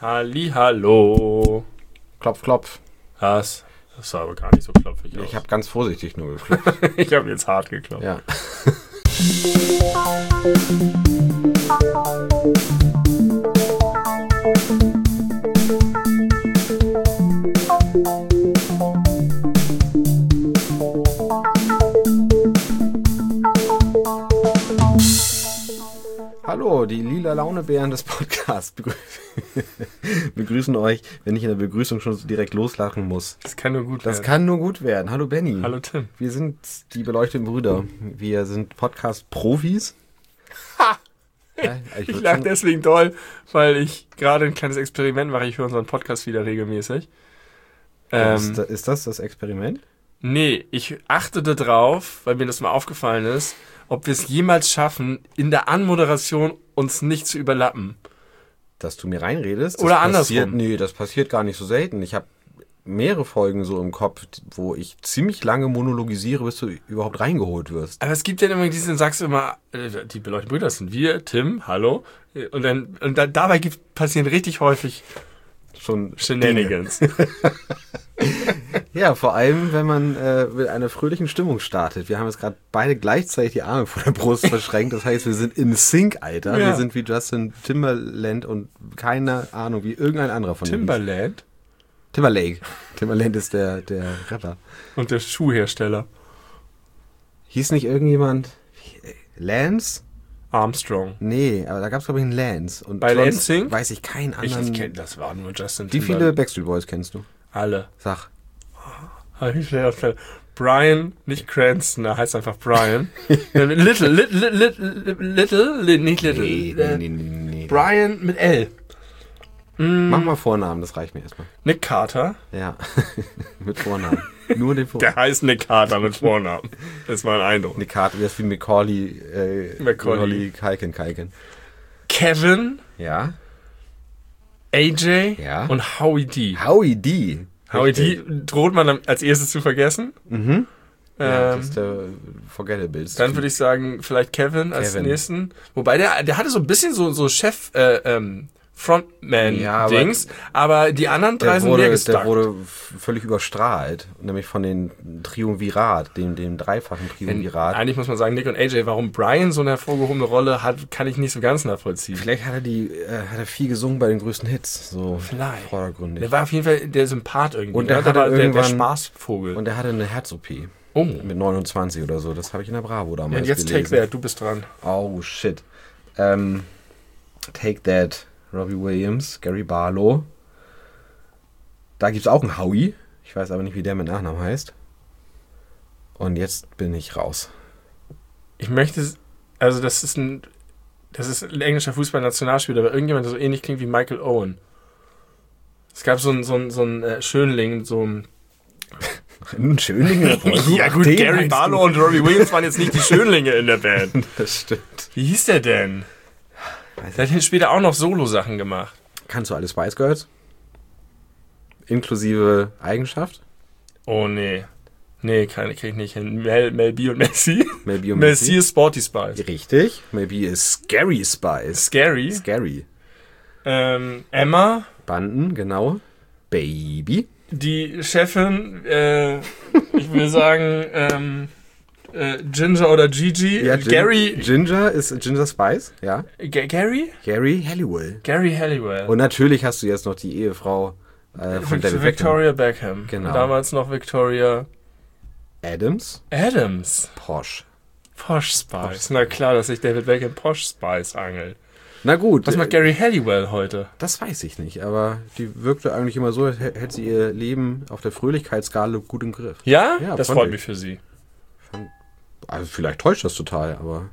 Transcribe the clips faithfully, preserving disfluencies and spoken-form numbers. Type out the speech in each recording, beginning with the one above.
Hallihallo. Klopf, klopf. Was? Das war aber gar nicht so klopfig aus. Ich habe ganz vorsichtig nur geklopft. Ich habe jetzt hart geklopft. Ja. Hallo, die lila Launebären des Podcasts begrü- begrüßen euch, wenn ich in der Begrüßung schon direkt loslachen muss. Das kann nur gut Das werden. kann nur gut werden. Hallo Benny. Hallo Tim. Wir sind die beleuchteten Brüder. Wir sind Podcast-Profis. Ha! Ja, Ich, ich ich würd lag schon- deswegen doll, weil ich gerade ein kleines Experiment mache. Ich höre unseren Podcast wieder regelmäßig. Ähm, ist, da- ist das das Experiment? nee, ich achte darauf, weil mir das mal aufgefallen ist, ob wir es jemals schaffen, in der Anmoderation uns nicht zu überlappen. Dass du mir reinredest? Das Oder passiert, andersrum. Nee, das passiert gar nicht so selten. Ich habe mehrere Folgen so im Kopf, wo ich ziemlich lange monologisiere, bis du überhaupt reingeholt wirst. Aber es gibt ja immer diesen, sagst du immer, äh, die beleuchteten Brüder, das sind wir, Tim, hallo. Und dann, und dann dabei gibt, passieren richtig häufig Schon Shenanigans. Dinge. Ja, vor allem, wenn man äh, mit einer fröhlichen Stimmung startet. Wir haben jetzt gerade beide gleichzeitig die Arme vor der Brust verschränkt. Das heißt, wir sind in Sync, Alter. Ja. Wir sind wie Justin Timberland und keine Ahnung, wie irgendein anderer von denen hieß. Timberland Timberlake. Timberland ist der, der Rapper. und der Schuhhersteller Hieß nicht irgendjemand Lance? Armstrong. Nee, aber da gab es, glaube ich, einen Lance. Und Bei sonst Lansing? weiß ich keinen Ich, anderen. ich kenn, das war nur Justin Wie Timberlake. viele Backstreet Boys kennst du? Alle. Sag. Hab ich schnell aufgefallen. Brian, nicht Cranston, er heißt einfach Brian. Äh, little, little, little, little, li- nicht Little. Nee, äh, nee, nee, nee, nee. Brian mit L. Mm, Mach mal Vornamen, das reicht mir erstmal. Nick Carter. Ja, mit Vornamen. Nur den Der Vornamen. heißt Nick Carter mit Vornamen. Das war ein Eindruck. Eine Karte, wie das wie Macaulay, äh, Macaulay. Kalken, Kalken. Kevin, Ja. A J Ja. und Howie D. Howie D. Howie D Richtig. droht man dann als erstes zu vergessen. Mhm. Ja, Ähm, das ist der Forgettables. Dann würde ich sagen, vielleicht Kevin als Kevin. nächsten. Wobei der, der hatte so ein bisschen so, so Chef, äh, ähm, Frontman-Dings, Ja, aber, die anderen drei der sind mehr wurde, gestuckt. der wurde f- völlig überstrahlt. Nämlich von den Triumvirat, dem, dem dreifachen Triumvirat. Eigentlich muss man sagen, Nick und A J, warum Brian so eine hervorgehobene Rolle hat, kann ich nicht so ganz nachvollziehen. Vielleicht hat er die, äh, hat er viel gesungen bei den größten Hits. So Vielleicht. vordergründig. Der war auf jeden Fall der Sympath irgendwie. Und der ne? hatte war der, der irgendwann- Spaßvogel. Und er hatte eine Herz-O P. oh, Mit neunundzwanzig oder so. Das habe ich in der Bravo damals ja, und jetzt gelesen. Take That, du bist dran. Oh, shit. Ähm, Take That, Robbie Williams, Gary Barlow. Da gibt es auch einen Howie. Ich weiß aber nicht, wie der mit Nachnamen heißt. Und jetzt bin ich raus. Ich möchte, also das ist ein, das ist ein englischer Fußballnationalspieler, aber irgendjemand, der so ähnlich klingt wie Michael Owen. Es gab so einen so einen, so einen äh, Schönling, so ein Ein Schönlinge. ja gut, Den Gary meinst Barlow du? und Robbie Williams waren jetzt nicht die Schönlinge in der Band. Das stimmt. Wie hieß der denn? Weiß Der hat hier später auch noch Solo-Sachen gemacht. Kannst du alle Spice Girls? Inklusive Eigenschaft? Oh nee. Nee, kann, krieg ich nicht hin. Mel, Mel B und Messi. Mel B und Mel Messi. C ist Sporty Spice. Richtig. Maybe is Scary Spice. Scary. Scary. Ähm, Emma, Banden, genau. Baby. die Chefin, äh, ich will sagen, ähm, äh, Ginger oder Gigi. Ja, Gin- Gary. Ginger ist Ginger Spice, ja. G Gary? Gary Halliwell. Gary Halliwell. Und natürlich hast du jetzt noch die Ehefrau äh, von Vic- David Beckham. Victoria Beckham. Genau. Damals noch Victoria Adams. Adams. Posh. Posh Spice. Na klar, dass sich David Beckham Posh Spice angelt. Na gut, Was macht äh, Gary Halliwell heute? das weiß ich nicht, aber die wirkte eigentlich immer so, als hä- hätte sie ihr Leben auf der Fröhlichkeitsskala gut im Griff. Ja? Ja, das fand freut ich. mich für sie. Also vielleicht täuscht das total, aber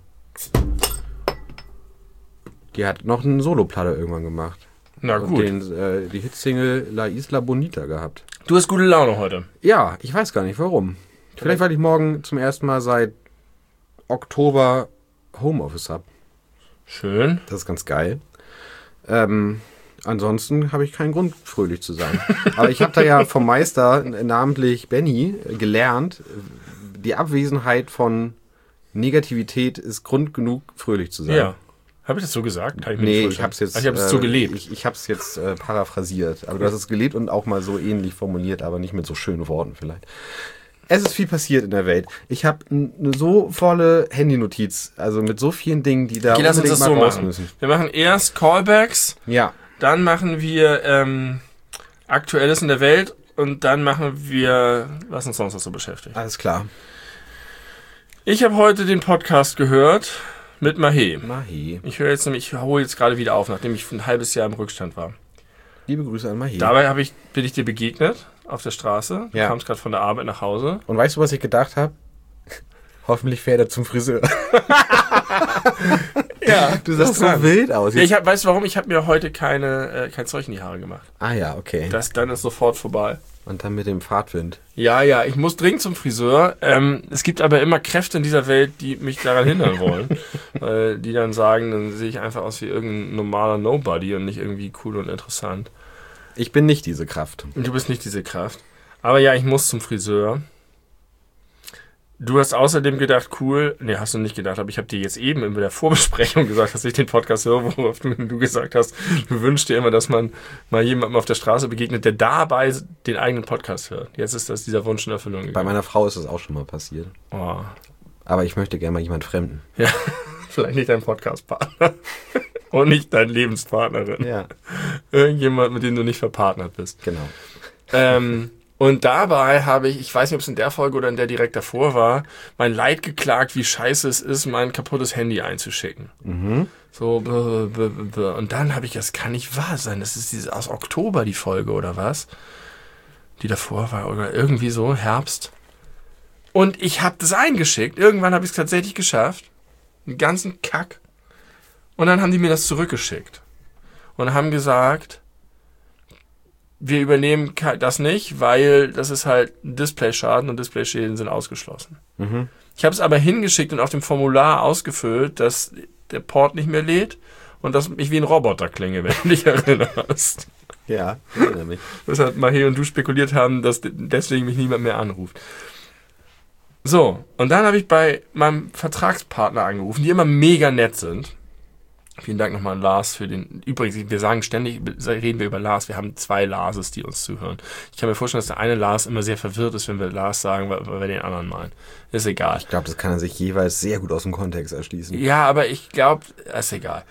die hat noch eine Soloplatte irgendwann gemacht. Na Und gut. den, äh, die Hitsingle La Isla Bonita gehabt. Du hast gute Laune heute. Ja, ich weiß gar nicht warum. Vielleicht, weil ich morgen zum ersten Mal seit Oktober Homeoffice habe. Schön. Das ist ganz geil. Ähm, ansonsten habe ich keinen Grund, fröhlich zu sein. Aber ich habe da ja vom Meister, namentlich Benny, gelernt, die Abwesenheit von Negativität ist Grund genug, fröhlich zu sein. Ja. Habe ich das so gesagt? Kann ich mir Nee, nicht ich habe es jetzt, ich habe es äh, so gelebt. Ich, ich habe es jetzt äh, paraphrasiert. Aber du hast es gelebt und auch mal so ähnlich formuliert, aber nicht mit so schönen Worten vielleicht. Es ist viel passiert in der Welt. Ich habe eine so volle Handynotiz, also mit so vielen Dingen, die da Okay, lass uns das so raus machen. müssen. Wir machen erst Callbacks, Ja. dann machen wir ähm, Aktuelles in der Welt und dann machen wir, was uns sonst noch so beschäftigt. Alles klar. Ich habe heute den Podcast gehört mit Mahé. Mahé. Ich höre jetzt nämlich, ich hole jetzt gerade wieder auf, nachdem ich ein halbes Jahr im Rückstand war. Liebe Grüße an Mahé. Dabei habe ich, bin ich dir begegnet auf der Straße. Du Ja. kamst gerade von der Arbeit nach Hause. Und weißt du, was ich gedacht habe? Hoffentlich fährt er zum Friseur. Ja, Du sahst so wild aus. Ja, ich hab, weißt du warum? Ich habe mir heute keine, äh, kein Zeug in die Haare gemacht. Ah ja, okay. Das, dann ist sofort vorbei. Und dann mit dem Fahrtwind. Ja, ja, ich muss dringend zum Friseur. Ähm, es gibt aber immer Kräfte in dieser Welt, die mich daran hindern wollen. Weil die dann sagen, dann sehe ich einfach aus wie irgendein normaler Nobody und nicht irgendwie cool und interessant. Ich bin nicht diese Kraft. Und du bist nicht diese Kraft. Aber ja, ich muss zum Friseur. Du hast außerdem gedacht, cool, nee, hast du nicht gedacht, aber ich habe dir jetzt eben in der Vorbesprechung gesagt, dass ich den Podcast höre, worauf du, du gesagt hast, du wünschst dir immer, dass man mal jemandem auf der Straße begegnet, der dabei den eigenen Podcast hört. Jetzt ist das dieser Wunsch in Erfüllung gegangen. Bei meiner Frau ist das auch schon mal passiert. Oh. Aber ich möchte gerne mal jemand Fremden. Ja, vielleicht nicht dein Podcastpartner und nicht deine Lebenspartnerin. Ja, Irgendjemand, mit dem du nicht verpartnert bist. genau. Ähm... Und dabei habe ich, ich weiß nicht, ob es in der Folge oder in der direkt davor war, mein Leid geklagt, wie scheiße es ist, mein kaputtes Handy einzuschicken. Mhm. So, b, b, b. Und dann habe ich, das kann nicht wahr sein, das ist diese, aus Oktober die Folge oder was? Die davor war oder irgendwie so, Herbst. Und ich habe das eingeschickt, irgendwann habe ich es tatsächlich geschafft, einen ganzen Kack. Und dann haben die mir das zurückgeschickt und haben gesagt, wir übernehmen das nicht, weil das ist halt ein Displayschaden und Displayschäden sind ausgeschlossen. Mhm. Ich habe es aber hingeschickt und auf dem Formular ausgefüllt, dass der Port nicht mehr lädt und dass ich wie ein Roboter klinge, wenn du dich erinnerst. Ja, ich erinnere mich. Das hat Mahé und du spekuliert haben, dass deswegen mich niemand mehr anruft. So, und dann habe ich bei meinem Vertragspartner angerufen, die immer mega nett sind. Vielen Dank nochmal an Lars für den... Übrigens, wir sagen ständig, reden wir über Lars. Wir haben zwei Larses, die uns zuhören. Ich kann mir vorstellen, dass der eine Lars immer sehr verwirrt ist, wenn wir Lars sagen, weil, weil wir den anderen meinen. Ist egal. Ich glaube, das kann er sich jeweils sehr gut aus dem Kontext erschließen. Ja, aber ich glaube, ist egal.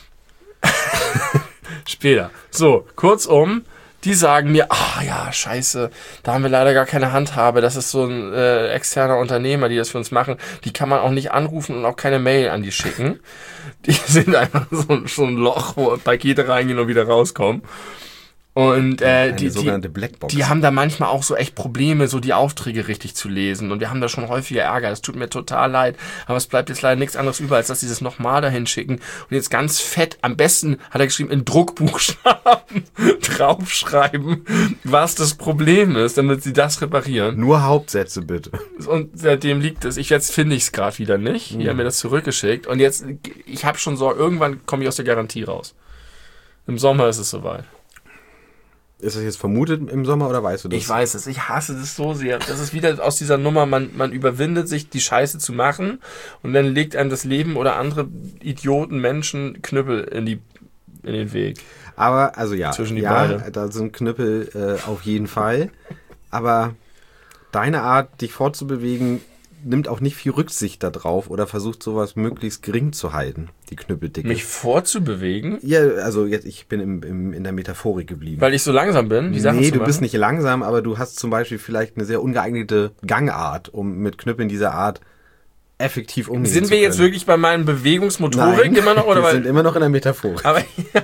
Später. So, kurzum, die sagen mir, ah ja, scheiße, da haben wir leider gar keine Handhabe. Das ist so ein äh, externer Unternehmer, die das für uns machen. Die kann man auch nicht anrufen und auch keine Mail an die schicken. Die sind einfach so, so ein Loch, wo Pakete reingehen und wieder rauskommen. Und äh, Eine die, sogenannte die, Blackbox. die haben da manchmal auch so echt Probleme, so die Aufträge richtig zu lesen. Und wir haben da schon häufiger Ärger. Das tut mir total leid. Aber es bleibt jetzt leider nichts anderes über, als dass sie das nochmal dahin schicken. Und jetzt ganz fett, am besten, hat er geschrieben, in Druckbuchstaben draufschreiben, was das Problem ist, damit sie das reparieren. Nur Hauptsätze bitte. Und seitdem liegt es. Ich jetzt finde ich es gerade wieder nicht. Die Mhm. haben mir das zurückgeschickt. Und jetzt, ich habe schon so, irgendwann komme ich aus der Garantie raus. Im Sommer ist es soweit. Ist das jetzt vermutet im Sommer oder weißt du das? Ich weiß es, ich hasse das so sehr. Das ist wieder aus dieser Nummer, man, man überwindet sich, die Scheiße zu machen und dann legt einem das Leben oder andere Idioten, Menschen Knüppel in, die, in den Weg. Aber, also ja, Zwischen die ja, Beine. da sind Knüppel äh, auf jeden Fall. Aber deine Art, dich fortzubewegen, nimmt auch nicht viel Rücksicht darauf oder versucht sowas möglichst gering zu halten, die Knüppeldicke. Mich vorzubewegen, Ja, also jetzt, ich bin im, im, in der Metaphorik geblieben. weil ich so langsam bin, die Sachen nee, zu du machen. bist nicht langsam, aber du hast zum Beispiel vielleicht eine sehr ungeeignete Gangart, um mit Knüppeln dieser Art effektiv umgehen Sind zu wir können. jetzt wirklich bei meinen Bewegungsmotorik Nein, immer noch? Oder wir weil, sind immer noch in der Metaphorik. aber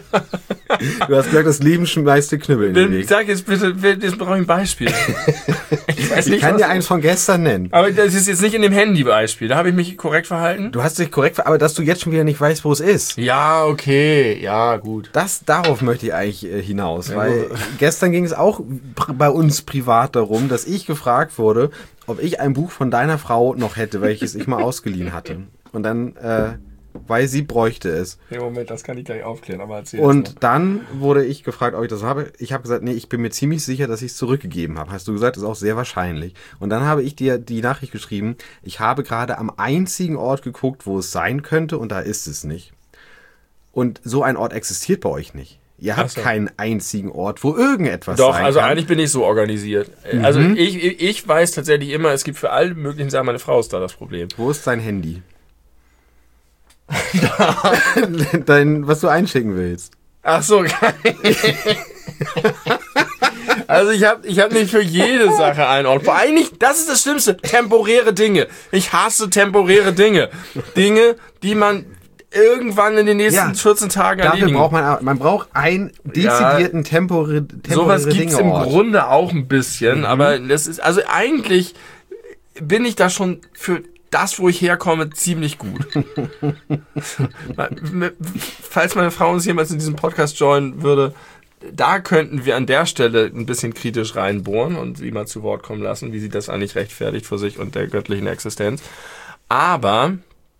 Du hast gesagt, das Leben schmeißt dir Knüppel in den dann Weg. sag jetzt bitte, jetzt brauche ich ein Beispiel. Ich weiß Ich nicht, kann was- dir eins von gestern nennen. aber das ist jetzt nicht in dem Handy-Beispiel. Da habe ich mich korrekt verhalten. Du hast dich korrekt, ver- aber dass du jetzt schon wieder nicht weißt, wo es ist. Ja, okay. Ja, gut. Das, darauf möchte ich eigentlich äh, hinaus, Ja, weil gut. gestern ging es auch pr- bei uns privat darum, dass ich gefragt wurde, ob ich ein Buch von deiner Frau noch hätte, welches ich mal ausgeliehen hatte. Und dann, äh, weil sie bräuchte es. Nee, Moment, das kann ich gleich aufklären, aber erzähl Und dann wurde ich gefragt, ob ich das habe. Ich habe gesagt, nee, ich bin mir ziemlich sicher, dass ich es zurückgegeben habe. Hast du gesagt, das ist auch sehr wahrscheinlich. Und dann habe ich dir die Nachricht geschrieben, ich habe gerade am einzigen Ort geguckt, wo es sein könnte und da ist es nicht. Und so ein Ort existiert bei euch nicht. Ihr habt Ach so. keinen einzigen Ort, wo irgendetwas Doch, sein also kann. eigentlich bin ich so organisiert. Mhm. Also ich, ich, ich weiß tatsächlich immer, es gibt für alle möglichen Sachen, meine Frau ist da das Problem. Wo ist dein Handy? Dein, was du einschicken willst. Ach so, geil. Also ich habe ich hab nicht für jede Sache einen Ort. Vor allem nicht, das ist das Schlimmste, temporäre Dinge. Ich hasse temporäre Dinge. Dinge, die man irgendwann in den nächsten Ja, vierzehn Tagen Dafür erledigen. braucht man, man braucht einen dezidierten ja, temporä, temporäre sowas gibt's im Dinge-Ort. Grunde auch ein bisschen, mhm. aber das ist, also eigentlich bin ich da schon für das, wo ich herkomme, ziemlich gut. Falls meine Frau uns jemals in diesem Podcast joinen würde, da könnten wir an der Stelle ein bisschen kritisch reinbohren und sie mal zu Wort kommen lassen, wie sie das eigentlich rechtfertigt vor sich und der göttlichen Existenz. Aber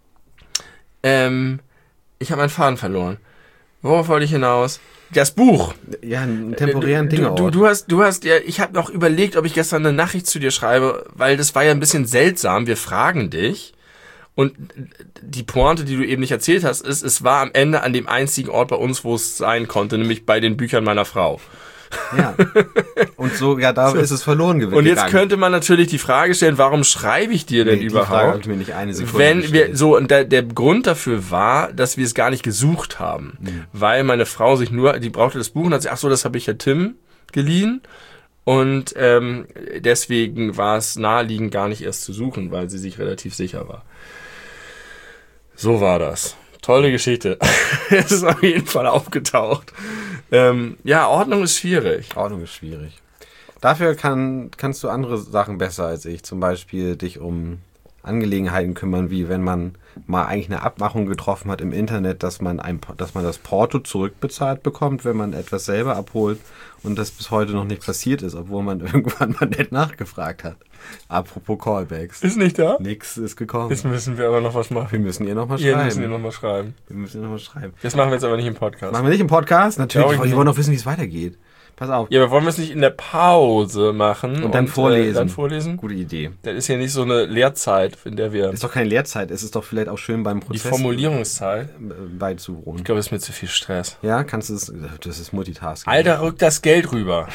ähm, ich habe meinen Faden verloren. Worauf wollte ich hinaus? Das Buch. Ja, einen temporären du, Dingeort. Du, du hast, du hast ja, ich habe noch überlegt, ob ich gestern eine Nachricht zu dir schreibe, weil das war ja ein bisschen seltsam. Wir fragen dich und die Pointe, die du eben nicht erzählt hast, ist, es war am Ende an dem einzigen Ort bei uns, wo es sein konnte, nämlich bei den Büchern meiner Frau. Ja. Und so, ja, da so. ist es verloren gewesen. Und jetzt könnte man natürlich die Frage stellen, warum schreibe ich dir denn nee, überhaupt? Die Frage habe ich mir nicht eine Sekunde Wenn gestellt. wir so, und der, der Grund dafür war, dass wir es gar nicht gesucht haben. Mhm. Weil meine Frau sich nur, die brauchte das Buch und hat gesagt, ach so, das habe ich ja Tim geliehen. Und ähm, deswegen war es naheliegend, gar nicht erst zu suchen, weil sie sich relativ sicher war. So war das. Tolle Geschichte. Es ist auf jeden Fall aufgetaucht. Ähm, ja, Ordnung ist schwierig. Ordnung ist schwierig. Dafür kann, kannst du andere Sachen besser als ich. Zum Beispiel dich um Angelegenheiten kümmern, wie wenn man mal eigentlich eine Abmachung getroffen hat im Internet, dass man, ein, dass man das Porto zurückbezahlt bekommt, wenn man etwas selber abholt und das bis heute noch nicht passiert ist, obwohl man irgendwann mal nicht nachgefragt hat. Apropos Callbacks. Ist nicht da? Nix ist gekommen. Jetzt müssen wir aber noch was machen. Wir müssen ihr noch mal schreiben. Wir müssen ihr noch mal schreiben. Wir müssen ihr noch mal schreiben. Das machen wir jetzt aber nicht im Podcast. Machen wir nicht im Podcast? Natürlich, Ja, wir wollen doch wissen, wie es weitergeht. Pass auf. Ja, aber wollen wir es nicht in der Pause machen? Und dann und, vorlesen. Äh, dann vorlesen? Gute Idee. Das ist ja nicht so eine Lehrzeit, in der wir... Das ist doch keine Lehrzeit. Es ist doch vielleicht auch schön beim Prozess... Die Formulierungszeit? Beizuwohnen. Ich glaube, das ist mir zu viel Stress. Ja, kannst du es... Das ist Multitasking. Alter, rück das Geld rüber.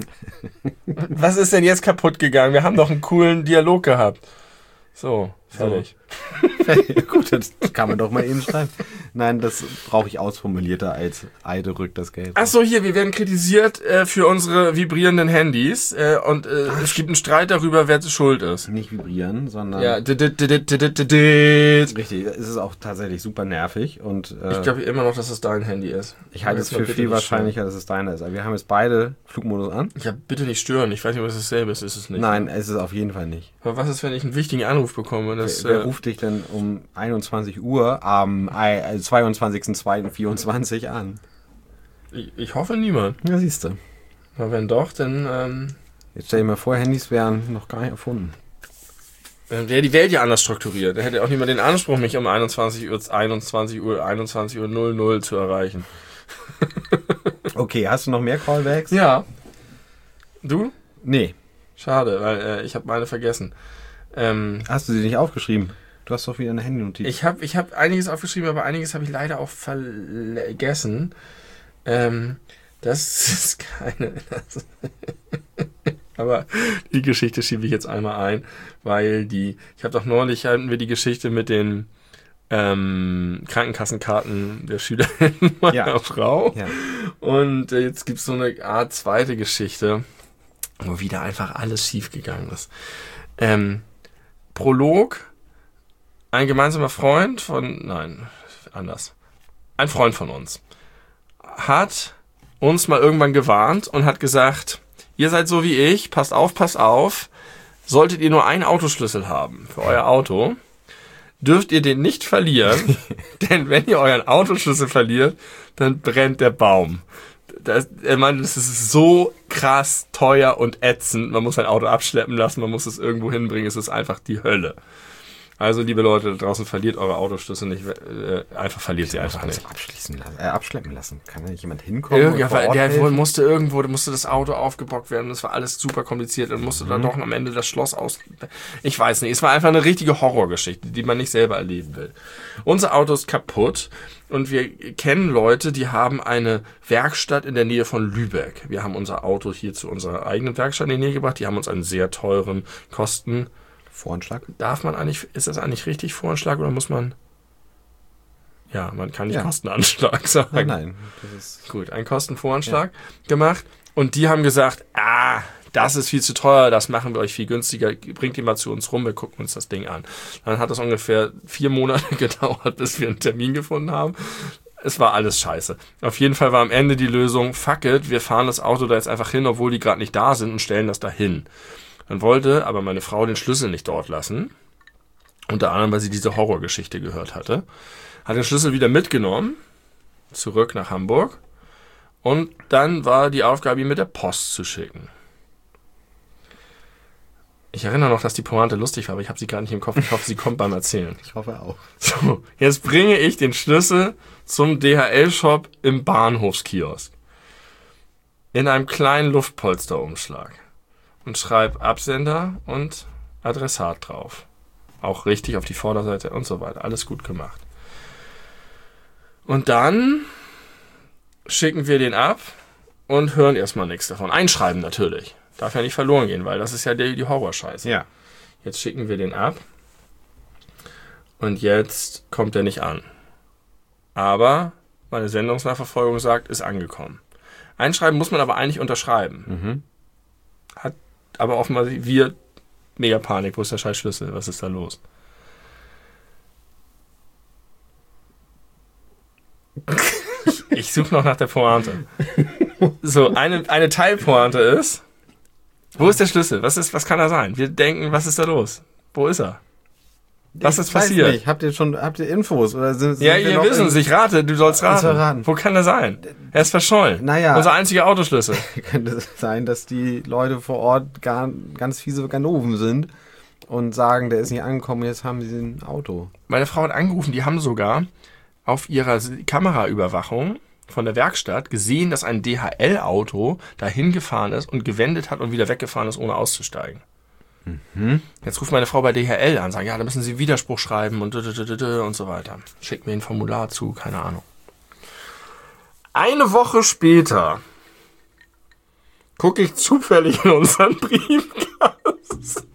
Was ist denn jetzt kaputt gegangen? Wir haben doch einen coolen Dialog gehabt. So, fertig. So. Gut, das kann man doch mal eben schreiben. Nein, das brauche ich ausformulierter als Eide rückt das Geld. Ach so, hier, wir werden kritisiert äh, für unsere vibrierenden Handys äh, und äh, es gibt einen Streit darüber, wer schuld ist. Nicht vibrieren, sondern... Ja, richtig, es ist auch tatsächlich super nervig und... Äh, ich glaube immer noch, dass es dein Handy ist. Ich halte es für viel wahrscheinlicher, dass es deiner ist. Aber wir haben jetzt beide Flugmodus an. Ja, bitte nicht stören. Ich weiß nicht, ob es dasselbe ist. Ist es nicht. Nein, es ist auf jeden Fall nicht. Aber was ist, wenn ich einen wichtigen Anruf bekomme? Das, wer, wer äh, ruft dich denn um einundzwanzig Uhr am zweiundzwanzigsten zweiten vierundzwanzig an? Ich, ich hoffe niemand. Ja, siehst du. Aber wenn doch, dann... Ähm, Jetzt stell dir mal vor, Handys wären noch gar nicht erfunden. Dann wäre die Welt ja anders strukturiert. Da hätte auch niemand den Anspruch, mich um einundzwanzig Uhr, einundzwanzig Uhr, einundzwanzig Uhr null null zu erreichen. Okay, hast du noch mehr Callbacks? Ja. Du? Nee. Schade, weil äh, ich habe meine vergessen. Ähm, hast du sie nicht aufgeschrieben? Du hast doch wieder eine Handynotiz. Ich habe ich hab einiges aufgeschrieben, aber einiges habe ich leider auch vergessen. Ähm, das ist keine... Das aber die Geschichte schiebe ich jetzt einmal ein, weil die... Ich habe doch neulich, hatten wir die Geschichte mit den ähm, Krankenkassenkarten der Schülerin meiner ja. Frau. Ja. Und äh, jetzt gibt es so eine Art zweite Geschichte, wo wieder einfach alles schief gegangen ist. Ähm, Prolog, ein gemeinsamer Freund von, nein, anders, ein Freund von uns hat uns mal irgendwann gewarnt und hat gesagt, ihr seid so wie ich, passt auf, passt auf, solltet ihr nur einen Autoschlüssel haben für euer Auto, dürft ihr den nicht verlieren, denn wenn ihr euren Autoschlüssel verliert, dann brennt der Baum. Das, ich meine, das ist so krass teuer und ätzend. Man muss sein Auto abschleppen lassen, man muss es irgendwo hinbringen, es ist einfach die Hölle. Also, liebe Leute da draußen, verliert eure Autoschlüssel nicht. Äh, einfach verliert sie einfach nicht. Abschließen lassen, äh, abschleppen lassen. Kann da nicht jemand hinkommen? Irgend, ja, der helfen? musste irgendwo, musste das Auto aufgebockt werden. Das war alles super kompliziert. Und musste mhm. dann doch am Ende das Schloss aus... Ich weiß nicht. Es war einfach eine richtige Horrorgeschichte, die man nicht selber erleben will. Unser Auto ist kaputt. Und wir kennen Leute, die haben eine Werkstatt in der Nähe von Lübeck. Wir haben unser Auto hier zu unserer eigenen Werkstatt in die Nähe gebracht. Die haben uns einen sehr teuren Kosten... Voranschlag? Darf man eigentlich, ist das eigentlich richtig Voranschlag oder muss man, ja, man kann nicht ja. Kostenanschlag sagen. Nein, nein. Das ist gut, ein Kostenvoranschlag ja. gemacht und die haben gesagt, ah, das ist viel zu teuer, das machen wir euch viel günstiger, bringt die mal zu uns rum, wir gucken uns das Ding an. Dann hat es ungefähr vier Monate gedauert, bis wir einen Termin gefunden haben. Es war alles scheiße. Auf jeden Fall war am Ende die Lösung, fuck it, wir fahren das Auto da jetzt einfach hin, obwohl die gerade nicht da sind und stellen das da hin. Dann wollte aber meine Frau den Schlüssel nicht dort lassen. Unter anderem, weil sie diese Horrorgeschichte gehört hatte. Hat den Schlüssel wieder mitgenommen. Zurück nach Hamburg. Und dann war die Aufgabe, ihn mit der Post zu schicken. Ich erinnere noch, dass die Pointe lustig war, aber ich habe sie gar nicht im Kopf. Ich hoffe, sie kommt beim Erzählen. Ich hoffe auch. So, jetzt bringe ich den Schlüssel zum D H L-Shop im Bahnhofskiosk. In einem kleinen Luftpolsterumschlag. Und schreibe Absender und Adressat drauf. Auch richtig auf die Vorderseite und so weiter. Alles gut gemacht. Und dann schicken wir den ab und hören erstmal nichts davon. Einschreiben natürlich. Darf ja nicht verloren gehen, weil das ist ja die, die Horrorscheiße. Ja. Jetzt schicken wir den ab und jetzt kommt er nicht an. Aber meine Sendungsnachverfolgung sagt, ist angekommen. Einschreiben muss man aber eigentlich unterschreiben. Mhm. Hat aber offenbar wir mega Panik. Wo ist der scheiß Schlüssel? Was ist da los? Ich suche noch nach der Pointe. So, eine, eine Teilpointe ist, wo ist der Schlüssel? Was ist, was kann er sein? Wir denken, was ist da los? Wo ist er? Was ist passiert? Nicht. Habt ihr schon, habt ihr Infos? Oder sind, sind ja, ihr wissen es. Ich rate, du sollst raten. raten. Wo kann er sein? Er ist verschollen. Naja. Unser einziger Autoschlüssel. Könnte es sein, dass die Leute vor Ort gar, ganz fiese Ganoven sind und sagen, der ist nicht angekommen, jetzt haben sie ein Auto. Meine Frau hat angerufen, die haben sogar auf ihrer Kameraüberwachung von der Werkstatt gesehen, dass ein D H L-Auto dahin gefahren ist und gewendet hat und wieder weggefahren ist, ohne auszusteigen. Mhm. Jetzt ruft meine Frau bei D H L an, sagen, ja, da müssen Sie Widerspruch schreiben und und so weiter. Schickt mir ein Formular zu, keine Ahnung. Eine Woche später gucke ich zufällig in unseren Briefkasten,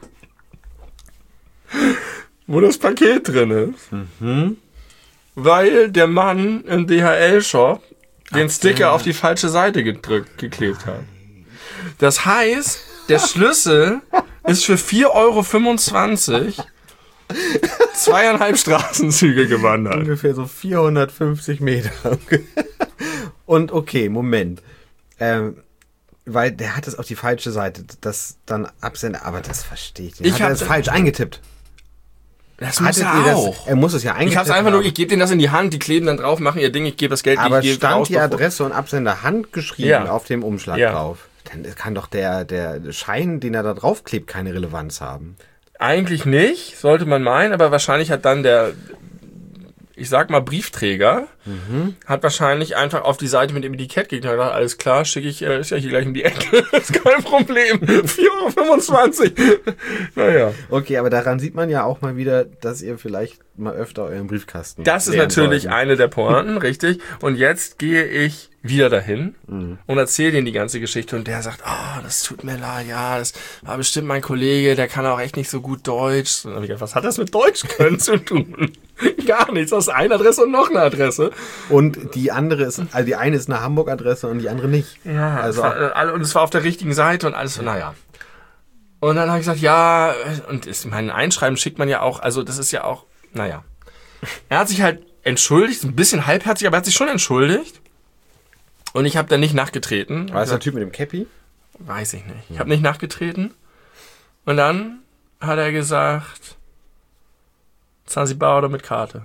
wo das Paket drin ist. Mhm. Weil der Mann im D H L-Shop den Sticker ja. auf die falsche Seite gedrückt, geklebt hat. Das heißt, der Schlüssel ist für vier Euro fünfundzwanzig zweieinhalb Straßenzüge gewandert. Ungefähr so vierhundertfünfzig Meter. Und okay, Moment. Ähm, weil der hat es auf die falsche Seite, das dann absenden, aber das verstehe ich nicht. Ich habe es falsch eingetippt. Das muss er auch. Das, er muss es ja eingetippt Ich hab's einfach haben. nur, ich gebe denen das in die Hand, die kleben dann drauf, machen ihr Ding, ich gebe das Geld, aber ich gebe stand raus, die Adresse und Absender handgeschrieben ja. auf dem Umschlag ja. drauf. Dann kann doch der, der Schein, den er da drauf klebt, keine Relevanz haben. Eigentlich nicht, sollte man meinen, aber wahrscheinlich hat dann der, ich sag mal Briefträger, mhm. hat wahrscheinlich einfach auf die Seite mit dem Etikett geklickt und gedacht, alles klar, schicke ich, äh, ist ja hier gleich um die Ecke, ist kein Problem, vier Euro fünfundzwanzig. Naja. Okay, aber daran sieht man ja auch mal wieder, dass ihr vielleicht mal öfter euren Briefkasten Das ist natürlich sollten. eine der Pointen, richtig. Und jetzt gehe ich wieder dahin mhm. und erzähle denen die ganze Geschichte und der sagt, oh, das tut mir leid, ja, das war bestimmt mein Kollege, der kann auch echt nicht so gut Deutsch. Und dann habe ich gedacht, was hat das mit Deutsch können zu tun? Gar nichts, das ist eine Adresse und noch eine Adresse. Und die andere ist, also die eine ist eine Hamburg-Adresse und die andere nicht. Ja, also es war, und es war auf der richtigen Seite und alles, naja. Und dann habe ich gesagt, ja, und ist, mein Einschreiben schickt man ja auch, also das ist ja auch, naja. Er hat sich halt entschuldigt, ein bisschen halbherzig, aber er hat sich schon entschuldigt. Und ich habe dann nicht nachgetreten. War das der Typ mit dem Käppi? Weiß ich nicht. Ich habe nicht nachgetreten. Und dann hat er gesagt, Zanzibar oder mit Karte.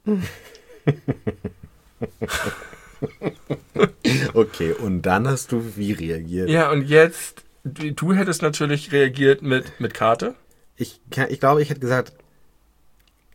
Okay, und dann hast du wie reagiert? Ja, und jetzt, du, du hättest natürlich reagiert mit, mit Karte. Ich, ich glaube, ich hätte gesagt,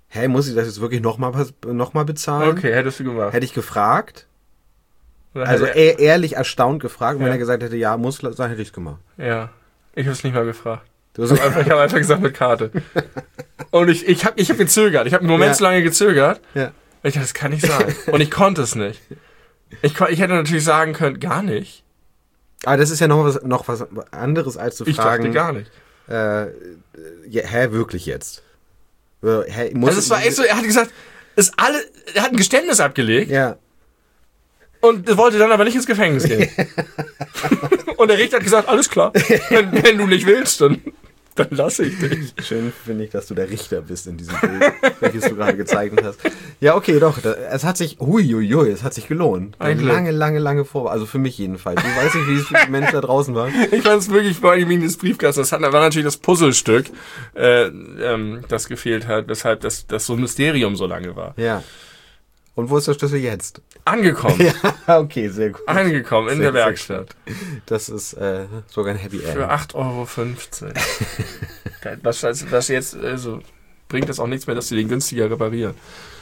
hey, muss ich das jetzt wirklich nochmal noch mal bezahlen? Okay, hättest du gemacht. Hätte ich gefragt. Oder Also hätte eher, ehrlich erstaunt gefragt. Und Ja. wenn er gesagt hätte, ja, muss sein, hätte ich es gemacht. Ja, ich habe es nicht mal gefragt. Du Ich habe einfach, ich hab einfach gesagt mit Karte. Und ich, ich habe ich hab gezögert. Ich habe einen Moment Ja. so lange gezögert. ja. Ich dachte, das kann nicht sein. Und ich konnte es nicht. Ich, kon- ich hätte natürlich sagen können, gar nicht. Aber das ist ja noch was, noch was anderes, als zu Ich fragen. dachte gar nicht. Äh, ja, hä, wirklich jetzt? Äh, Hä, muss Also es war echt so, er hat gesagt, ist alle, er hat ein Geständnis abgelegt Ja. und wollte dann aber nicht ins Gefängnis gehen. Und der Richter hat gesagt, alles klar, wenn, wenn du nicht willst, dann, dann lasse ich dich. Schön finde ich, dass du der Richter bist in diesem Bild, welches du gerade gezeichnet hast. Ja, okay, doch. Da, es hat sich, huiuiui, es hat sich gelohnt. Ein Glück. Lange, lange, lange vor. Also für mich jedenfalls. Ich weiß nicht, wie es für die Menschen da draußen war. Ich fand es wirklich vor allem wegen des Briefkastens. Das hat, war natürlich das Puzzlestück, äh, ähm, das gefehlt hat, weshalb das, das so ein Mysterium so lange war. Ja. Und wo ist der Schlüssel jetzt? Angekommen. Ja, okay, sehr gut. Angekommen in Sehr, der sehr Werkstatt. Das ist äh, sogar ein Happy End. Für acht Euro fünfzehn. was, was, was jetzt, also, bringt das auch nichts mehr, dass sie den günstiger reparieren.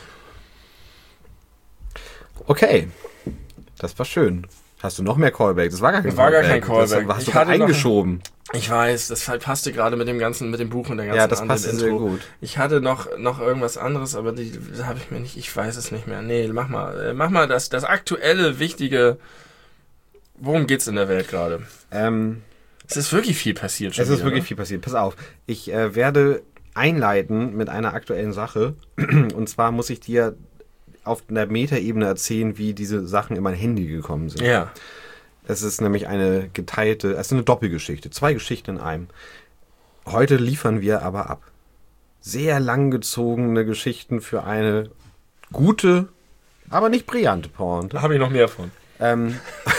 Okay. Das war schön. Hast du noch mehr Callback? Das war gar kein Das war gar Callback. kein Callback. Das hast Ich du gerade hatte noch- eingeschoben. Ich weiß, das passte gerade mit dem ganzen, mit dem Buch und der ganzen Ja, das anderen passt sehr gut. Ich hatte noch, noch irgendwas anderes, aber die habe ich mir nicht, ich weiß es nicht mehr. Nee, mach mal, äh, mach mal das, das aktuelle, wichtige, worum geht's in der Welt gerade? Ähm, Es ist wirklich viel passiert schon es ist wieder, wirklich ne? viel passiert. Pass auf. Ich äh, werde einleiten mit einer aktuellen Sache. Und zwar muss ich dir auf einer Metaebene erzählen, wie diese Sachen in mein Handy gekommen sind. Ja. Es ist nämlich eine geteilte, es ist eine Doppelgeschichte. Zwei Geschichten in einem. Heute liefern wir aber ab. Sehr langgezogene Geschichten für eine gute, aber nicht brillante Pointe. Da habe ich noch mehr von. Ähm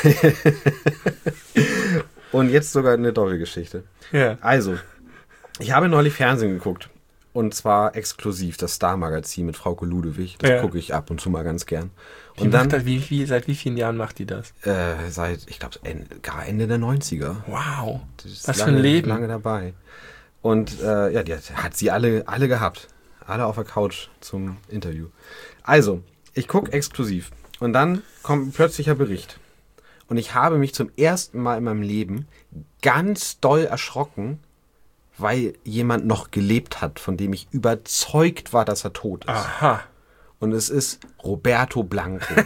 Und jetzt sogar eine Doppelgeschichte. Ja. Also, ich habe neulich Fernsehen geguckt. Und zwar exklusiv das Star-Magazin mit Frauke Ludewig. Das Ja. gucke ich ab und zu mal ganz gern. Wie Und macht dann, das, wie, wie, seit wie vielen Jahren macht die das? äh, seit, ich glaube, gar Ende der neunziger. Wow. Das ist Was für lange, ein Leben. Lange dabei. Und äh, ja, die hat, hat sie alle, alle gehabt. Alle auf der Couch zum Interview. Also, ich gucke exklusiv. Und dann kommt ein plötzlicher Bericht. Und ich habe mich zum ersten Mal in meinem Leben ganz doll erschrocken, weil jemand noch gelebt hat, von dem ich überzeugt war, dass er tot ist. Aha. Und es ist Roberto Blanco.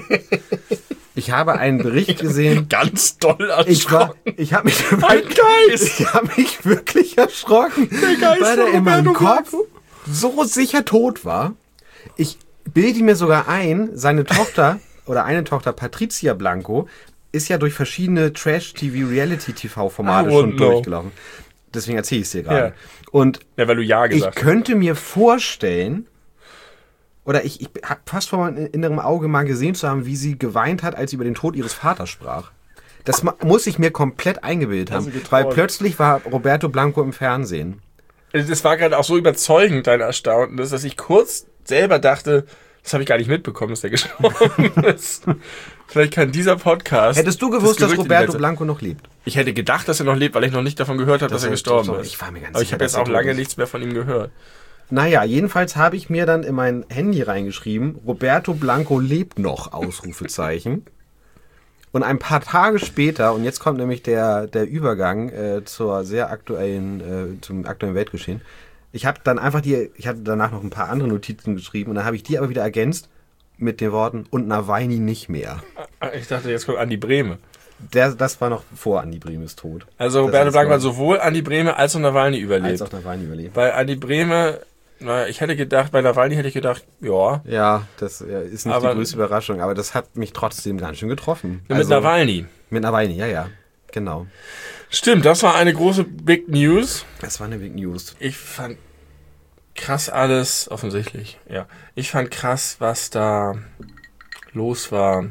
Ich habe einen Bericht gesehen. Ganz doll Ich war, erschrocken. ich habe mich, Ein wirklich- Geist. ich habe mich wirklich erschrocken, Geist weil er von in meinem Roberto Kopf so sicher tot war. Ich bilde mir sogar ein, seine Tochter oder eine Tochter, Patricia Blanco, ist ja durch verschiedene Trash-T V-Reality-T V-Formate I schon wouldn't know. durchgelaufen. Deswegen erzähle ich es dir gerade. Ja. Und Ja, weil du Ja ich gesagt hast. könnte mir vorstellen, oder ich, ich habe fast vor meinem inneren Auge mal gesehen zu haben, wie sie geweint hat, als sie über den Tod ihres Vaters sprach. Das ma- muss ich mir komplett eingebildet Hast haben, du getraut? weil plötzlich war Roberto Blanco im Fernsehen. Das war gerade auch so überzeugend, dein Erstaunen, dass ich kurz selber dachte, das habe ich gar nicht mitbekommen, dass der gestorben ist. Vielleicht kann dieser Podcast... Hättest du gewusst, dass Gerücht in die Roberto Welt setzen. Blanco noch lebt? Ich hätte gedacht, dass er noch lebt, weil ich noch nicht davon gehört habe, Das dass er heißt, gestorben doch, ist. ich war mir ganz Aber ich sicher, habe jetzt dass er auch tot lange ist. nichts mehr von ihm gehört. Naja, jedenfalls habe ich mir dann in mein Handy reingeschrieben, Roberto Blanco lebt noch, Ausrufezeichen. Und ein paar Tage später, und jetzt kommt nämlich der, der Übergang äh, zur sehr aktuellen, äh, zum aktuellen Weltgeschehen. Ich habe dann einfach die, ich hatte danach noch ein paar andere Notizen geschrieben und dann habe ich die aber wieder ergänzt mit den Worten und Nawalny nicht mehr. Ich dachte, jetzt kommt Andi Brehme. Der, das war noch vor Andi Bremes Tod. Also Das Roberto ist Blanco noch- hat sowohl Andi Brehme als auch Nawalny überlebt. Als auch Nawalny überlebt. Bei Andi Brehme, na, ich hätte gedacht, bei Nawalny hätte ich gedacht, ja, Ja, das ja, ist nicht Aber- die größte Überraschung, aber das hat mich trotzdem ganz schön getroffen. mit Also- Nawalny. Mit Nawalny, ja, ja. Genau. Stimmt, das war eine große Big News. Das war eine Big News. Ich fand krass alles, offensichtlich, ja. Ich fand krass, was da los war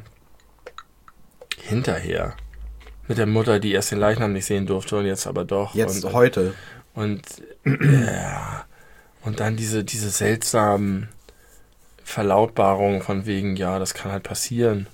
hinterher. Mit der Mutter, die erst den Leichnam nicht sehen durfte und jetzt aber doch. Jetzt und, heute. Und, ja, und dann diese, diese seltsamen Verlautbarungen von wegen, ja, das kann halt passieren.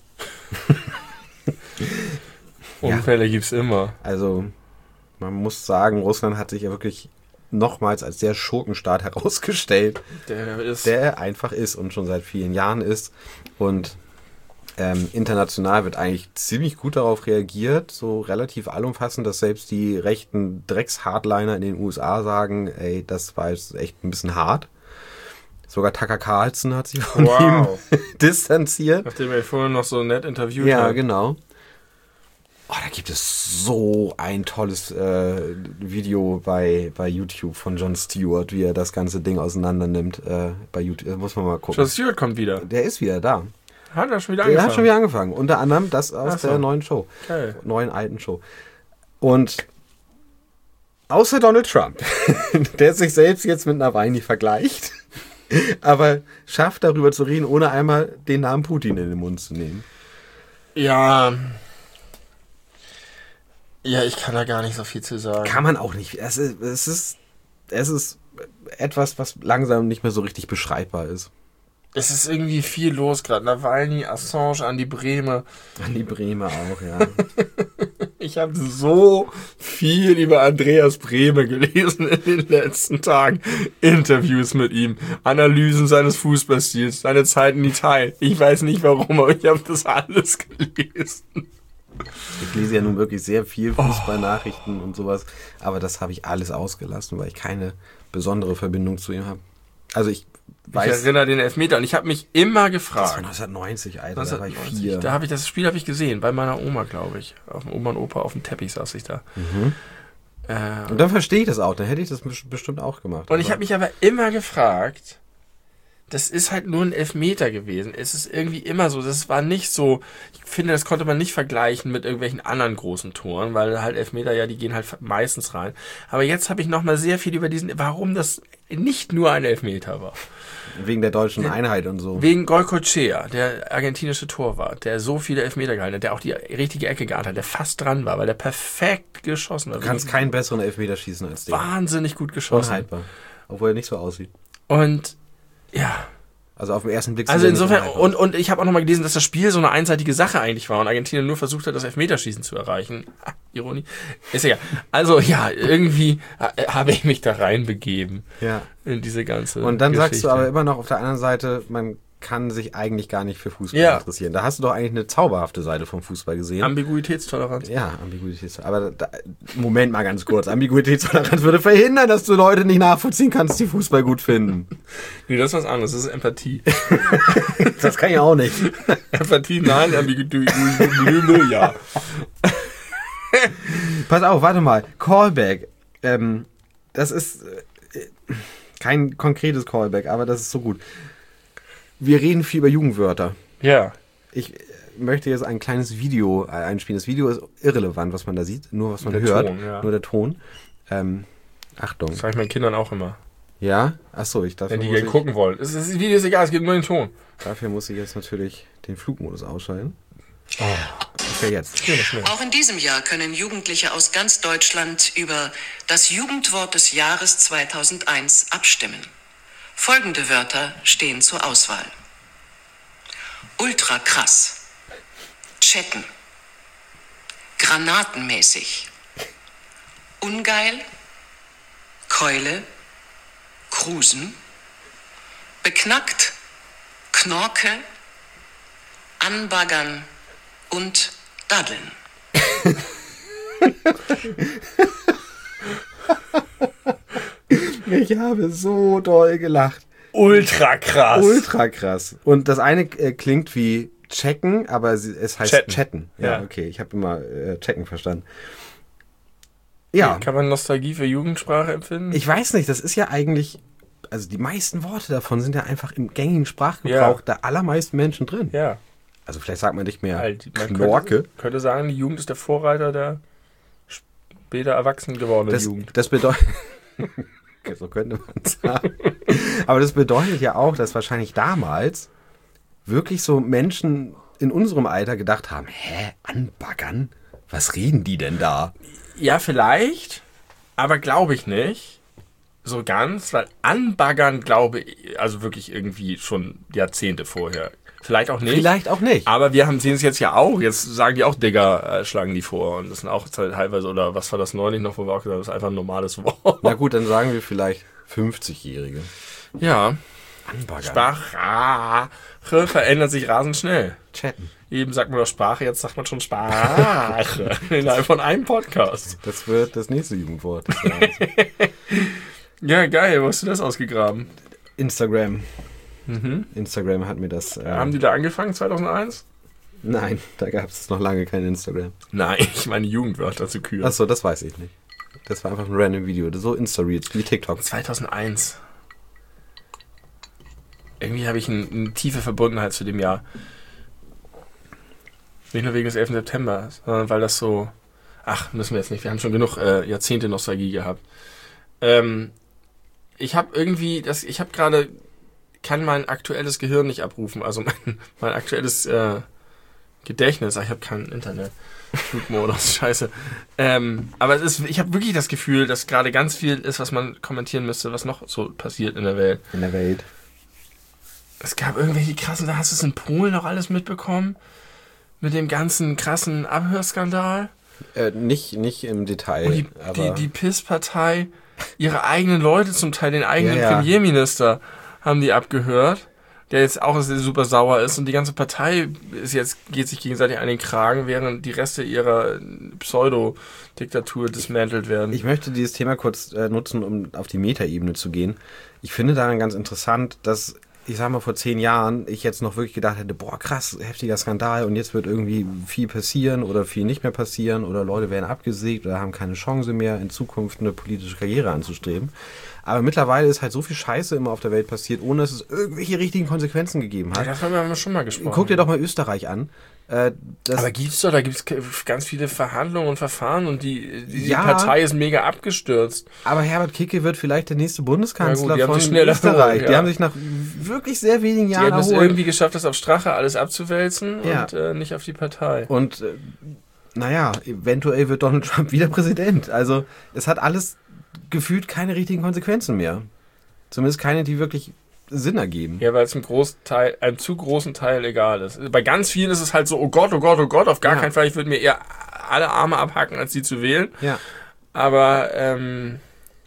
Ja. Unfälle gibt's immer. Also, man muss sagen, Russland hat sich ja wirklich nochmals als der Schurkenstaat herausgestellt, Der ist. der er einfach ist und schon seit vielen Jahren ist. Und ähm, international wird eigentlich ziemlich gut darauf reagiert, so relativ allumfassend, dass selbst die rechten Drecks-Hardliner in den U S A sagen, ey, das war jetzt echt ein bisschen hart. Sogar Tucker Carlson hat sich von Wow. ihm distanziert. Nachdem er vorhin noch so nett interviewt Ja, hat. genau. Oh, da gibt es so ein tolles äh, Video bei, bei YouTube von Jon Stewart, wie er das ganze Ding auseinander nimmt. Äh, bei YouTube, muss man mal gucken. Jon Stewart kommt wieder. Der ist wieder da. Hat er schon wieder Der angefangen? hat schon wieder angefangen. Unter anderem das aus Ach so. der neuen Show. Geil. Neuen alten Show. Und außer Donald Trump, der sich selbst jetzt mit Nawalny vergleicht, aber schafft darüber zu reden, ohne einmal den Namen Putin in den Mund zu nehmen. Ja. Ja, ich kann da gar nicht so viel zu sagen. Kann man auch nicht. Es ist, es ist, es ist etwas, was langsam nicht mehr so richtig beschreibbar ist. Es ist irgendwie viel los gerade. Nawalny, Assange, Andi Brehme. An die Bremer auch, ja. Ich habe so viel über Andreas Brehme gelesen in den letzten Tagen. Interviews mit ihm, Analysen seines Fußballstils, seine Zeit in Italien. Ich weiß nicht warum, aber ich habe das alles gelesen. Ich lese ja nun wirklich sehr viel Fußballnachrichten und sowas, aber das habe ich alles ausgelassen, weil ich keine besondere Verbindung zu ihm habe. Also ich Ich weiß, erinnere den Elfmeter und ich habe mich immer das gefragt. war neunzehnhundertneunzig, Alter, da war ich neunzehnhundertneunzig. vier. Da habe ich das Spiel habe ich gesehen, bei meiner Oma, glaube ich. Auf dem Oma und Opa auf dem Teppich saß ich da. Mhm. Äh, Und dann verstehe ich das auch, dann hätte ich das bestimmt auch gemacht. und ich aber- habe mich aber immer gefragt, das ist halt nur ein Elfmeter gewesen. Es ist irgendwie immer so, das war nicht so, ich finde, das konnte man nicht vergleichen mit irgendwelchen anderen großen Toren, weil halt Elfmeter, ja, die gehen halt meistens rein. Aber jetzt habe ich nochmal sehr viel über diesen, warum das nicht nur ein Elfmeter war. Wegen der deutschen Einheit und so. Wegen Goycochea, der argentinische Torwart, der so viele Elfmeter gehalten hat, der auch die richtige Ecke geahnt hat, der fast dran war, weil der perfekt geschossen hat. Du kannst keinen besseren Elfmeter schießen als den. Wahnsinnig gut geschossen. Unhaltbar. Obwohl er nicht so aussieht. Und ja, Also auf den ersten Blick... also sieht er nicht insofern, unhaltbar und, und ich habe auch nochmal gelesen, dass das Spiel so eine einseitige Sache eigentlich war und Argentinien nur versucht hat, das Elfmeterschießen zu erreichen. Ha, Ironie. Ist egal. Also ja, irgendwie ha- habe ich mich da reinbegeben aus. Ja. in diese ganze Und dann sagst du Geschichte. aber immer noch auf der anderen Seite, man kann sich eigentlich gar nicht für Fußball Ja. interessieren. Da hast du doch eigentlich eine zauberhafte Seite vom Fußball gesehen. Ambiguitätstoleranz. Ja, Ambiguität. Aber da, Moment mal ganz kurz. Ambiguitätstoleranz würde verhindern, dass du Leute nicht nachvollziehen kannst, die Fußball gut finden. Nee, das ist was anderes. Das ist Empathie. Das kann ich auch nicht. Empathie, nein, Ambiguität, ja. Pass auf, warte mal. Callback. Ähm, das ist äh, kein konkretes Callback, aber das ist so gut. Wir reden viel über Jugendwörter. Ja. Ich äh, möchte jetzt ein kleines Video äh, einspielen. Das Video ist irrelevant, was man da sieht. Nur was man Der hört. Ton, ja. Nur der Ton. Ähm, Achtung. Das sage ich meinen Kindern auch immer. Ja? Achso, ich dafür Wenn die muss gerne ich, gucken wollen. Das, das Video ist egal, es geht nur den Ton. dafür muss ich jetzt natürlich den Flugmodus ausschalten. Okay, jetzt. Ja, das schnell. Auch in diesem Jahr können Jugendliche aus ganz Deutschland über das Jugendwort des Jahres zweitausendeins abstimmen. Folgende Wörter stehen zur Auswahl. Ultra krass. Checken. Granatenmäßig. Ungeil. Keule. Cruisen. Beknackt. Knorke. Anbaggern und daddeln. Ich habe so doll gelacht. Ultra krass. Ultra krass. Und das eine äh, klingt wie checken, aber sie- es heißt chatten. Chatten. Ja, Ja. okay. Ich habe immer äh, checken verstanden. Ja, Kann man Nostalgie für Jugendsprache empfinden? ich weiß nicht, das ist ja eigentlich, also die meisten Worte davon sind ja einfach im gängigen Sprachgebrauch Ja. der allermeisten Menschen drin. Ja. Also vielleicht sagt man nicht mehr Halt, man Knorke. könnte, könnte sagen, die Jugend ist der Vorreiter der später erwachsen gewordenen Das, Jugend. das bedeutet, so könnte man sagen. Aber das bedeutet ja auch, dass wahrscheinlich damals wirklich so Menschen in unserem Alter gedacht haben, hä, anbaggern? Was reden die denn da? Ja, vielleicht, aber glaube ich nicht. So ganz, weil anbaggern, glaube ich, also wirklich irgendwie schon Jahrzehnte vorher Vielleicht auch nicht. Vielleicht auch nicht. Aber wir haben sehen es jetzt ja auch. Jetzt sagen die auch Digger, äh, schlagen die vor. Und das sind auch teilweise, oder was war das neulich noch, wo wir auch gesagt haben, das ist einfach ein normales Wort. Na gut, dann sagen wir vielleicht fünfzigjährige. Ja. Anbaggern. Sprache verändert sich rasend schnell. Chatten. Eben sagt man doch Sprache, jetzt sagt man schon Sprache. Innerhalb von einem Podcast. Das wird das nächste Jugendwort. Ja, geil. Wo hast du das ausgegraben? Instagram. Mhm. Instagram hat mir das... Äh, Haben die da angefangen, zweitausendeins? Nein, da gab es noch lange kein Instagram. Nein, ich meine Jugendwörter zu küren. Achso, das weiß ich nicht. Das war einfach ein random Video. So Insta-Reels wie TikTok. zweitausendeins. Irgendwie habe ich ein, eine tiefe Verbundenheit zu dem Jahr. Nicht nur wegen des elften September, sondern weil das so... Ach, müssen wir jetzt nicht. Wir haben schon genug äh, Jahrzehnte Nostalgie gehabt. Ähm, ich habe irgendwie... das, Ich habe gerade... kann mein aktuelles Gehirn nicht abrufen. Also mein, mein aktuelles äh, Gedächtnis. Ach, ich habe kein Internet. Flugmodus, scheiße. Ähm, aber es ist, ich habe wirklich das Gefühl, dass gerade ganz viel ist, was man kommentieren müsste, was noch so passiert in der Welt. In der Welt. Es gab irgendwelche krassen, da hast du es in Polen noch alles mitbekommen? Mit dem ganzen krassen Abhörskandal? Äh, nicht, nicht im Detail. Und die, aber die, die P I S-Partei, ihre eigenen Leute, zum Teil den eigenen Ja, ja. Premierminister, haben die abgehört, der jetzt auch super sauer ist und die ganze Partei ist jetzt, geht sich gegenseitig an den Kragen, während die Reste ihrer Pseudo-Diktatur dismantelt werden. Ich möchte dieses Thema kurz äh, nutzen, um auf die Metaebene zu gehen. Ich finde daran ganz interessant, dass, ich sag mal, vor zehn Jahren ich jetzt noch wirklich gedacht hätte, boah, krass, heftiger Skandal und jetzt wird irgendwie viel passieren oder viel nicht mehr passieren oder Leute werden abgesägt oder haben keine Chance mehr, in Zukunft eine politische Karriere anzustreben. Aber mittlerweile ist halt so viel Scheiße immer auf der Welt passiert, ohne dass es irgendwelche richtigen Konsequenzen gegeben hat. Ja, das haben wir schon mal gesprochen. Guck dir doch mal Österreich an. Äh, das Aber gibt's doch, da gibt's ganz viele Verhandlungen und Verfahren und die, die, Ja. die Partei ist mega abgestürzt. Aber Herbert Kickl wird vielleicht der nächste Bundeskanzler Ja gut, die haben von sich schnell Österreich. erholt, ja. Die haben sich nach wirklich sehr wenigen Die Jahren haben es erholt. irgendwie geschafft, das auf Strache alles abzuwälzen Ja. und äh, nicht auf die Partei. Und äh, naja, eventuell wird Donald Trump wieder Präsident. Also es hat alles gefühlt keine richtigen Konsequenzen mehr. Zumindest keine, die wirklich Sinn ergeben. Ja, weil es einem, Großteil, einem zu großen Teil egal ist. Bei ganz vielen ist es halt so, oh Gott, oh Gott, oh Gott, auf gar Ja. keinen Fall, ich würde mir eher alle Arme abhacken, als sie zu wählen. Ja. Aber ähm,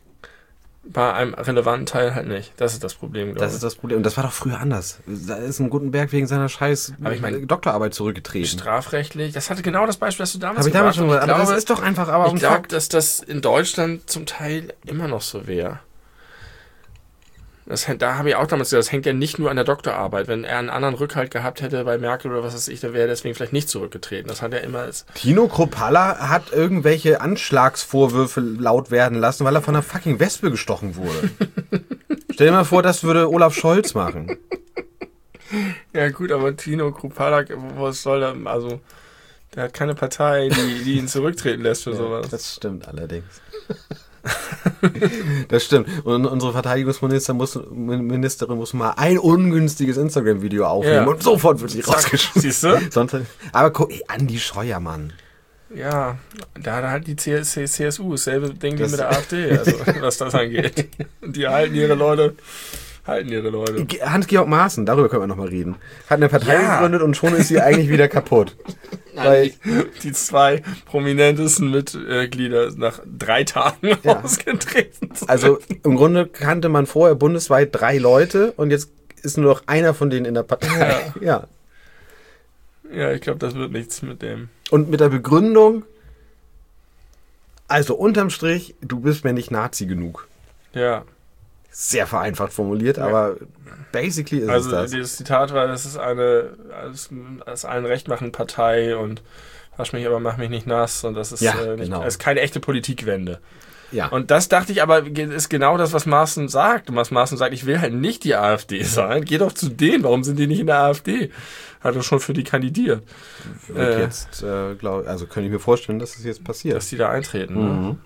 bei einem relevanten Teil halt nicht. Das ist das Problem, glaube Das ich. ist das Problem. Und das war doch früher anders. Da ist ein Gutenberg wegen seiner scheiß Aber ich mein, Doktorarbeit zurückgetreten. Strafrechtlich, das hatte genau das Beispiel, das du damals Habe ich damals gebracht schon hast. gesagt. Ich Aber glaube, das ist doch einfach aber Ich ein glaube, Fakt. dass das in Deutschland zum Teil immer noch so wäre. Das, da habe ich auch damals gesagt, das hängt ja nicht nur an der Doktorarbeit. Wenn er einen anderen Rückhalt gehabt hätte bei Merkel oder was weiß ich, dann wäre er deswegen vielleicht nicht zurückgetreten. Das hat er immer als... Tino Kruppalla hat irgendwelche Anschlagsvorwürfe laut werden lassen, weil er von einer fucking Wespe gestochen wurde. Stell dir mal vor, das würde Olaf Scholz machen. Ja gut, aber Tino Kruppalla, was soll der... Also, der hat keine Partei, die, die ihn zurücktreten lässt für Ja, sowas. das stimmt allerdings. Das stimmt. Und unsere Verteidigungsministerin muss, Ministerin muss mal ein ungünstiges Instagram-Video aufnehmen Ja. und sofort wird sie Zack, rausgeschmissen. siehst du? Sonst, aber guck, ey, Andi Scheuer, Mann. Ja, da hat halt die C S U dasselbe Ding Das- wie mit der AfD, also, was das angeht. Die halten ihre Leute, halten ihre Leute. Hans-Georg Maaßen, darüber können wir nochmal reden. Hat eine Partei Ja. gegründet und schon ist sie eigentlich wieder kaputt. Weil, Die, die zwei prominentesten Mitglieder nach drei Tagen Ja. ausgetreten sind. also im Grunde kannte man vorher bundesweit drei Leute und jetzt ist nur noch einer von denen in der Partei. Ja. Ja, ich glaube, das wird nichts mit dem. Und mit der Begründung, also unterm Strich, du bist mir nicht Nazi genug. Ja, Sehr vereinfacht formuliert, aber basically ist also es das. dieses Zitat war, das ist eine als, als allen recht machen Partei und wasch mich, aber mach mich nicht nass und das ist, Ja, äh, nicht, genau. das ist keine echte Politikwende. Ja. Und das dachte ich aber, ist genau das, was Maaßen sagt. Und was Maaßen sagt, ich will halt nicht die AfD sein. Geh doch zu denen. Warum sind die nicht in der AfD? Hat er schon für die kandidiert. Und äh, jetzt, äh, glaub, also könnte ich mir vorstellen, dass es jetzt passiert. Dass die da eintreten. Ne? Mhm.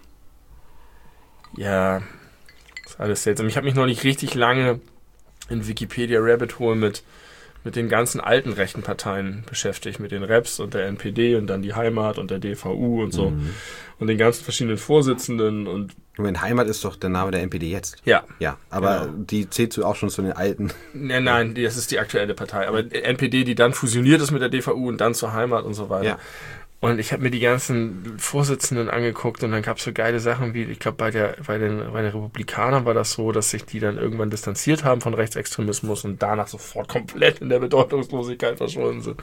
Ja, ist alles seltsam. Ich habe mich noch nicht richtig lange in Wikipedia Rabbit Hole mit mit den ganzen alten rechten Parteien beschäftigt, mit den Reps und der N P D und dann die Heimat und der D V U und so mhm. und den ganzen verschiedenen Vorsitzenden und Moment, Heimat ist doch der Name der N P D jetzt. Ja. Ja, aber genau. Die zählt du auch schon zu den alten. Nein, nein, das ist die aktuelle Partei. Aber N P D, die dann fusioniert ist mit der D V U und dann zur Heimat und so weiter. Ja. Und ich habe mir die ganzen Vorsitzenden angeguckt und dann gab es so geile Sachen wie, ich glaube, bei der, bei den, bei den Republikanern war das so, dass sich die dann irgendwann distanziert haben von Rechtsextremismus und danach sofort komplett in der Bedeutungslosigkeit verschwunden sind.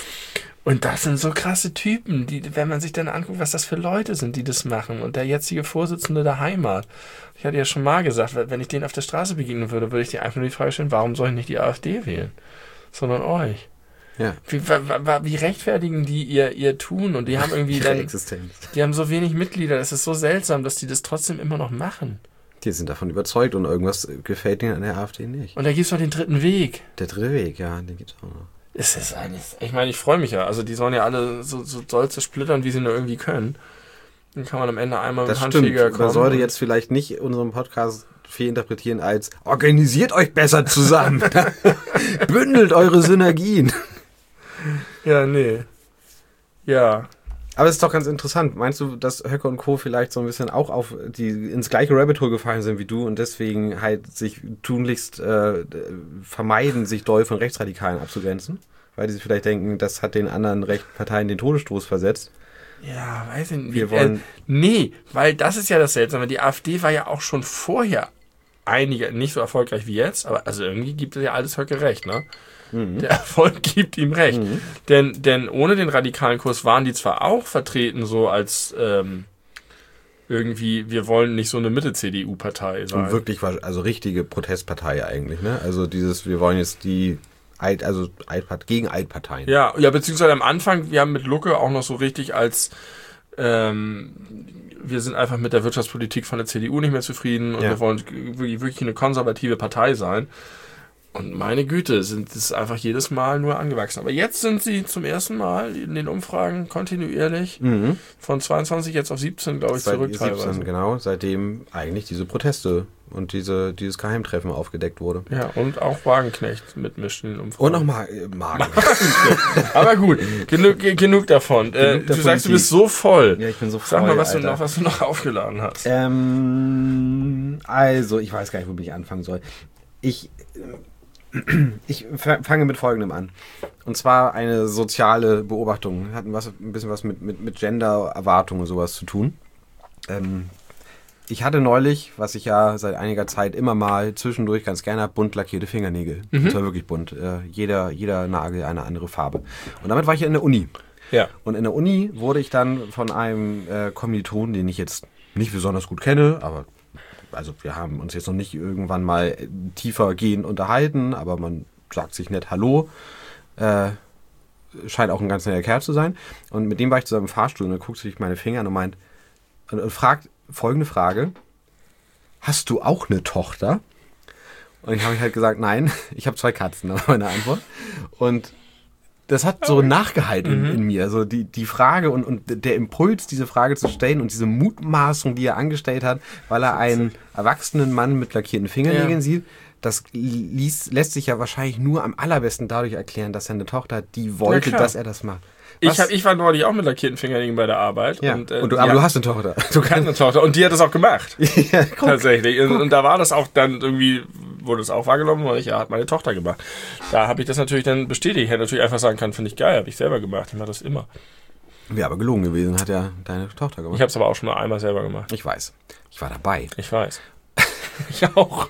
Und das sind so krasse Typen, die, wenn man sich dann anguckt, was das für Leute sind, die das machen. Und der jetzige Vorsitzende der Heimat. Ich hatte ja schon mal gesagt, wenn ich den auf der Straße begegnen würde, würde ich dir einfach nur die Frage stellen, warum soll ich nicht die AfD wählen? Sondern euch. Ja. Wie, wie rechtfertigen die ihr, ihr Tun? Und die haben irgendwie dann, Existenz. Die haben so wenig Mitglieder. Es ist so seltsam, dass die das trotzdem immer noch machen. Die sind davon überzeugt und irgendwas gefällt ihnen an der AfD nicht. Und da gibt es noch den dritten Weg. Der dritte Weg, ja, den gibt es auch noch. Es ist alles, ich meine, ich freue mich ja. Also die sollen ja alle so, so doll zersplittern, wie sie nur irgendwie können. Dann kann man am Ende einmal mit das Handfeger kommen. Man sollte jetzt vielleicht nicht unseren Podcast fehlinterpretieren als organisiert euch besser zusammen. Bündelt eure Synergien. Ja, nee. Ja. Aber es ist doch ganz interessant. Meinst du, dass Höcke und Co. vielleicht so ein bisschen auch auf die ins gleiche Rabbit Hole gefallen sind wie du und deswegen halt sich tunlichst äh, vermeiden, sich doll von Rechtsradikalen abzugrenzen? Weil die sich vielleicht denken, das hat den anderen rechten Parteien den Todesstoß versetzt. Ja, weiß ich nicht. Wir wollen äh, nee, weil das ist ja das Seltsame. Die AfD war ja auch schon vorher einige, nicht so erfolgreich wie jetzt, aber also irgendwie gibt es ja alles Höcke recht, ne? Mhm. Der Erfolg gibt ihm recht. Mhm. Denn, denn ohne den radikalen Kurs waren die zwar auch vertreten, so als ähm, irgendwie, wir wollen nicht so eine Mitte-C D U-Partei sein. Und wirklich, also richtige Protestpartei eigentlich, ne? Also dieses, wir wollen jetzt die Alt, also Altpart, gegen Altparteien. Ja, ja, beziehungsweise am Anfang, wir haben mit Lucke auch noch so richtig als ähm, wir sind einfach mit der Wirtschaftspolitik von der C D U nicht mehr zufrieden und ja. wir wollen wirklich eine konservative Partei sein. Und meine Güte, sind es einfach jedes Mal nur angewachsen. Aber jetzt sind sie zum ersten Mal in den Umfragen kontinuierlich mhm. von zweiundzwanzig jetzt auf siebzehn, glaube ich, Seit zurück teilweise. siebzehn, genau, seitdem eigentlich diese Proteste und diese, dieses Geheimtreffen aufgedeckt wurde. Ja, und auch Wagenknecht mitmischt in den Umfragen. Und nochmal äh, Magen. Aber gut, genug, genug davon. Genug äh, du sagst, du bist so voll. Ja, ich bin so voll, Sag mal, was, Alter. du noch, was du noch aufgeladen hast. Ähm, also, ich weiß gar nicht, womit ich anfangen soll. Ich... Ich fange mit Folgendem an. Und zwar eine soziale Beobachtung. Hat was, ein bisschen was mit, mit, mit Gender-Erwartungen und sowas zu tun. Ähm, ich hatte neulich, was ich ja seit einiger Zeit immer mal zwischendurch ganz gerne habe, bunt lackierte Fingernägel. Mhm. Und zwar wirklich bunt. Äh, jeder, jeder Nagel eine andere Farbe. Und damit war ich in der Uni. Ja. Und in der Uni wurde ich dann von einem äh, Kommilitonen, den ich jetzt nicht besonders gut kenne, aber also wir haben uns jetzt noch nicht irgendwann mal tiefer gehend unterhalten, aber man sagt sich nett Hallo. Äh, scheint auch ein ganz netter Kerl zu sein. Und mit dem war ich zusammen im Fahrstuhl und dann guckt sich meine Finger an und meint und, und fragt folgende Frage: Hast du auch eine Tochter? Und ich habe halt gesagt, nein, ich habe zwei Katzen, das war meine Antwort. Und das hat so nachgehalt in, in mir. Also die, die Frage und, und der Impuls, diese Frage zu stellen und diese Mutmaßung, die er angestellt hat, weil er einen erwachsenen Mann mit lackierten Fingernägeln ja. sieht, das ließ, lässt sich ja wahrscheinlich nur am allerbesten dadurch erklären, dass er eine Tochter hat, die wollte, dass er das macht. Ich, hab, ich war neulich auch mit lackierten Fingernägeln bei der Arbeit. Ja. Und, äh, und du, aber ja, du hast eine Tochter. Du kannst eine Tochter. Und die hat das auch gemacht. Ja, guck, tatsächlich. Und, guck. und da war das auch dann irgendwie, wurde es auch wahrgenommen, weil ich, ja, hat meine Tochter gemacht. Da habe ich das natürlich dann bestätigt. Ich hätte natürlich einfach sagen können, finde ich geil, habe ich selber gemacht. Ich mache das immer. Wäre aber gelogen gewesen, hat ja deine Tochter gemacht. Ich habe es aber auch schon mal einmal selber gemacht. Ich weiß. Ich war dabei. Ich weiß. Ich auch.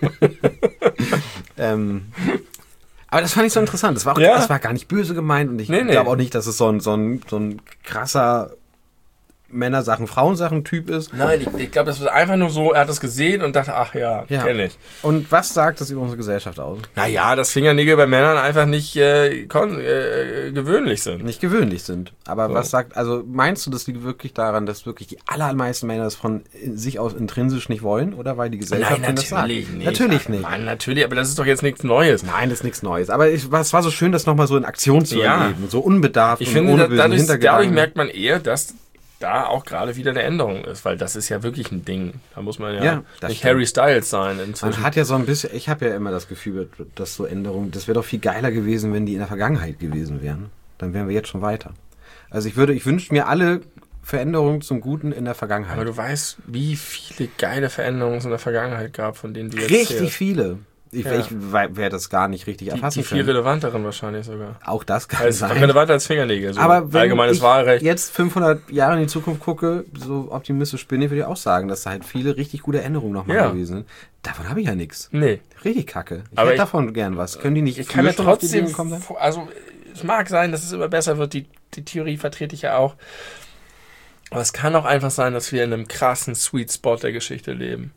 ähm... Aber das fand ich so interessant. Das war, auch, ja. das war gar nicht böse gemeint und ich nee, nee. glaube auch nicht, dass es so ein, so ein, so ein krasser Männersachen, Frauensachen-Typ ist. Nein, ich, ich glaube, das war einfach nur so, er hat es gesehen und dachte, ach ja, ja. kenne ich. Und was sagt das über unsere Gesellschaft aus? Naja, dass Fingernägel bei Männern einfach nicht äh, kon- äh, gewöhnlich sind. Nicht gewöhnlich sind. Aber so. Was sagt, also meinst du, das liegt wirklich daran, dass wirklich die allermeisten Männer das von sich aus intrinsisch nicht wollen? Oder weil die Gesellschaft Nein, das sagt? nicht. Natürlich nicht. Mann, natürlich, aber das ist doch jetzt nichts Neues. Nein, das ist nichts Neues. Aber ich, es war so schön, das nochmal so in Aktion zu ja. erleben. So unbedarft ich und finde, ohne da, bösen dadurch, Hintergedanken. dadurch merkt man eher, dass da auch gerade wieder eine Änderung ist, weil das ist ja wirklich ein Ding. Da muss man ja, Ja, das nicht stimmt. Harry Styles sein inzwischen. Man hat ja so ein bisschen, ich habe ja immer das Gefühl, dass so Änderungen, das wäre doch viel geiler gewesen, wenn die in der Vergangenheit gewesen wären. Dann wären wir jetzt schon weiter. Also ich würde, ich wünsche mir alle Veränderungen zum Guten in der Vergangenheit. Aber du weißt, wie viele geile Veränderungen es in der Vergangenheit gab, von denen du jetzt Richtig zählst. viele. Ich, Ja. ich werde das gar nicht richtig Die, erfassen die viel können. relevanteren wahrscheinlich sogar. Auch das kann Also sein. relevanter als Fingernägel. So Aber wenn allgemeines ich Wahlrecht. jetzt fünfhundert Jahre in die Zukunft gucke, so optimistisch bin ich, würde ich auch sagen, dass da halt viele richtig gute Änderungen nochmal Ja. gewesen sind. Davon habe ich ja nichts. Nee. Richtig kacke. Ich Aber hätte ich- davon gern was. Können die nicht Ich kann mir früher schon auf die trotzdem, Idee gekommen sein? vor- also es mag sein, dass es immer besser wird, die, die Theorie vertrete ich ja auch. Aber es kann auch einfach sein, dass wir in einem krassen Sweet Spot der Geschichte leben.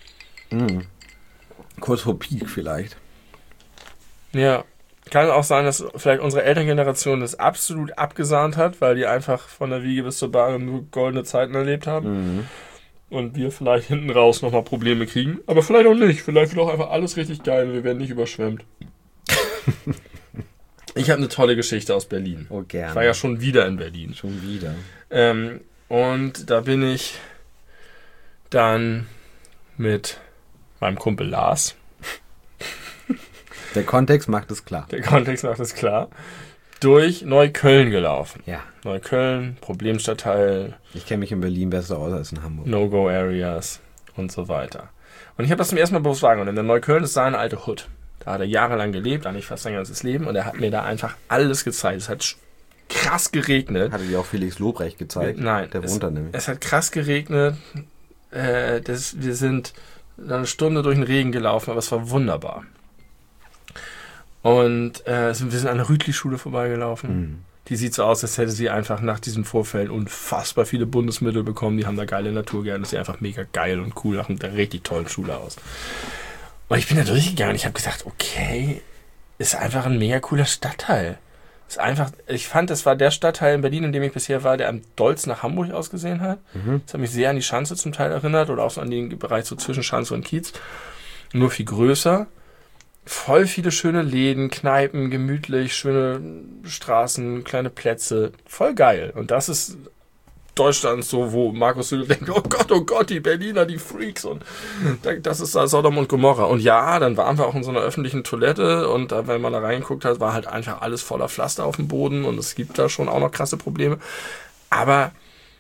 Kurz vor Peak vielleicht. Ja, kann auch sein, dass vielleicht unsere Elterngeneration das absolut abgesahnt hat, weil die einfach von der Wiege bis zur Bahn nur goldene Zeiten erlebt haben. Und wir vielleicht hinten raus nochmal Probleme kriegen. Aber vielleicht auch nicht. Vielleicht wird auch einfach alles richtig geil und wir werden nicht überschwemmt. Ich habe eine tolle Geschichte aus Berlin. Oh, gerne. Ich war ja schon wieder in Berlin. Schon wieder. Ähm, und da bin ich dann mit meinem Kumpel Lars, Der Kontext macht es klar. der Kontext macht es klar, durch Neukölln gelaufen. Ja. Neukölln, Problemstadtteil, Ich kenne mich in Berlin besser aus als in Hamburg. No-Go-Areas und so weiter. Und ich habe das zum ersten Mal bewusst wahrgenommen. Denn der Neukölln ist seine alte Hood. Da hat er jahrelang gelebt, eigentlich fast sein ganzes Leben. Und er hat mir da einfach alles gezeigt. Es hat sch- krass geregnet. Hatte dir auch Felix Lobrecht gezeigt? Nein, Der es, wohnt da nämlich. es hat krass geregnet. Äh, das, wir sind eine Stunde durch den Regen gelaufen, aber es war wunderbar. Und äh, sind- wir sind an der Rütli-Schule vorbeigelaufen. Mhm. Die sieht so aus, als hätte sie einfach nach diesen Vorfällen unfassbar viele Bundesmittel bekommen. Die haben da geile Natur gern. Das sieht einfach mega geil und cool nach einer richtig tollen Schule aus. Und ich bin da durchgegangen und ich habe gesagt, okay, ist einfach ein mega cooler Stadtteil. Ist einfach, ich fand, das war der Stadtteil in Berlin, in dem ich bisher war, der am dollsten nach Hamburg ausgesehen hat. Das hat mich sehr an die Schanze zum Teil erinnert oder auch so an den Bereich so zwischen Schanze und Kiez. Nur viel größer. Voll viele schöne Läden, Kneipen, gemütlich, schöne Straßen, kleine Plätze. Voll geil. Und das ist Deutschland so, wo Markus Söder denkt, oh Gott, oh Gott, die Berliner, die Freaks. Und das ist da Sodom und Gomorra. Und ja, dann waren wir auch in so einer öffentlichen Toilette und da, wenn man da reingeguckt hat, war halt einfach alles voller Pflaster auf dem Boden und es gibt da schon auch noch krasse Probleme. Aber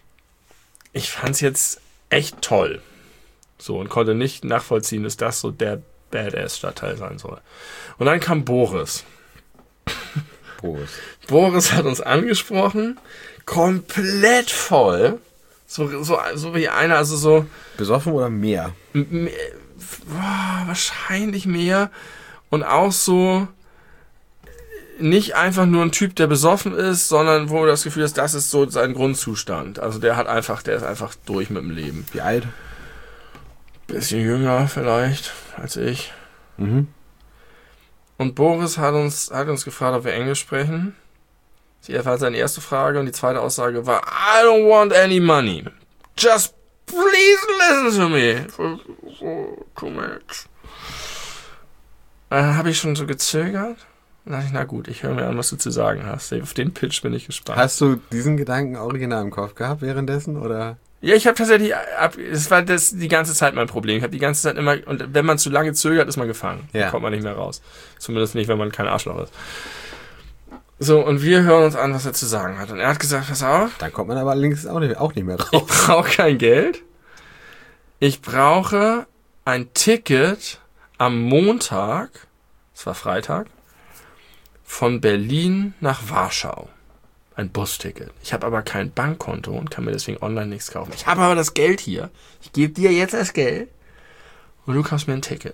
ich fand es jetzt echt toll. So, und konnte nicht nachvollziehen, dass das so der Badass-Stadtteil sein soll. Und dann kam Boris. Prost. Boris hat uns angesprochen, komplett voll. So, so, so wie einer, also so Besoffen oder mehr? m- m- boah, wahrscheinlich mehr. Und auch so nicht einfach nur ein Typ, der besoffen ist, sondern wo du das Gefühl hast, das ist so sein Grundzustand. Also der hat einfach, der ist einfach durch mit dem Leben. Wie alt? Bisschen jünger vielleicht als ich. Mhm. Und Boris hat uns, hat uns gefragt, ob wir Englisch sprechen. Die war seine erste Frage und die zweite Aussage war, I don't want any money. Just please listen to me. For, for two minutes. Dann habe ich schon so gezögert. Dann dachte ich, na gut, ich höre mir an, was du zu sagen hast. Auf den Pitch bin ich gespannt. Hast du diesen Gedanken original im Kopf gehabt währenddessen? Oder? Ja, ich habe tatsächlich, ab, es war das die ganze Zeit mein Problem. Ich habe die ganze Zeit immer, und wenn man zu lange zögert, ist man gefangen. Ja. Dann kommt man nicht mehr raus. Zumindest nicht, wenn man kein Arschloch ist. So, und wir hören uns an, was er zu sagen hat. Und er hat gesagt, pass auf, Dann kommt man aber allerdings auch nicht, auch nicht mehr ich raus. brauche kein Geld. Ich brauche ein Ticket am Montag, es war Freitag, von Berlin nach Warschau. Ein Busticket. Ich habe aber kein Bankkonto und kann mir deswegen online nichts kaufen. Ich habe aber das Geld hier. Ich gebe dir jetzt das Geld und du kaufst mir ein Ticket.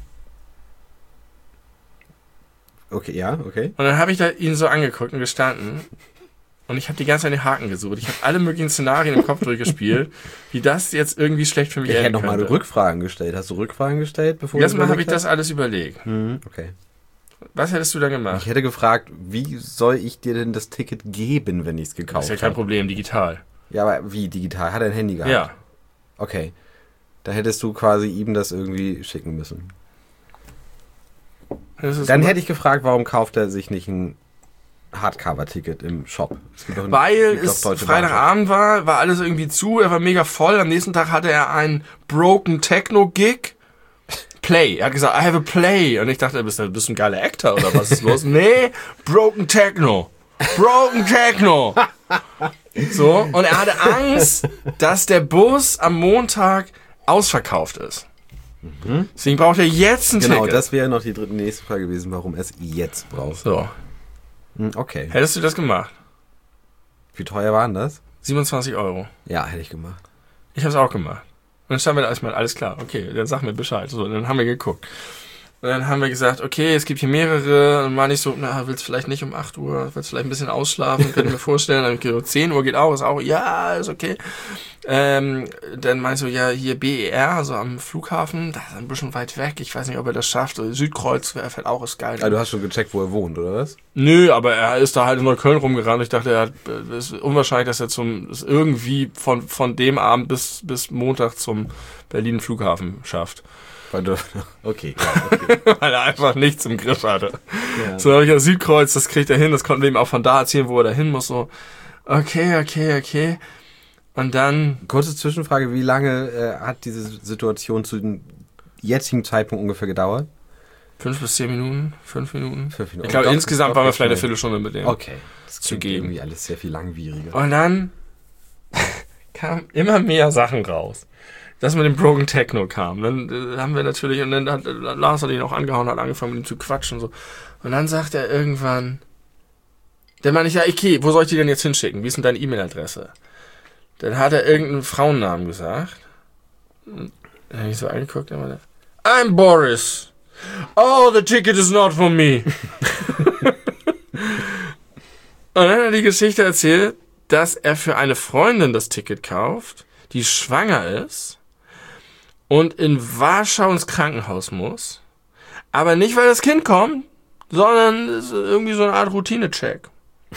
Okay, ja, okay. Und dann habe ich da ihn so angeguckt und gestanden und ich habe die ganze Zeit den Haken gesucht. Ich habe alle möglichen Szenarien im Kopf durchgespielt, wie das jetzt irgendwie schlecht für mich Ich hätte enden nochmal könnte. Rückfragen gestellt. Hast du Rückfragen gestellt, bevor Erstmal du habe ich überlegt das alles überlegt. hast? Mhm, okay. Was hättest du da Ich gemacht? hätte gefragt, wie soll ich dir denn das Ticket geben, wenn ich es Das gekauft ist habe? ja kein Problem, digital. Ja, aber wie digital? Hat er ein Handy gehabt? Ja. Okay. Da hättest du quasi ihm das irgendwie schicken müssen. Das ist Dann so- hätte ich gefragt, warum kauft er sich nicht ein Hardcover-Ticket im Shop? Es gibt doch ein- Weil gibt doch es deutsche Freitagabend war, war alles irgendwie zu, er war mega voll. Am nächsten Tag hatte er einen Broken Techno Gig. Play. Er hat gesagt, I have a play. Und ich dachte, bist du bist ein geiler Actor oder was ist los? Nee, Broken Techno. Broken Techno. So, und er hatte Angst, dass der Bus am Montag ausverkauft ist. Mhm. Deswegen braucht er jetzt ein Genau, Ticket. das wäre noch die dritte nächste Frage gewesen, warum er es jetzt braucht. So. Hm, okay. Hättest du das gemacht? Wie teuer waren das? siebenundzwanzig Euro. Ja, hätte ich gemacht. Ich habe es auch gemacht. Und dann standen wir da erstmal, alles klar, okay, dann sag mir Bescheid. So, dann haben wir geguckt. Und dann haben wir gesagt, okay, es gibt hier mehrere. Und meine ich so, na, willst du vielleicht nicht um acht Uhr, willst du vielleicht ein bisschen ausschlafen, könnte ich mir vorstellen. Dann hab ich gesagt, zehn Uhr geht auch, ist auch, ja, ist okay. Ähm, dann meine ich so, ja, hier B E R, also am Flughafen, das ist ein bisschen weit weg. Ich weiß nicht, ob er das schafft. Südkreuz wäre vielleicht auch, ist geil. Ah, du hast schon gecheckt, wo er wohnt, oder was? Nö, aber er ist da halt in Neukölln rumgerannt. Ich dachte, er hat, es ist unwahrscheinlich, dass er zum, es irgendwie von, von dem Abend bis, bis Montag zum Berlin Flughafen schafft. Weil du, okay, ja, okay. Weil er einfach nichts im Griff hatte. Ja. So habe ich ja Südkreuz, das kriegt er hin, das konnten wir ihm auch von da erzählen, wo er da hin muss. So, okay, okay, okay. Und dann... Kurze Zwischenfrage, wie lange äh, hat diese Situation zu dem jetzigen Zeitpunkt ungefähr gedauert? Fünf bis zehn Minuten, fünf Minuten. Fünf Minuten. Ich glaube, Doch, insgesamt doch, waren wir doch vielleicht eine schnell. Viertelstunde mit dem Okay, das zu klingt geben. irgendwie alles sehr viel langwieriger. Und dann kamen immer mehr Sachen raus. Das mit dem Broken Techno kam. Dann äh, haben wir natürlich, und dann hat äh, Lars hat ihn auch angehauen, hat angefangen mit ihm zu quatschen und so. Und dann sagt er irgendwann, dann meine ich, ja, okay, wo soll ich die denn jetzt hinschicken? Wie ist denn deine E-Mail-Adresse? Dann hat er irgendeinen Frauennamen gesagt. Dann habe ich so angeguckt, und meinte, I'm Boris. Oh, the ticket is not for me. Und dann hat er die Geschichte erzählt, dass er für eine Freundin das Ticket kauft, die schwanger ist und in Warschau ins Krankenhaus muss. Aber nicht, weil das Kind kommt, sondern es ist irgendwie so eine Art Routine-Check.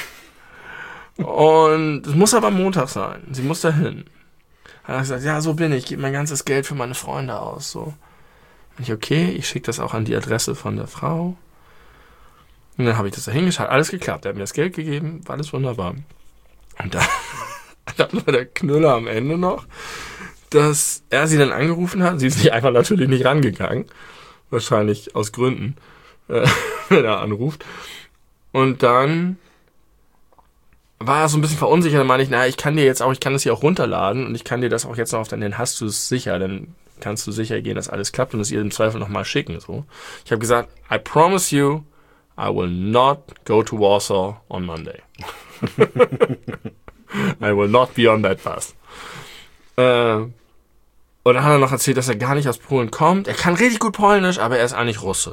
Und es muss aber am Montag sein. Sie muss dahin. Hat er gesagt, ja, so bin ich, gebe mein ganzes Geld für meine Freunde aus. So. Und ich, okay, ich schicke das auch an die Adresse von der Frau. Und dann habe ich das da hingeschaut, alles geklappt. Er hat mir das Geld gegeben, war alles wunderbar. Und da, dann war der Knüller am Ende noch, dass er sie dann angerufen hat. Sie ist nicht einfach natürlich nicht rangegangen. Wahrscheinlich aus Gründen, äh, wenn er anruft. Und dann war er so ein bisschen verunsichert. Dann meine ich, na, ich kann dir jetzt auch, ich kann das hier auch runterladen und ich kann dir das auch jetzt noch auf deinen, dann hast du es sicher, dann kannst du sicher gehen, dass alles klappt und es ihr im Zweifel nochmal schicken. So. Ich habe gesagt, I promise you, I will not go to Warsaw on Monday. I will not be on that bus. Äh, und dann hat er noch erzählt, dass er gar nicht aus Polen kommt. Er kann richtig gut Polnisch, aber er ist eigentlich Russe.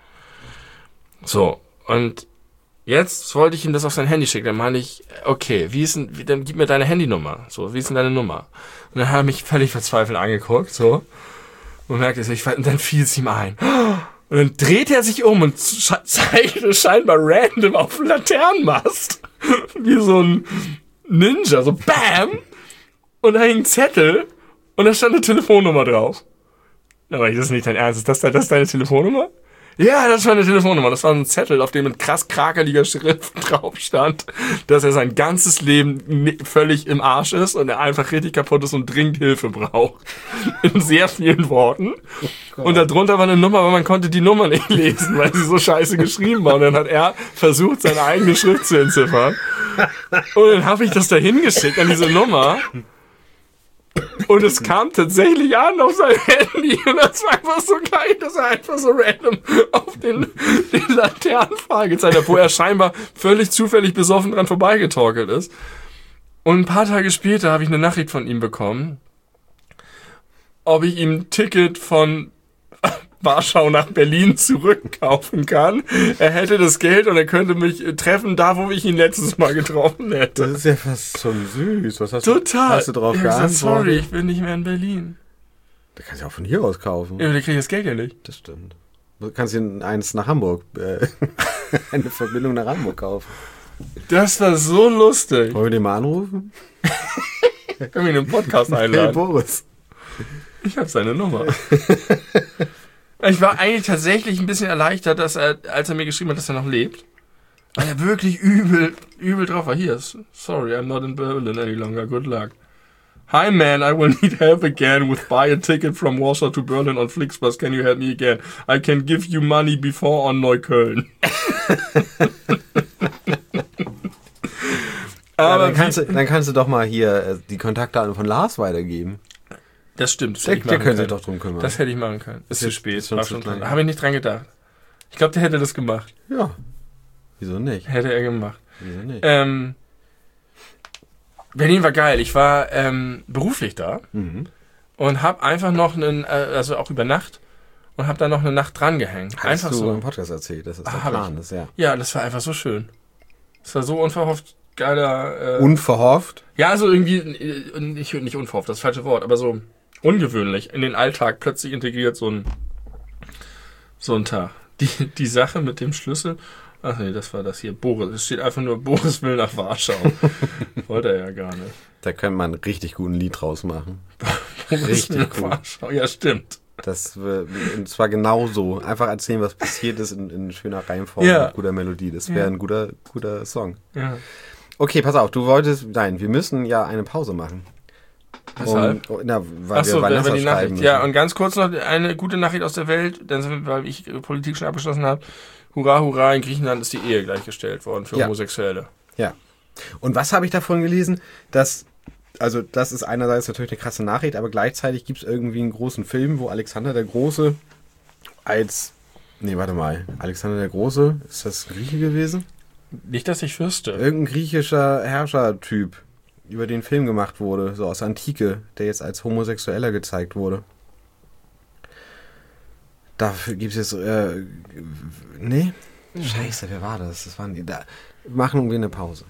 So, und jetzt wollte ich ihm das auf sein Handy schicken. Dann meinte ich, okay, wie ist denn, wie, dann gib mir deine Handynummer. So, wie ist denn deine Nummer? Und dann hat er mich völlig verzweifelt angeguckt, so. Und merkte so, ich, und dann fiel es ihm ein. Und dann dreht er sich um und zeigt es scheinbar random auf dem Laternenmast. Wie so ein Ninja, so BAM! Und da hing ein Zettel und da stand eine Telefonnummer drauf. Da war ich, das ist nicht dein Ernst, ist das, das ist deine Telefonnummer? Ja, das war eine Telefonnummer. Das war ein Zettel, auf dem mit krass krakeliger Schrift drauf stand, dass er sein ganzes Leben völlig im Arsch ist und er einfach richtig kaputt ist und dringend Hilfe braucht. In sehr vielen Worten. Oh und darunter war eine Nummer, aber man konnte die Nummer nicht lesen, weil sie so scheiße geschrieben war. Und dann hat er versucht, seine eigene Schrift zu entziffern. Und dann habe ich das da hingeschickt an diese Nummer. Und es kam tatsächlich an auf sein Handy und das war einfach so geil, dass er einfach so random auf den, den Laternenpfahl gezeigt hat, wo er scheinbar völlig zufällig besoffen dran vorbeigetorkelt ist. Und ein paar Tage später habe ich eine Nachricht von ihm bekommen, ob ich ihm ein Ticket von Warschau nach Berlin zurückkaufen kann. Er hätte das Geld und er könnte mich treffen, da wo ich ihn letztes Mal getroffen hätte. Das ist ja fast schon süß. Was hast Total. Du, hast du drauf ich geantwortet? gesagt, sorry, ich bin nicht mehr in Berlin. Da kannst du auch von hier aus kaufen. Ja, aber der kriegt das Geld ja nicht. Das stimmt. Du kannst dir eins nach Hamburg, äh, eine Verbindung nach Hamburg kaufen. Das war so lustig. Wollen wir den mal anrufen? Können wir ihn in den Podcast Hey einladen? Boris. Ich habe seine Nummer. Ich war eigentlich tatsächlich ein bisschen erleichtert, dass er, als er mir geschrieben hat, dass er noch lebt. War ja wirklich übel, übel drauf. War hier, sorry, I'm not in Berlin any longer, good luck. Hi man, I will need help again with buy a ticket from Warsaw to Berlin on Flixbus. Can you help me again? I can give you money before on Neukölln. Ja, dann, kannst du, dann kannst du doch mal hier die Kontaktdaten von Lars weitergeben. Das stimmt. Das der der könnte sich doch drum kümmern. Das hätte ich machen können. Ist zu spät. Ist schon zu klein. Habe ich nicht dran gedacht. Ich glaube, der hätte das gemacht. Ja. Wieso nicht? Hätte er gemacht. Wieso nicht? Ähm, Berlin war geil. Ich war ähm, beruflich da Mhm. und habe einfach noch einen, äh, also auch über Nacht, und habe da noch eine Nacht dran gehängt. Hast Einfach du so. im Podcast erzählt, das ist der Ah, Plan. ich. Das, ja. Ja, das war einfach so schön. Das war so unverhofft geiler. Äh, Unverhofft? ja, so irgendwie, äh, nicht, nicht unverhofft, das ist das falsche Wort, aber so ungewöhnlich. In den Alltag plötzlich integriert so ein, so ein Tag. Die, die Sache mit dem Schlüssel. Ach nee, das war das hier. Boris. Es steht einfach nur, Boris will nach Warschau. Wollte er ja gar nicht. Da könnte man einen richtig guten Lied draus machen. Boris Richtig will nach cool. Warschau. Ja, stimmt. Das äh, und zwar genauso. Einfach erzählen, was passiert ist in, in schöner Reihenform Ja. mit guter Melodie. Das wäre Ja. ein guter, guter Song. Ja. Okay, pass auf, du wolltest. Nein, wir müssen ja eine Pause machen. Weshalb? Um, na, weil Achso, wir wenn Vanessa wir die schreiben Nachricht. müssen. Ja, und ganz kurz noch eine gute Nachricht aus der Welt, denn weil ich Politik schon abgeschlossen habe. Hurra, hurra, in Griechenland ist die Ehe gleichgestellt worden für Ja. Homosexuelle. Ja. Und was habe ich davon gelesen? Dass, also das ist einerseits natürlich eine krasse Nachricht, aber gleichzeitig gibt es irgendwie einen großen Film, wo Alexander der Große als, nee, warte mal, Alexander der Große, ist das ein Grieche gewesen? Nicht, dass ich wüsste. Irgendein griechischer Herrschertyp, über den Film gemacht wurde, so aus der Antike, der jetzt als Homosexueller gezeigt wurde. Dafür gibt es jetzt, äh, nee? Scheiße, wer war das? Das waren die, da. Machen wir eine Pause.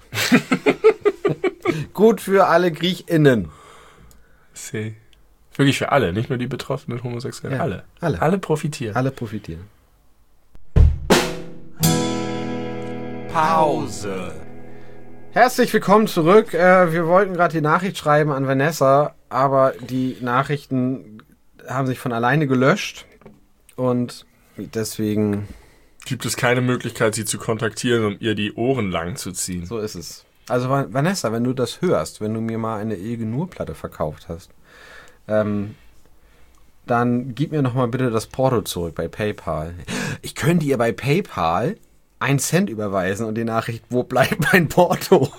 Gut für alle GriechInnen. See. Wirklich für alle, nicht nur die betroffenen Homosexuellen. Ja, alle. alle. Alle profitieren. Alle profitieren. Pause. Herzlich willkommen zurück. Äh, wir wollten gerade die Nachricht schreiben an Vanessa, aber die Nachrichten haben sich von alleine gelöscht und deswegen... Gibt es keine Möglichkeit, sie zu kontaktieren, um ihr die Ohren lang zu ziehen? So ist es. Also Va- Vanessa, wenn du das hörst, wenn du mir mal eine Ilge Nur-Platte verkauft hast, ähm, dann gib mir noch mal bitte das Porto zurück bei PayPal. Ich könnte ihr bei PayPal einen Cent überweisen und die Nachricht, wo bleibt mein Porto?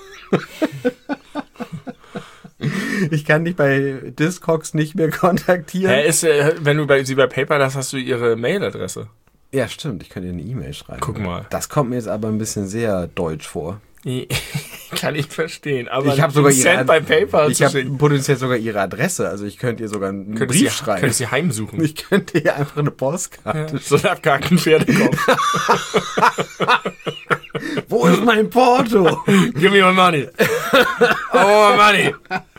Ich kann dich bei Discogs nicht mehr kontaktieren. Hä, ist, äh, wenn du bei, sie bei PayPal hast, hast du ihre Mailadresse. Ja, stimmt. Ich könnte dir eine E-Mail schreiben. Guck mal. Das kommt mir jetzt aber ein bisschen sehr deutsch vor. Kann ich verstehen. Aber Ich habe sogar einen ihre Cent Ad- bei PayPal Ich zu habe schicken. potenziell sogar ihre Adresse. Also ich könnte ihr sogar einen Könntest Brief sie, schreiben. könntest sie heimsuchen. Ich könnte ihr einfach eine Postkarte. So ein abgehackten Pferdekopf. Wo ist mein Porto? Give me my money. Oh, my money.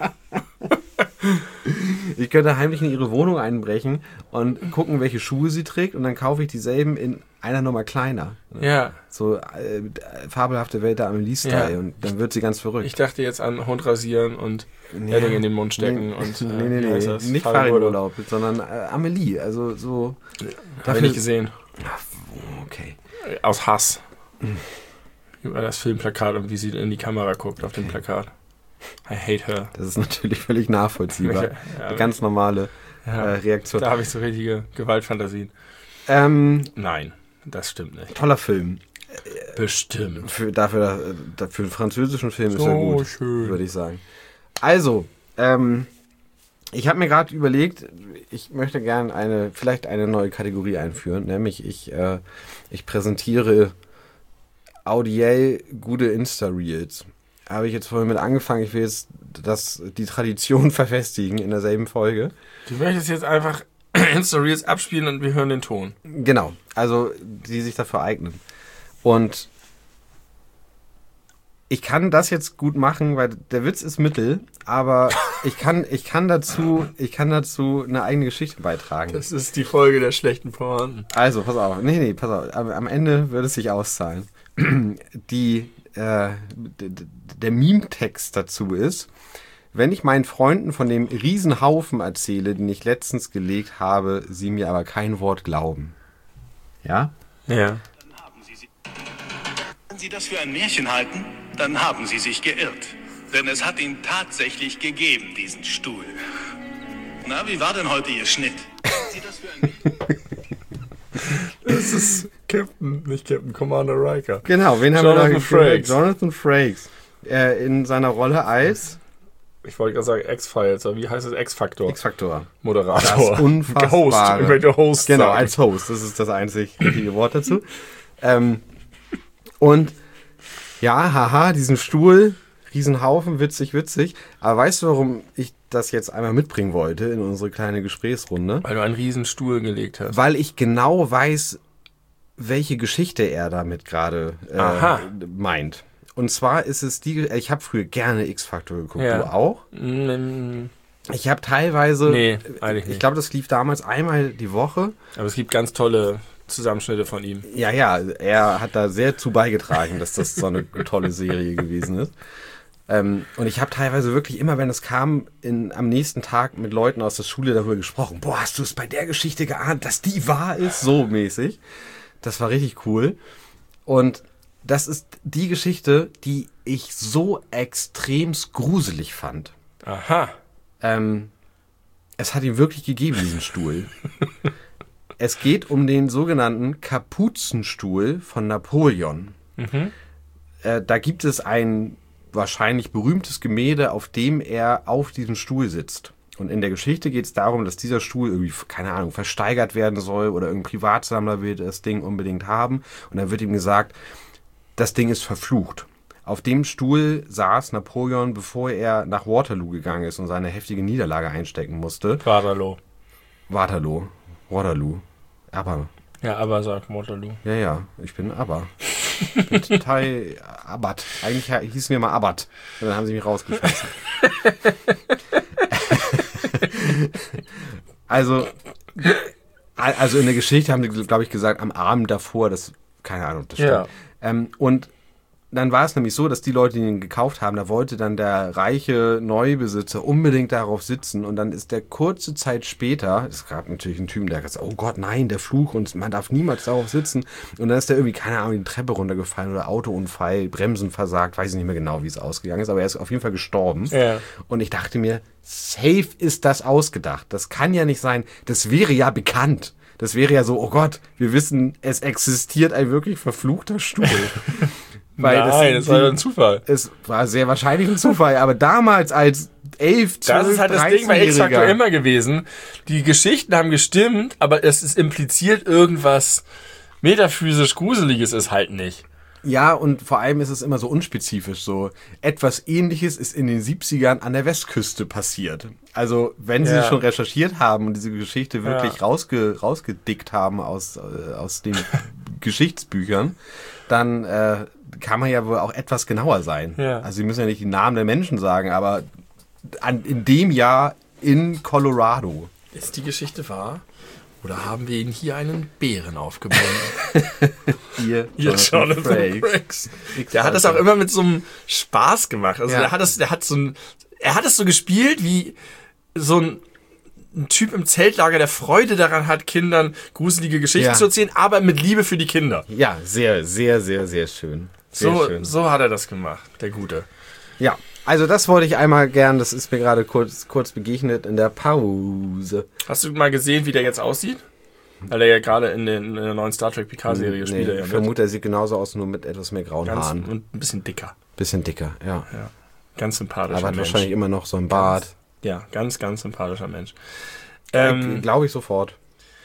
Ich könnte heimlich in ihre Wohnung einbrechen und gucken, welche Schuhe sie trägt und dann kaufe ich dieselben in einer Nummer kleiner. Ja, So äh, fabelhafte Welt der Amelie-Style Ja. und dann wird sie ganz verrückt. ich dachte jetzt an Hund rasieren und Ja. Edding in den Mund stecken nee, und... nee, nee, wie heißt nee. das? Nicht Fahrradurlaub. Fahrradurlaub, sondern äh, Amelie. Also so... Hab ich nicht gesehen. Okay. Aus Hass. Über das Filmplakat und wie sie in die Kamera guckt auf dem Plakat. I hate her. Das ist natürlich völlig nachvollziehbar. Ja, Eine ganz normale ja, äh, Reaktion. da habe ich so richtige Gewaltfantasien. Ähm, Nein, das stimmt nicht. toller Film. Bestimmt. Für, dafür, dafür für einen französischen Film ist So er gut, schön. würde ich sagen. Also, ähm, ich habe mir gerade überlegt, ich möchte gerne eine, vielleicht eine neue Kategorie einführen, nämlich ich, äh, ich präsentiere audiell gute Insta-Reels. Habe ich jetzt vorhin mit angefangen, ich will jetzt das, die Tradition verfestigen in derselben Folge. Du möchtest jetzt einfach Insta-Reels abspielen und wir hören den Ton. Genau, also die sich dafür eignen. Und ich kann das jetzt gut machen, weil der Witz ist Mittel, aber ich kann, ich kann dazu, ich kann dazu eine eigene Geschichte beitragen. Das ist die Folge der schlechten Pointen. Also, pass auf, nee, nee, pass auf, am, am Ende wird es sich auszahlen. Die, äh, d- d- der Meme-Text dazu ist, wenn ich meinen Freunden von dem Riesenhaufen erzähle, den ich letztens gelegt habe, sie mir aber kein Wort glauben. Ja? Ja. Sie das für ein Märchen halten, dann haben Sie sich geirrt. Denn es hat ihn tatsächlich gegeben, diesen Stuhl. Na, wie war denn heute Ihr Schnitt? Halten Sie das für ein Märchen? Das ist Captain, nicht Captain Commander Riker. Genau, wen haben Jonathan wir da Frakes. Jonathan Frakes. Äh, in seiner Rolle als Ich wollte gerade sagen X-Files, aber wie heißt es? X-Factor. X-Faktor. Moderator. Das Unfassbare. Host. Ich möchte Host Genau, sagen. als Host. Das ist das einzig richtige Wort dazu. ähm, und ja, haha, diesen Stuhl, Riesenhaufen, witzig, witzig. Aber weißt du, warum ich das jetzt einmal mitbringen wollte in unsere kleine Gesprächsrunde? Weil du einen riesen Stuhl gelegt hast. Weil ich genau weiß, welche Geschichte er damit gerade Aha. äh, meint. Und zwar ist es die, ich habe früher gerne X-Factor geguckt, Ja. du auch? Mm, Ich habe teilweise, Nee, eigentlich nicht. ich glaube, das lief damals einmal die Woche. Aber es gibt ganz tolle Zusammenschnitte von ihm. Ja, ja, er hat da sehr zu beigetragen, dass das so eine tolle Serie gewesen ist. Ähm, und ich habe teilweise wirklich immer, wenn es kam, in, am nächsten Tag mit Leuten aus der Schule darüber gesprochen. Boah, hast du es bei der Geschichte geahnt, dass die wahr ist? So mäßig. Das war richtig cool. Und das ist die Geschichte, die ich so extremst gruselig fand. Aha. Ähm, es hat ihn wirklich gegeben, diesen Stuhl. Es geht um den sogenannten Kapuzenstuhl von Napoleon. Mhm. Äh, da gibt es ein wahrscheinlich berühmtes Gemälde, auf dem er auf diesem Stuhl sitzt. Und in der Geschichte geht es darum, dass dieser Stuhl irgendwie, keine Ahnung, versteigert werden soll oder irgendein Privatsammler will das Ding unbedingt haben. Und dann wird ihm gesagt, das Ding ist verflucht. Auf dem Stuhl saß Napoleon, bevor er nach Waterloo gegangen ist und seine heftige Niederlage einstecken musste. Waterloo. Waterloo. Waterloo. Aber, Ja, aber sagt Waterloo. ja, ja, ich bin aber. Ich bin total Abbott. Eigentlich hießen wir mal Abbott. Und dann haben sie mich rausgeschmissen. also, also in der Geschichte haben sie, glaube ich, gesagt, am Abend davor, das, keine Ahnung, ob das stimmt. Ja. Ähm, und dann war es nämlich so, dass die Leute, die ihn gekauft haben, da wollte dann der reiche Neubesitzer unbedingt darauf sitzen und dann ist der kurze Zeit später, es gab natürlich einen Typen, der gesagt hat, oh Gott, nein, der Fluch und man darf niemals darauf sitzen und dann ist der irgendwie, keine Ahnung, die Treppe runtergefallen oder Autounfall, Bremsen versagt, weiß ich nicht mehr genau, wie es ausgegangen ist, aber er ist auf jeden Fall gestorben. Ja. Und ich dachte mir, safe ist das ausgedacht. Das kann ja nicht sein, das wäre ja bekannt. Das wäre ja so, oh Gott, wir wissen, es existiert ein wirklich verfluchter Stuhl. Weil Nein, das, das war ja ein Zufall. Es war sehr wahrscheinlich ein Zufall, aber damals als elf, zwölf, Das ist halt das Ding bei X-Factor immer gewesen. Die Geschichten haben gestimmt, aber es ist impliziert irgendwas metaphysisch Gruseliges ist halt nicht. Ja, und vor allem ist es immer so unspezifisch. So etwas Ähnliches ist in den siebzigern an der Westküste passiert. Also wenn sie Ja. schon recherchiert haben und diese Geschichte wirklich Ja. rausge, rausgedickt haben aus, äh, aus den Geschichtsbüchern, dann äh, kann man ja wohl auch etwas genauer sein. Ja. Also sie müssen ja nicht die Namen der Menschen sagen, aber an, in dem Jahr in Colorado. Ist die Geschichte wahr? Oder haben wir Ihnen hier einen Bären aufgebunden? Hier, Hier Jonathan Frakes. Der hat das auch immer mit so einem Spaß gemacht. Also Ja. der hat das, der hat so ein, er hat es so gespielt wie so ein, ein Typ im Zeltlager, der Freude daran hat, Kindern gruselige Geschichten Ja. zu erzählen, aber mit Liebe für die Kinder. Ja, sehr, sehr, sehr, sehr schön. Sehr So, schön. so hat er das gemacht, der Gute. Ja, also das wollte ich einmal gern, das ist mir gerade kurz, kurz begegnet in der Pause. Hast du mal gesehen, wie der jetzt aussieht? Weil er ja gerade in, den, in der neuen Star Trek Picard-Serie spielt. er ich ja mit. vermute, er sieht genauso aus, nur mit etwas mehr grauen Ganz, Haaren. und ein bisschen dicker. Bisschen dicker, ja. Ja. Ganz sympathischer Aber hat Mensch. wahrscheinlich immer noch so ein Bart. Ja, ganz, ganz sympathischer Mensch. Ähm, Ähm, Glaube ich sofort.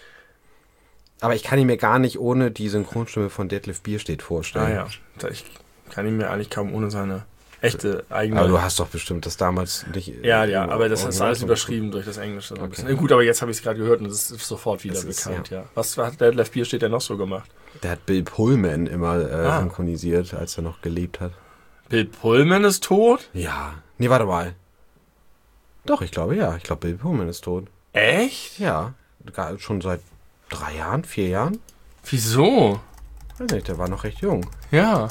Aber ich kann ihn mir gar nicht ohne die Synchronstimme von Detlef Bierstedt ah vorstellen. ja, ich kann ihn mir eigentlich kaum ohne seine echte eigene... Aber du hast doch bestimmt das damals nicht... ja, äh, ja, im aber das ist Original alles so- überschrieben durch das Englische. So ein Okay. bisschen. Gut, aber jetzt habe ich es gerade gehört und es ist sofort wieder Es ist, bekannt, ja. Was hat der Detlef Bierstedt denn noch so gemacht? Der hat Bill Pullman immer äh, Ah. synchronisiert, als er noch gelebt hat. Bill Pullman ist tot? Ja. Nee, warte mal. Doch, ich glaube ja. Ich glaube, Bill Pullman ist tot. Echt? Ja. Gar- Schon seit drei Jahren, vier Jahren? Wieso? Weiß nicht, der war noch recht jung. Ja.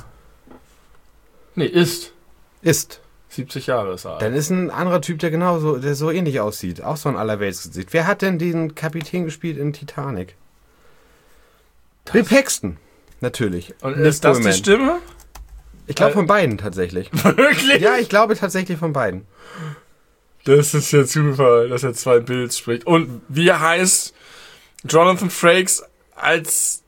Nee, ist. Ist. siebzig Jahre ist er alt. Dann ist ein anderer Typ, der genauso, der so ähnlich aussieht. Auch so ein Allerweltsgesicht. Wer hat denn den Kapitän gespielt in Titanic? Bill Paxton. Natürlich. Und Nicht ist das die Pullman. Stimme? Ich glaube von beiden tatsächlich. Wirklich? Ja, ich glaube tatsächlich von beiden. Das ist ja Zufall, dass er zwei Bills spricht. Und wie heißt Jonathan Frakes als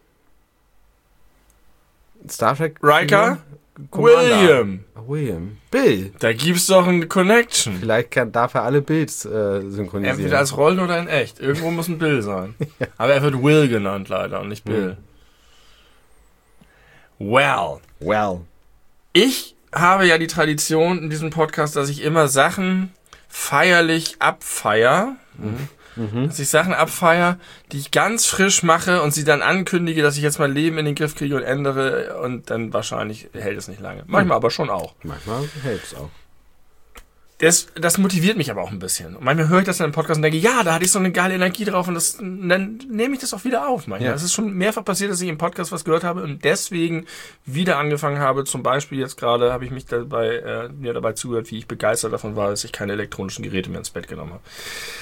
Star Trek? Riker? Commander. William. Ach, William. Bill. Da gibt's doch eine Connection. Vielleicht kann, darf er alle Bills äh, synchronisieren. Entweder als Rollen oder in echt. Irgendwo muss ein Bill sein. Ja. Aber er wird Will genannt leider und nicht Bill. Mhm. Well. Well. Ich habe ja die Tradition in diesem Podcast, dass ich immer Sachen feierlich abfeier. Mhm. Mhm. Dass ich Sachen abfeier, die ich ganz frisch mache und sie dann ankündige, dass ich jetzt mein Leben in den Griff kriege und ändere und dann wahrscheinlich hält es nicht lange. Manchmal aber schon auch. Manchmal hält es auch. Das, das motiviert mich aber auch ein bisschen. Und manchmal höre ich das in einem Podcast und denke, ja, da hatte ich so eine geile Energie drauf und das, dann nehme ich das auch wieder auf. Manchmal. Es ist schon mehrfach passiert, dass ich im Podcast was gehört habe und deswegen wieder angefangen habe. Zum Beispiel jetzt gerade habe ich mich dabei, äh, mir dabei zugehört, wie ich begeistert davon war, dass ich keine elektronischen Geräte mehr ins Bett genommen habe.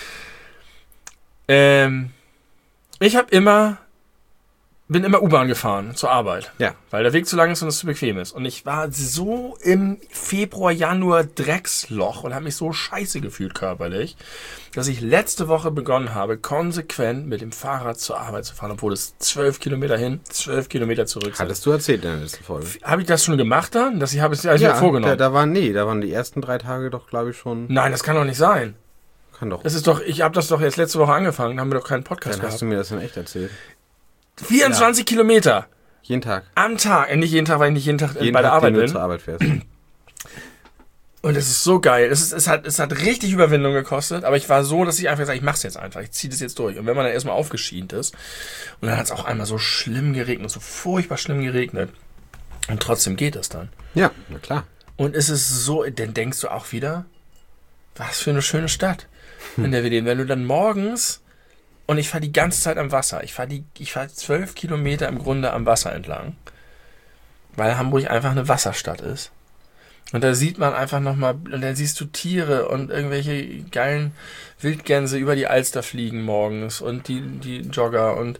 Ähm, ich habe immer, bin immer U-Bahn gefahren zur Arbeit. Ja. Weil der Weg zu lang ist und es zu bequem ist. Und ich war so im Februar, Januar Drecksloch und habe mich so scheiße gefühlt körperlich, dass ich letzte Woche begonnen habe, konsequent mit dem Fahrrad zur Arbeit zu fahren, obwohl es zwölf Kilometer hin, zwölf Kilometer zurück sind. Hattest du erzählt in der letzten Folge? Habe ich das schon gemacht dann? Dass ich habe es also ja, vorgenommen. Da, da waren, nee, da waren die ersten drei Tage doch, glaube ich, schon. Nein, das kann doch nicht sein. Kann doch. Das ist doch, ich habe das doch jetzt letzte Woche angefangen, haben wir doch keinen Podcast Dann gehabt. hast du mir das in echt erzählt. vierundzwanzig ja. Kilometer. Jeden Tag. Am Tag. Äh, nicht jeden Tag, weil ich nicht jeden Tag jeden bei Tag, der Arbeit den bin. Du zur Arbeit fährst. Und es ist so geil. Es, ist, es, hat, es hat richtig Überwindung gekostet, aber ich war so, dass ich einfach sage, ich mach's jetzt einfach. Ich ziehe das jetzt durch. Und wenn man dann erstmal aufgeschieden ist, und dann hat es auch einmal so schlimm geregnet, so furchtbar schlimm geregnet. Und trotzdem geht es dann. Ja, na klar. Und es ist so, dann denkst du auch wieder, was für eine schöne Stadt, in der wir leben. Wenn du dann morgens, und ich fahre die ganze Zeit am Wasser, ich fahre die, ich fahre zwölf Kilometer im Grunde am Wasser entlang, weil Hamburg einfach eine Wasserstadt ist. Und da sieht man einfach nochmal, und dann siehst du Tiere und irgendwelche geilen Wildgänse über die Alster fliegen morgens und die, die Jogger und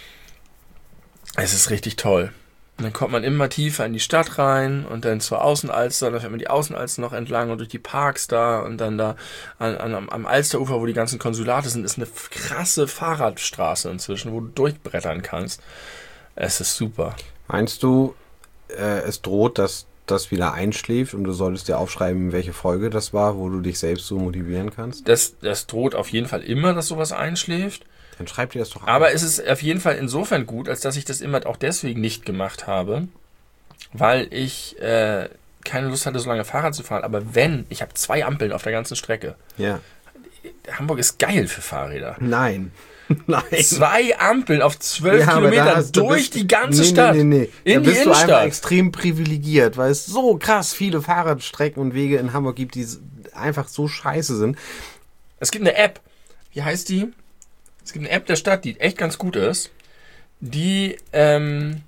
es ist richtig toll. Und dann kommt man immer tiefer in die Stadt rein und dann zur Außenalster, dann fährt man die Außenalster noch entlang und durch die Parks da und dann da an, an, am Alsterufer, wo die ganzen Konsulate sind, ist eine krasse Fahrradstraße inzwischen, wo du durchbrettern kannst. Es ist super. Meinst du, äh, es droht, dass das wieder einschläft und du solltest dir aufschreiben, welche Folge das war, wo du dich selbst so motivieren kannst? Das, das droht auf jeden Fall immer, dass sowas einschläft. Dann schreib dir das doch auf. Aber es ist auf jeden Fall insofern gut, als dass ich das immer auch deswegen nicht gemacht habe, weil ich äh, keine Lust hatte, so lange Fahrrad zu fahren. Aber wenn, ich habe zwei Ampeln auf der ganzen Strecke. Ja. Hamburg ist geil für Fahrräder. Nein. Nein. Zwei Ampeln auf zwölf Ja, Kilometer hast, durch bist, die ganze nee, Stadt. Nee, nee, nee. In da die bist du einfach Innenstadt. extrem privilegiert, weil es so krass viele Fahrradstrecken und Wege in Hamburg gibt, die einfach so scheiße sind. Es gibt eine App. Wie heißt die? Es gibt eine App der Stadt, die echt ganz gut ist, die ähm,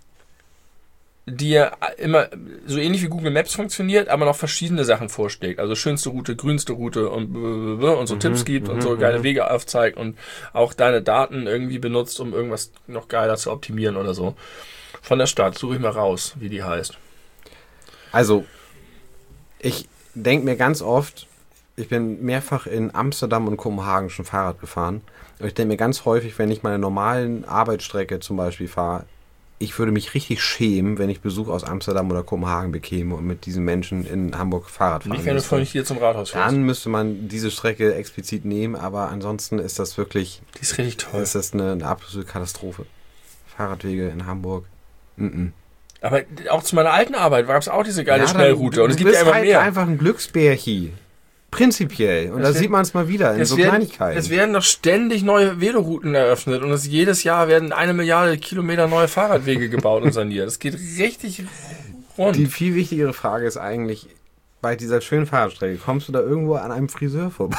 die ja immer so ähnlich wie Google Maps funktioniert, aber noch verschiedene Sachen vorschlägt. Also schönste Route, grünste Route und, und so mhm, Tipps gibt und so geile Wege aufzeigt und auch deine Daten irgendwie benutzt, um irgendwas noch geiler zu optimieren oder so. Von der Stadt, suche ich mal raus, wie die heißt. Also, ich denke mir ganz oft, ich bin mehrfach in Amsterdam und Kopenhagen schon Fahrrad gefahren. Und ich denke mir ganz häufig, wenn ich meine normalen Arbeitsstrecke zum Beispiel fahre, ich würde mich richtig schämen, wenn ich Besuch aus Amsterdam oder Kopenhagen bekäme und mit diesen Menschen in Hamburg Fahrrad fahren Nicht, wenn du vorhin hier zum Rathaus fährst. Dann müsste man diese Strecke explizit nehmen, aber ansonsten ist das wirklich... Die ist richtig toll. Ist das eine, eine absolute Katastrophe. Fahrradwege in Hamburg. Mm-mm. Aber auch zu meiner alten Arbeit gab es auch diese geile ja, Schnellroute. Dann, und es du gibt ja bist immer halt mehr. einfach ein Glücksbärchi. Prinzipiell. Und da sieht man es mal wieder in so werden, Kleinigkeiten. Es werden doch ständig neue Velorouten eröffnet und es, jedes Jahr werden eine Milliarde Kilometer neue Fahrradwege gebaut und saniert. Es geht richtig rund. Die viel wichtigere Frage ist eigentlich, bei dieser schönen Fahrradstrecke, kommst du da irgendwo an einem Friseur vorbei?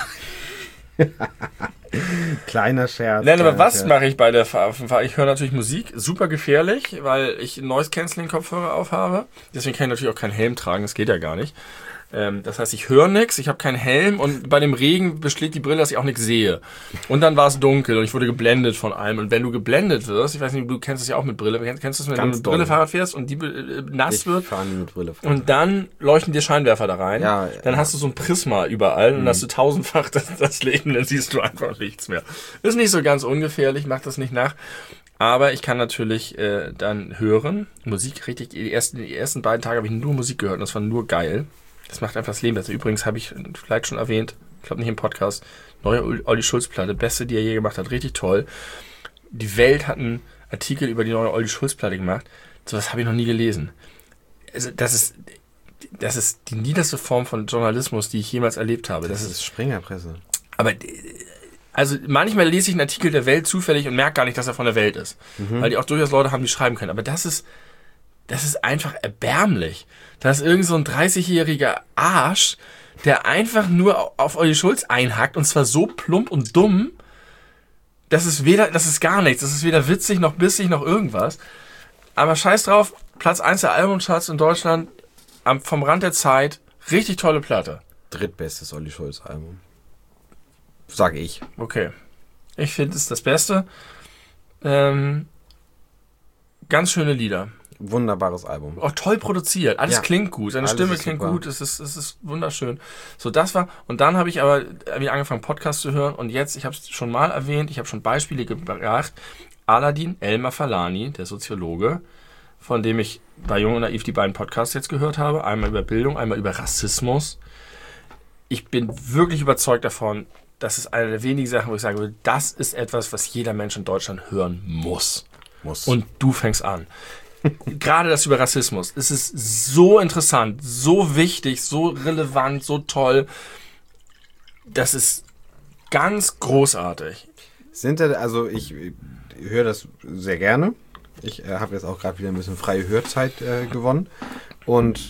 Kleiner Scherz. Nein, aber was Scherz. mache ich bei der Fahrt? Ich höre natürlich Musik, super gefährlich, weil ich Noise-Canceling-Kopfhörer aufhabe. Deswegen kann ich natürlich auch keinen Helm tragen, das geht ja gar nicht. Ähm, das heißt, ich höre nichts, ich habe keinen Helm und bei dem Regen beschlägt die Brille, dass ich auch nichts sehe. Und dann war es dunkel und ich wurde geblendet von allem. Und wenn du geblendet wirst, ich weiß nicht, du kennst es ja auch mit Brille, kennst, kennst du es, wenn Ganz du mit Brille doll. Fahrrad fährst und die äh, nass Ich wird? fahre nie mit Brille Fahrrad. Und dann leuchten dir Scheinwerfer da rein. Ja, dann ja. hast du so ein Prisma überall und hast du tausendfach das, das Leben, dann siehst du einfach nichts mehr. Ist nicht so ganz ungefährlich, mach das nicht nach. Aber ich kann natürlich äh, dann hören, Musik richtig, die ersten, die ersten beiden Tage habe ich nur Musik gehört und das war nur geil. Das macht einfach das Leben besser. Übrigens habe ich vielleicht schon erwähnt, ich glaube nicht im Podcast, neue Olli Schulz-Platte, beste, die er je gemacht hat, richtig toll. Die Welt hat einen Artikel über die neue Olli Schulz-Platte gemacht. So was habe ich noch nie gelesen. Also das ist, das ist die niederste Form von Journalismus, die ich jemals erlebt habe. Das, Das ist ist Springerpresse. aber also manchmal lese ich einen Artikel der Welt zufällig und merke gar nicht, dass er von der Welt ist. Mhm. Weil die auch durchaus Leute haben, die schreiben können. Aber das ist, das ist einfach erbärmlich. Da ist irgend so ein dreißigjähriger Arsch, der einfach nur auf Olli Schulz einhackt und zwar so plump und dumm, das ist weder, das ist gar nichts. Das ist weder witzig noch bissig noch irgendwas. Aber scheiß drauf, Platz eins der Albumcharts in Deutschland, am, vom Rand der Zeit, richtig tolle Platte. Drittbestes Olli Schulz Album. Sage ich. Okay. Ich finde es das Beste. Ähm, ganz schöne Lieder. Wunderbares Album. Auch toll produziert. Alles Ja. klingt gut. Seine Alles Stimme ist klingt super. gut. Es ist, es ist wunderschön. So, das war. Und dann habe ich aber wieder angefangen, Podcast zu hören. Und jetzt, ich habe es schon mal erwähnt, ich habe schon Beispiele gebracht. Aladin Elmar Falani, der Soziologe, von dem ich bei Jung und Naiv die beiden Podcasts jetzt gehört habe. Einmal über Bildung, einmal über Rassismus. Ich bin wirklich überzeugt davon, das ist eine der wenigen Sachen, wo ich sage, das ist etwas, was jeder Mensch in Deutschland hören muss. Muss. Und du fängst an. Gerade das über Rassismus. Es ist so interessant, so wichtig, so relevant, so toll. Das ist ganz großartig. Sind da, also ich höre das sehr gerne. Ich äh, habe jetzt auch gerade wieder ein bisschen freie Hörzeit äh, gewonnen. Und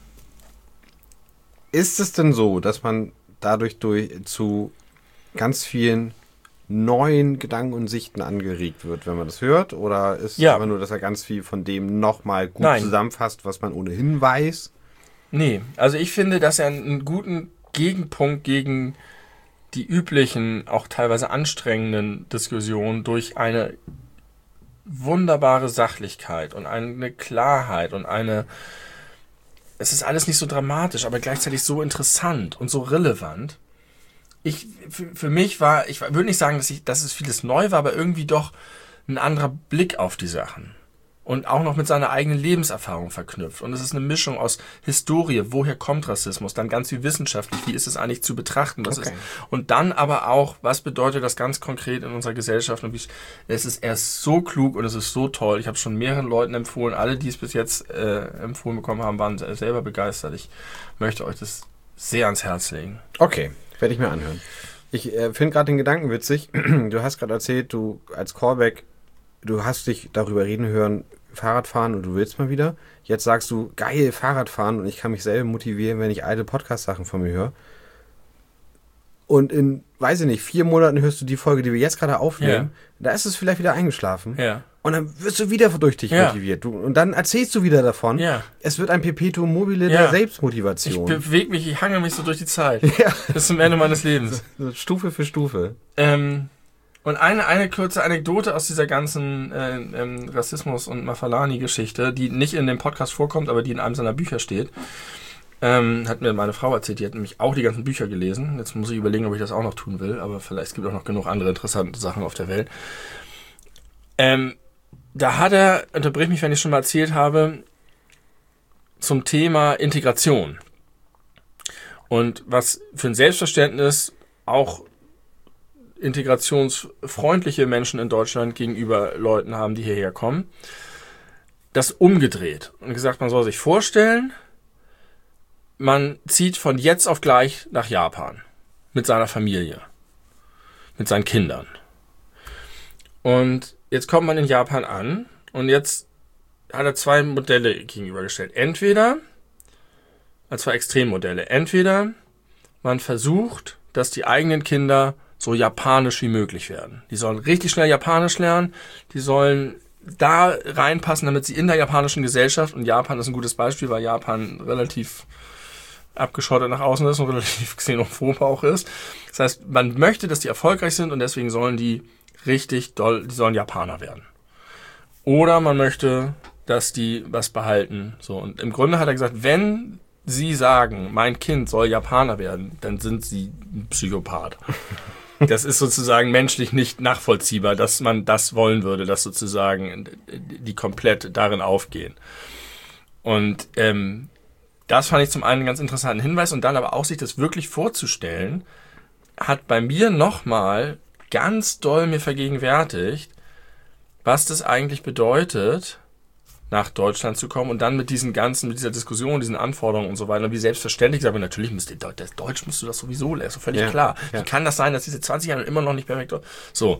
ist es denn so, dass man dadurch durch zu ganz vielen neuen Gedanken und Sichten angeregt wird, wenn man das hört? Oder ist Ja. es einfach nur, dass er ganz viel von dem nochmal gut Nein. zusammenfasst, was man ohnehin weiß? Nee, also ich finde, dass er einen guten Gegenpunkt gegen die üblichen, auch teilweise anstrengenden Diskussionen durch eine wunderbare Sachlichkeit und eine Klarheit und eine, es ist alles nicht so dramatisch, aber gleichzeitig so interessant und so relevant. Ich, für, für mich war, ich würde nicht sagen, dass ich, dass es vieles neu war, aber irgendwie doch ein anderer Blick auf die Sachen. Und auch noch mit seiner eigenen Lebenserfahrung verknüpft. Und es ist eine Mischung aus Historie, woher kommt Rassismus, dann ganz viel wissenschaftlich, wie ist es eigentlich zu betrachten, was Okay. ist, und dann aber auch, was bedeutet das ganz konkret in unserer Gesellschaft, und wie, es ist erst so klug und es ist so toll. Ich habe schon mehreren Leuten empfohlen, alle, die es bis jetzt äh, empfohlen bekommen haben, waren selber begeistert. Ich möchte euch das sehr ans Herz legen. Okay, werde ich mir anhören. Ich äh, finde gerade den Gedanken witzig. Du hast gerade erzählt, du als Callback, du hast dich darüber reden hören, Fahrradfahren und du willst mal wieder. Jetzt sagst du, geil, Fahrradfahren und ich kann mich selber motivieren, wenn ich alte Podcast-Sachen von mir höre. Und in, weiß ich nicht, vier Monaten hörst du die Folge, die wir jetzt gerade aufnehmen. Da ist es vielleicht wieder eingeschlafen. Ja. Und dann wirst du wieder durch dich Ja. motiviert. Du, und dann erzählst du wieder davon. Ja. Es wird ein Perpetuum mobile Ja. der Ich Selbstmotivation. bewege mich, ich hange mich so durch die Zeit. Ja. Bis zum Ende meines Lebens. So Stufe für Stufe. Ähm, und eine, eine kurze Anekdote aus dieser ganzen äh, ähm, Rassismus- und Mafalani-Geschichte, die nicht in dem Podcast vorkommt, aber die in einem seiner Bücher steht, ähm, hat mir meine Frau erzählt. Die hat nämlich auch die ganzen Bücher gelesen. Jetzt muss ich überlegen, ob ich das auch noch tun will, aber vielleicht es gibt auch noch genug andere interessante Sachen auf der Welt. Ähm, da hat er, unterbrich mich, wenn ich schon mal erzählt habe, zum Thema Integration. Und was für ein Selbstverständnis auch integrationsfreundliche Menschen in Deutschland gegenüber Leuten haben, die hierher kommen, das umgedreht und gesagt, man soll sich vorstellen, man zieht von jetzt auf gleich nach Japan mit seiner Familie, mit seinen Kindern. Und jetzt kommt man in Japan an und jetzt hat er zwei Modelle gegenübergestellt. Entweder, also zwei Extremmodelle, entweder man versucht, dass die eigenen Kinder so japanisch wie möglich werden. Die sollen richtig schnell Japanisch lernen, die sollen da reinpassen, damit sie in der japanischen Gesellschaft, und Japan ist ein gutes Beispiel, weil Japan relativ abgeschottet nach außen ist und relativ xenophob auch ist. Das heißt, man möchte, dass die erfolgreich sind und deswegen sollen die richtig doll, die sollen Japaner werden. Oder man möchte, dass die was behalten. So, und im Grunde hat er gesagt, wenn sie sagen, mein Kind soll Japaner werden, dann sind sie ein Psychopath. Das ist sozusagen menschlich nicht nachvollziehbar, dass man das wollen würde, dass sozusagen die komplett darin aufgehen. Und ähm, das fand ich zum einen einen ganz interessanten Hinweis und dann aber auch sich das wirklich vorzustellen, hat bei mir nochmal ganz doll mir vergegenwärtigt, was das eigentlich bedeutet, nach Deutschland zu kommen und dann mit diesen ganzen, mit dieser Diskussion, diesen Anforderungen und so weiter, und wie selbstverständlich, aber natürlich müsst ihr, das Deutsch musst du das sowieso lernen, ist doch völlig ja, klar. Ja. Wie kann das sein, dass diese zwanzig Jahre immer noch nicht perfekt sind? So.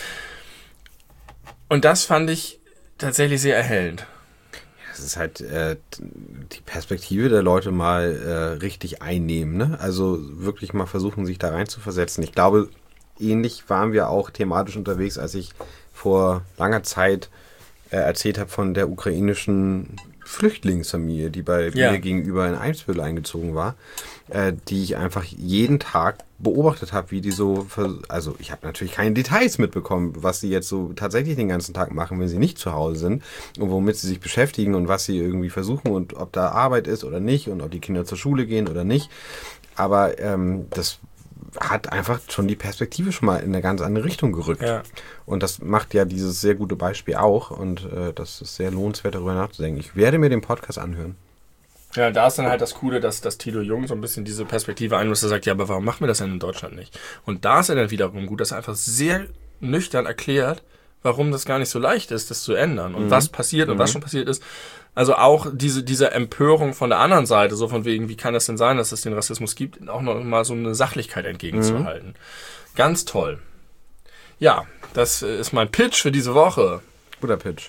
Und das fand ich tatsächlich sehr erhellend. Es ist halt äh, die Perspektive der Leute mal äh, richtig einnehmen, ne? Also wirklich mal versuchen, sich da rein zu versetzen. Ich glaube, ähnlich waren wir auch thematisch unterwegs, als ich vor langer Zeit äh, erzählt habe von der ukrainischen Flüchtlingsfamilie, die bei ja. mir gegenüber in Eimsbüttel eingezogen war, äh, die ich einfach jeden Tag beobachtet habe, wie die so, also ich habe natürlich keine Details mitbekommen, was sie jetzt so tatsächlich den ganzen Tag machen, wenn sie nicht zu Hause sind und womit sie sich beschäftigen und was sie irgendwie versuchen und ob da Arbeit ist oder nicht und ob die Kinder zur Schule gehen oder nicht. Aber ähm, das hat einfach schon die Perspektive schon mal in eine ganz andere Richtung gerückt. Ja. Und das macht ja dieses sehr gute Beispiel auch und äh, das ist sehr lohnenswert, darüber nachzudenken. Ich werde mir den Podcast anhören. Ja, da ist dann halt das Coole, dass, dass Tilo Jung so ein bisschen diese Perspektive einlässt, er sagt, ja, aber warum machen wir das denn in Deutschland nicht? Und da ist er dann wiederum gut, dass er einfach sehr nüchtern erklärt, warum das gar nicht so leicht ist, das zu ändern und mhm. was passiert und mhm. was schon passiert ist. Also auch diese, diese Empörung von der anderen Seite, so von wegen, wie kann das denn sein, dass es den Rassismus gibt, auch noch mal so eine Sachlichkeit entgegenzuhalten. Mhm. Ganz toll. Ja, das ist mein Pitch für diese Woche. Guter Pitch.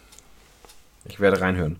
Ich werde reinhören.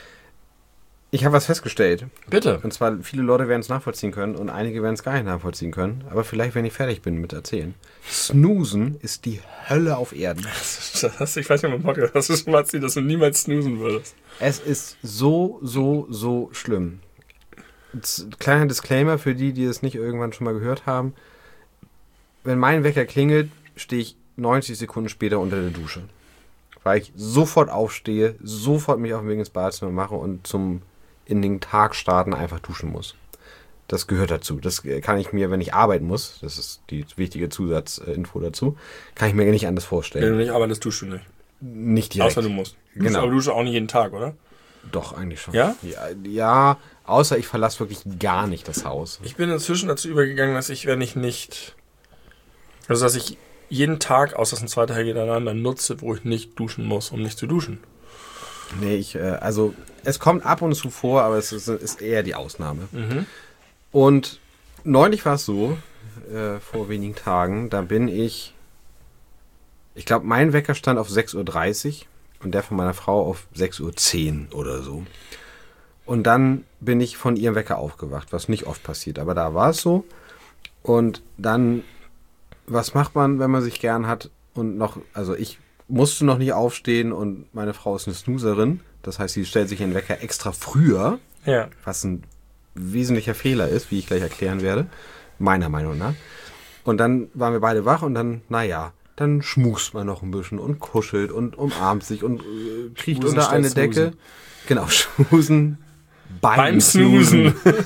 Ich habe was festgestellt. Bitte. Und zwar, viele Leute werden es nachvollziehen können und einige werden es gar nicht nachvollziehen können. Aber vielleicht, wenn ich fertig bin mit erzählen. Snoozen ist die Hölle auf Erden. Das hast, ich weiß nicht, ob Podcast hast du schon mal erzählt, dass du niemals snoozen würdest. Es ist so, so, so schlimm. Z- kleiner Disclaimer für die, die es nicht irgendwann schon mal gehört haben. Wenn mein Wecker klingelt, stehe ich neunzig Sekunden später unter der Dusche. Weil ich sofort aufstehe, sofort mich auf den Weg ins Badezimmer mache und zum in den Tag starten einfach duschen muss. Das gehört dazu. Das kann ich mir, wenn ich arbeiten muss, das ist die wichtige Zusatzinfo dazu, kann ich mir nicht anders vorstellen. Wenn du nicht arbeitest, duschst du nicht. Nicht direkt. Außer du musst. Du Genau. Aber du duschst auch nicht jeden Tag, oder? Doch, eigentlich schon. Ja? Ja, ja, außer ich verlasse wirklich gar nicht das Haus. Ich bin inzwischen dazu übergegangen, dass ich, wenn ich nicht, also dass ich jeden Tag, außer es ein zweiter Tag hintereinander, nutze, wo ich nicht duschen muss, um nicht zu duschen. Nee, ich, äh, also es kommt ab und zu vor, aber es ist, ist eher die Ausnahme. Mhm. Und neulich war es so, äh, vor wenigen Tagen, da bin ich, ich glaube, mein Wecker stand auf sechs Uhr dreißig und der von meiner Frau auf sechs Uhr zehn oder so. Und dann bin ich von ihrem Wecker aufgewacht, was nicht oft passiert, aber da war es so. Und dann, was macht man, wenn man sich gern hat und noch, also ich musste noch nicht aufstehen und meine Frau ist eine Snoozerin. Das heißt, sie stellt sich den Wecker extra früher, Ja. was ein wesentlicher Fehler ist, wie ich gleich erklären werde, meiner Meinung nach. Und dann waren wir beide wach und dann, naja, dann schmust man noch ein bisschen und kuschelt und umarmt sich und äh, kriecht Schmusen unter eine statt Decke. snoosen. Genau, schmusen beim, Beim Snoosen. Snoosen.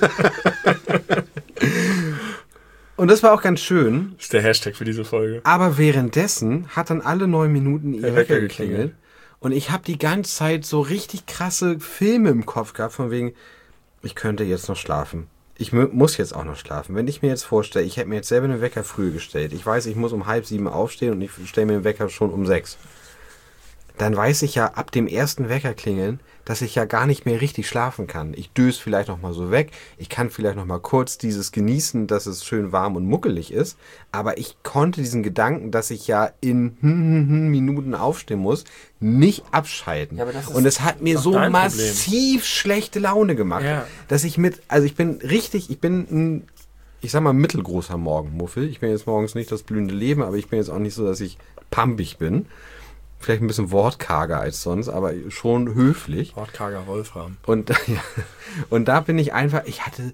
Und das war auch ganz schön. Das ist der Hashtag für diese Folge. Aber währenddessen hat dann alle neun Minuten ihr Der Wecker Wecker geklingelt. geklingelt. Und ich habe die ganze Zeit so richtig krasse Filme im Kopf gehabt, von wegen, ich könnte jetzt noch schlafen. Ich mu- muss jetzt auch noch schlafen. Wenn ich mir jetzt vorstelle, ich hätte mir jetzt selber den Wecker früher gestellt. Ich weiß, ich muss um halb sieben aufstehen und ich stelle mir den Wecker schon um sechs. Dann weiß ich ja ab dem ersten Wecker klingeln, dass ich ja gar nicht mehr richtig schlafen kann. Ich döse vielleicht noch mal so weg. Ich kann vielleicht noch mal kurz dieses genießen, dass es schön warm und muckelig ist. Aber ich konnte diesen Gedanken, dass ich ja in Minuten aufstehen muss, nicht abschalten. Ja, aber das ist und es hat mir doch so dein massiv schlechte Laune gemacht, Ja. dass ich mit, also ich bin richtig, ich bin ein, ich sag mal, mittelgroßer Morgenmuffel. Ich bin jetzt morgens nicht das blühende Leben, aber ich bin jetzt auch nicht so, dass ich pampig bin. Vielleicht ein bisschen wortkarger als sonst, aber schon höflich. Wortkarger Wolfram. Und, ja, und da bin ich einfach, ich hatte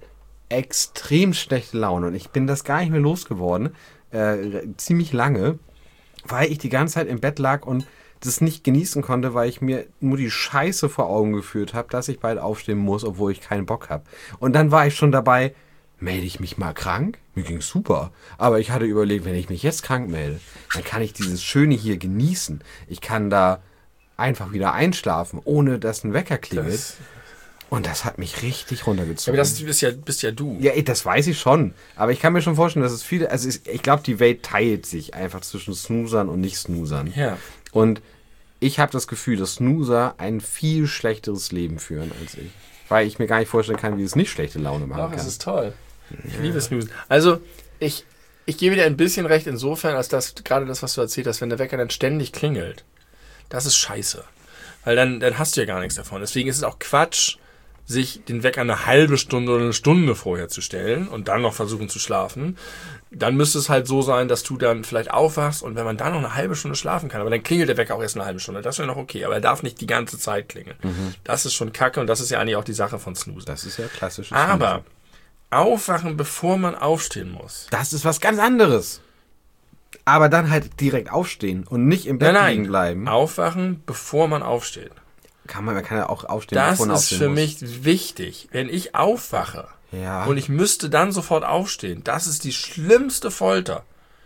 extrem schlechte Laune und ich bin das gar nicht mehr losgeworden, äh, ziemlich lange, weil ich die ganze Zeit im Bett lag und das nicht genießen konnte, weil ich mir nur die Scheiße vor Augen geführt habe, dass ich bald aufstehen muss, obwohl ich keinen Bock habe. Und dann war ich schon dabei, melde ich mich mal krank? Mir ging's super. Aber ich hatte überlegt, wenn ich mich jetzt krank melde, dann kann ich dieses Schöne hier genießen. Ich kann da einfach wieder einschlafen, ohne dass ein Wecker klingelt. Das, und das hat mich richtig runtergezogen. aber das bist ja, bist ja du. Ja, ey, das weiß ich schon. Aber ich kann mir schon vorstellen, dass es viele, also ich, ich glaube, die Welt teilt sich einfach zwischen Snoozern und Nicht-Snoozern. Ja. Und ich habe das Gefühl, dass Snoozer ein viel schlechteres Leben führen als ich. Weil ich mir gar nicht vorstellen kann, wie es nicht schlechte Laune machen Doch, kann. das ist toll. Ich ja. liebe Snoozen. Also, ich, ich gebe dir ein bisschen recht insofern, als das, gerade das, was du erzählt hast, wenn der Wecker dann ständig klingelt, das ist scheiße. Weil dann, dann hast du ja gar nichts davon. Deswegen ist es auch Quatsch, sich den Wecker eine halbe Stunde oder eine Stunde vorher zu stellen und dann noch versuchen zu schlafen. Dann müsste es halt so sein, dass du dann vielleicht aufwachst und wenn man dann noch eine halbe Stunde schlafen kann, aber dann klingelt der Wecker auch erst eine halbe Stunde, das wäre noch okay, aber er darf nicht die ganze Zeit klingeln. Mhm. Das ist schon kacke und das ist ja eigentlich auch die Sache von Snooze. Das ist ja klassisches Aber Snooze. Aufwachen, bevor man aufstehen muss. Das ist was ganz anderes. Aber dann halt direkt aufstehen und nicht im Bett nein, liegen nein. bleiben. Aufwachen, bevor man aufsteht. Kann man, man kann ja auch aufstehen, das bevor man ist aufstehen für muss. mich wichtig. Wenn ich aufwache Ja. und ich müsste dann sofort aufstehen, das ist die schlimmste Folter.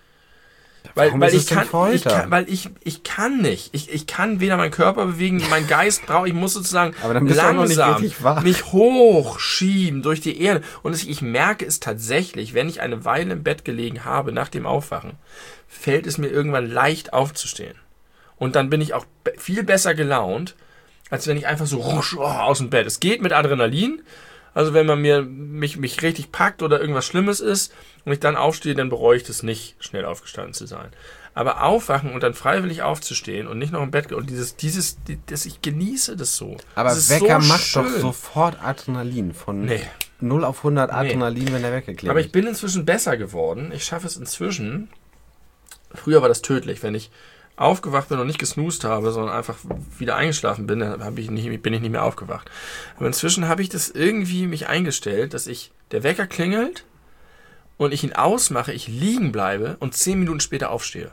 Weil, Warum weil ist ich es denn kann, Folter? ich kann, weil ich, ich kann nicht. Ich, ich kann weder meinen Körper bewegen, mein Geist braucht, ich muss sozusagen Aber dann bist du auch noch nicht langsam richtig wach. mich hochschieben durch die Erde. Und es, ich merke es tatsächlich, wenn ich eine Weile im Bett gelegen habe nach dem Aufwachen, fällt es mir irgendwann leicht aufzustehen. Und dann bin ich auch be- viel besser gelaunt, als wenn ich einfach so rusch, oh, aus dem Bett. Es geht mit Adrenalin. Also wenn man mir mich, mich richtig packt oder irgendwas Schlimmes ist und ich dann aufstehe, dann bereue ich das nicht, schnell aufgestanden zu sein. Aber aufwachen und dann freiwillig aufzustehen und nicht noch im Bett und dieses, dieses, das, ich genieße das so. Aber das ist Wecker so macht schön. doch sofort Adrenalin. Von Nee. null auf hundert Adrenalin, wenn der Wecker klingelt. Aber ich bin inzwischen besser geworden. Ich schaffe es inzwischen. Früher war das tödlich, wenn ich aufgewacht bin und nicht gesnoost habe, sondern einfach wieder eingeschlafen bin, dann hab ich nicht, bin ich nicht mehr aufgewacht. Aber inzwischen habe ich das irgendwie mich eingestellt, dass ich, der Wecker klingelt und ich ihn ausmache, ich liegen bleibe und zehn Minuten später aufstehe.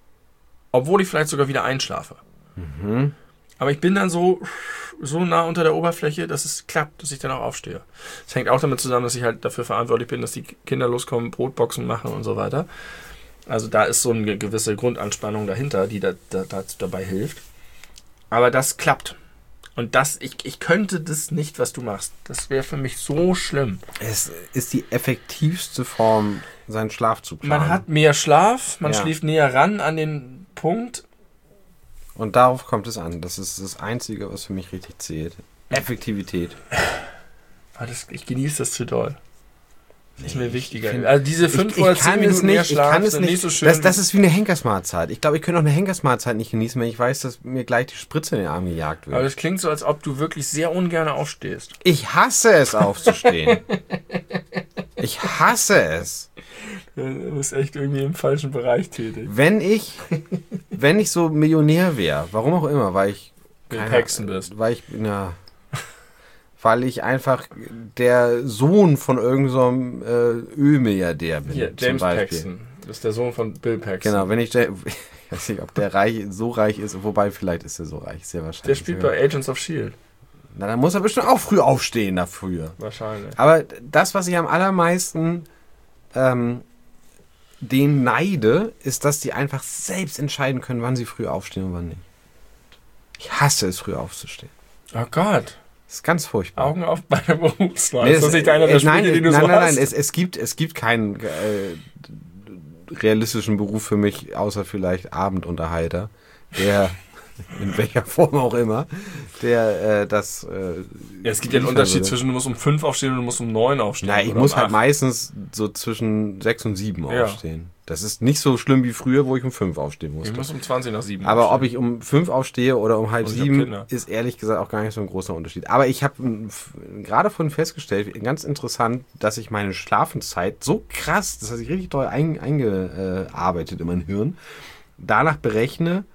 Obwohl ich vielleicht sogar wieder einschlafe. Mhm. Aber ich bin dann so, so nah unter der Oberfläche, dass es klappt, dass ich dann auch aufstehe. Das hängt auch damit zusammen, dass ich halt dafür verantwortlich bin, dass die Kinder loskommen, Brotboxen machen und so weiter. Also da ist so eine gewisse Grundanspannung dahinter, die da, da, dazu dabei hilft. Aber das klappt. Und das, ich, ich könnte das nicht, was du machst. Das wäre für mich so schlimm. Es ist die effektivste Form, seinen Schlaf zu planen. Man hat mehr Schlaf, man Ja. schläft näher ran an den Punkt. Und darauf kommt es an. Das ist das Einzige, was für mich richtig zählt. Effektivität. Aber das, ich genieße das zu doll. Das ist mir wichtiger. find- Also diese fünf ich, oder ich zehn kann Minuten es mehr nicht, ich Schlaf kann es sind nicht. nicht so schön. das, das ist wie eine Henkersmahlzeit. Ich glaube, ich könnte auch eine Henkersmahlzeit nicht genießen, wenn ich weiß, dass mir gleich die Spritze in den Arm gejagt wird. Aber das klingt so, als ob du wirklich sehr ungern aufstehst. Ich hasse es, aufzustehen. Ich hasse es. Du bist echt irgendwie im falschen Bereich tätig. Wenn ich, wenn ich so Millionär wäre, warum auch immer, weil ich Bill keine- Paxton bist. weil ich na, weil ich einfach der Sohn von irgendeinem so einem, äh, Ölmilliardär bin. Hier, zum James Beispiel. Paxton. Das ist der Sohn von Bill Paxton. Genau, wenn ich, ich weiß nicht, ob der reich, so reich ist, wobei vielleicht ist er so reich, sehr wahrscheinlich. Der spielt bei Agents of S H I E L D. Na, dann muss er bestimmt auch früh aufstehen dafür. Wahrscheinlich. Aber das, was ich am allermeisten ähm, denen neide, ist, dass die einfach selbst entscheiden können, wann sie früh aufstehen und wann nicht. Ich hasse es, früh aufzustehen. Oh Gott. Das ist ganz furchtbar. Augen auf bei der Berufswahl. Nee, ist das es- nicht einer der äh, nein, Sprüche, den du nein, so nein, hast? nein, es, es gibt, es gibt keinen äh, realistischen Beruf für mich, außer vielleicht Abendunterhalter, der in welcher Form auch immer, der äh, das äh, Ja, es gibt ja einen liefern Unterschied würde. zwischen, du musst um fünf aufstehen und du musst um neun aufstehen. Na, ich oder muss um halt acht. meistens so zwischen sechs und sieben Ja. aufstehen. Das ist nicht so schlimm wie früher, wo ich um fünf aufstehen musste. Ich muss um zwanzig nach sieben Aber ob aufstehen. ich um fünf aufstehe oder um halb Und ich hab sieben, Kinder. ist ehrlich gesagt auch gar nicht so ein großer Unterschied. Aber ich habe gerade vorhin festgestellt, ganz interessant, dass ich meine Schlafenszeit so krass, das hat sich richtig toll ein, eingearbeitet in mein Hirn, danach berechne,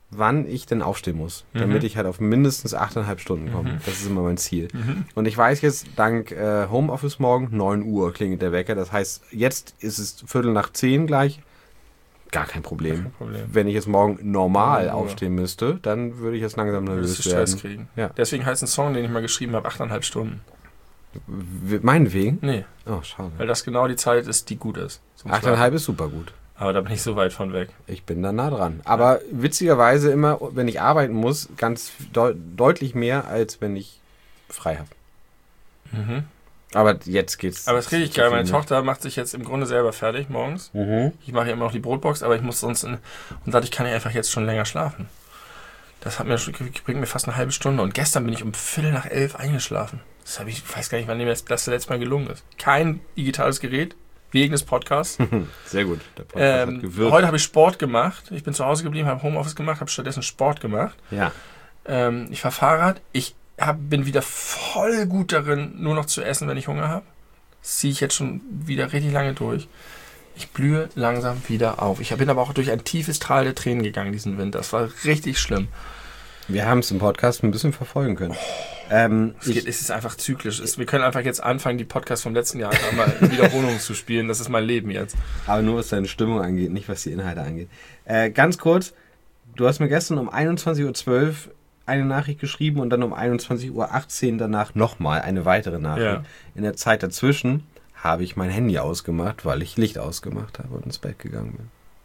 wann ich denn aufstehen muss, mhm. damit ich halt auf mindestens achteinhalb Stunden komme. Mhm. Das ist immer mein Ziel. Mhm. Und ich weiß jetzt, dank äh, Homeoffice morgen, neun Uhr klingelt der Wecker. Das heißt, jetzt ist es Viertel nach zehn gleich. Gar kein Problem. Kein Problem. Wenn ich jetzt morgen normal aufstehen müsste, dann würde ich jetzt langsam nervös werden. Stress kriegen. Ja. Deswegen heißt ein Song, den ich mal geschrieben habe, achteinhalb Stunden. Meinetwegen? Nee. Oh, schade. Weil das genau die Zeit ist, die gut ist. achteinhalb ist super gut. Aber da bin ich so weit von weg. Ich bin da nah dran. Aber ja. witzigerweise immer, wenn ich arbeiten muss, ganz de- deutlich mehr, als wenn ich frei habe. Mhm. Aber jetzt geht's. Aber es ist richtig geil. Meine Tochter macht sich jetzt im Grunde selber fertig morgens. Mhm. Ich mache ja immer noch die Brotbox, aber ich muss sonst... In, und dadurch kann ich einfach jetzt schon länger schlafen. Das hat mir, bringt mir fast eine halbe Stunde. Und gestern bin ich um Viertel nach elf eingeschlafen. Das habe ich, ich weiß gar nicht, wann mir das, das letzte Mal gelungen ist. Kein digitales Gerät, wegen des Podcasts. Sehr gut. Der Podcast ähm, hat gewirkt. Heute habe ich Sport gemacht. Ich bin zu Hause geblieben, habe Homeoffice gemacht, habe stattdessen Sport gemacht. Ja. Ähm, ich fahre Fahrrad. Ich hab, bin wieder voll gut darin, nur noch zu essen, wenn ich Hunger habe. Das ziehe ich jetzt schon wieder richtig lange durch. Ich blühe langsam wieder auf. Ich bin aber auch durch ein tiefes Tal der Tränen gegangen diesen Winter. Das war richtig schlimm. Wir haben es im Podcast ein bisschen verfolgen können. Oh, ähm, es, geht, es ist einfach zyklisch. Es, wir können einfach jetzt anfangen, die Podcasts vom letzten Jahr mal in Wiederholung zu spielen. Das ist mein Leben jetzt. Aber nur was deine Stimmung angeht, nicht was die Inhalte angeht. Äh, ganz kurz, du hast mir gestern um einundzwanzig Uhr zwölf eine Nachricht geschrieben und dann um einundzwanzig Uhr achtzehn danach nochmal eine weitere Nachricht. Ja. In der Zeit dazwischen habe ich mein Handy ausgemacht, weil ich Licht ausgemacht habe und ins Bett gegangen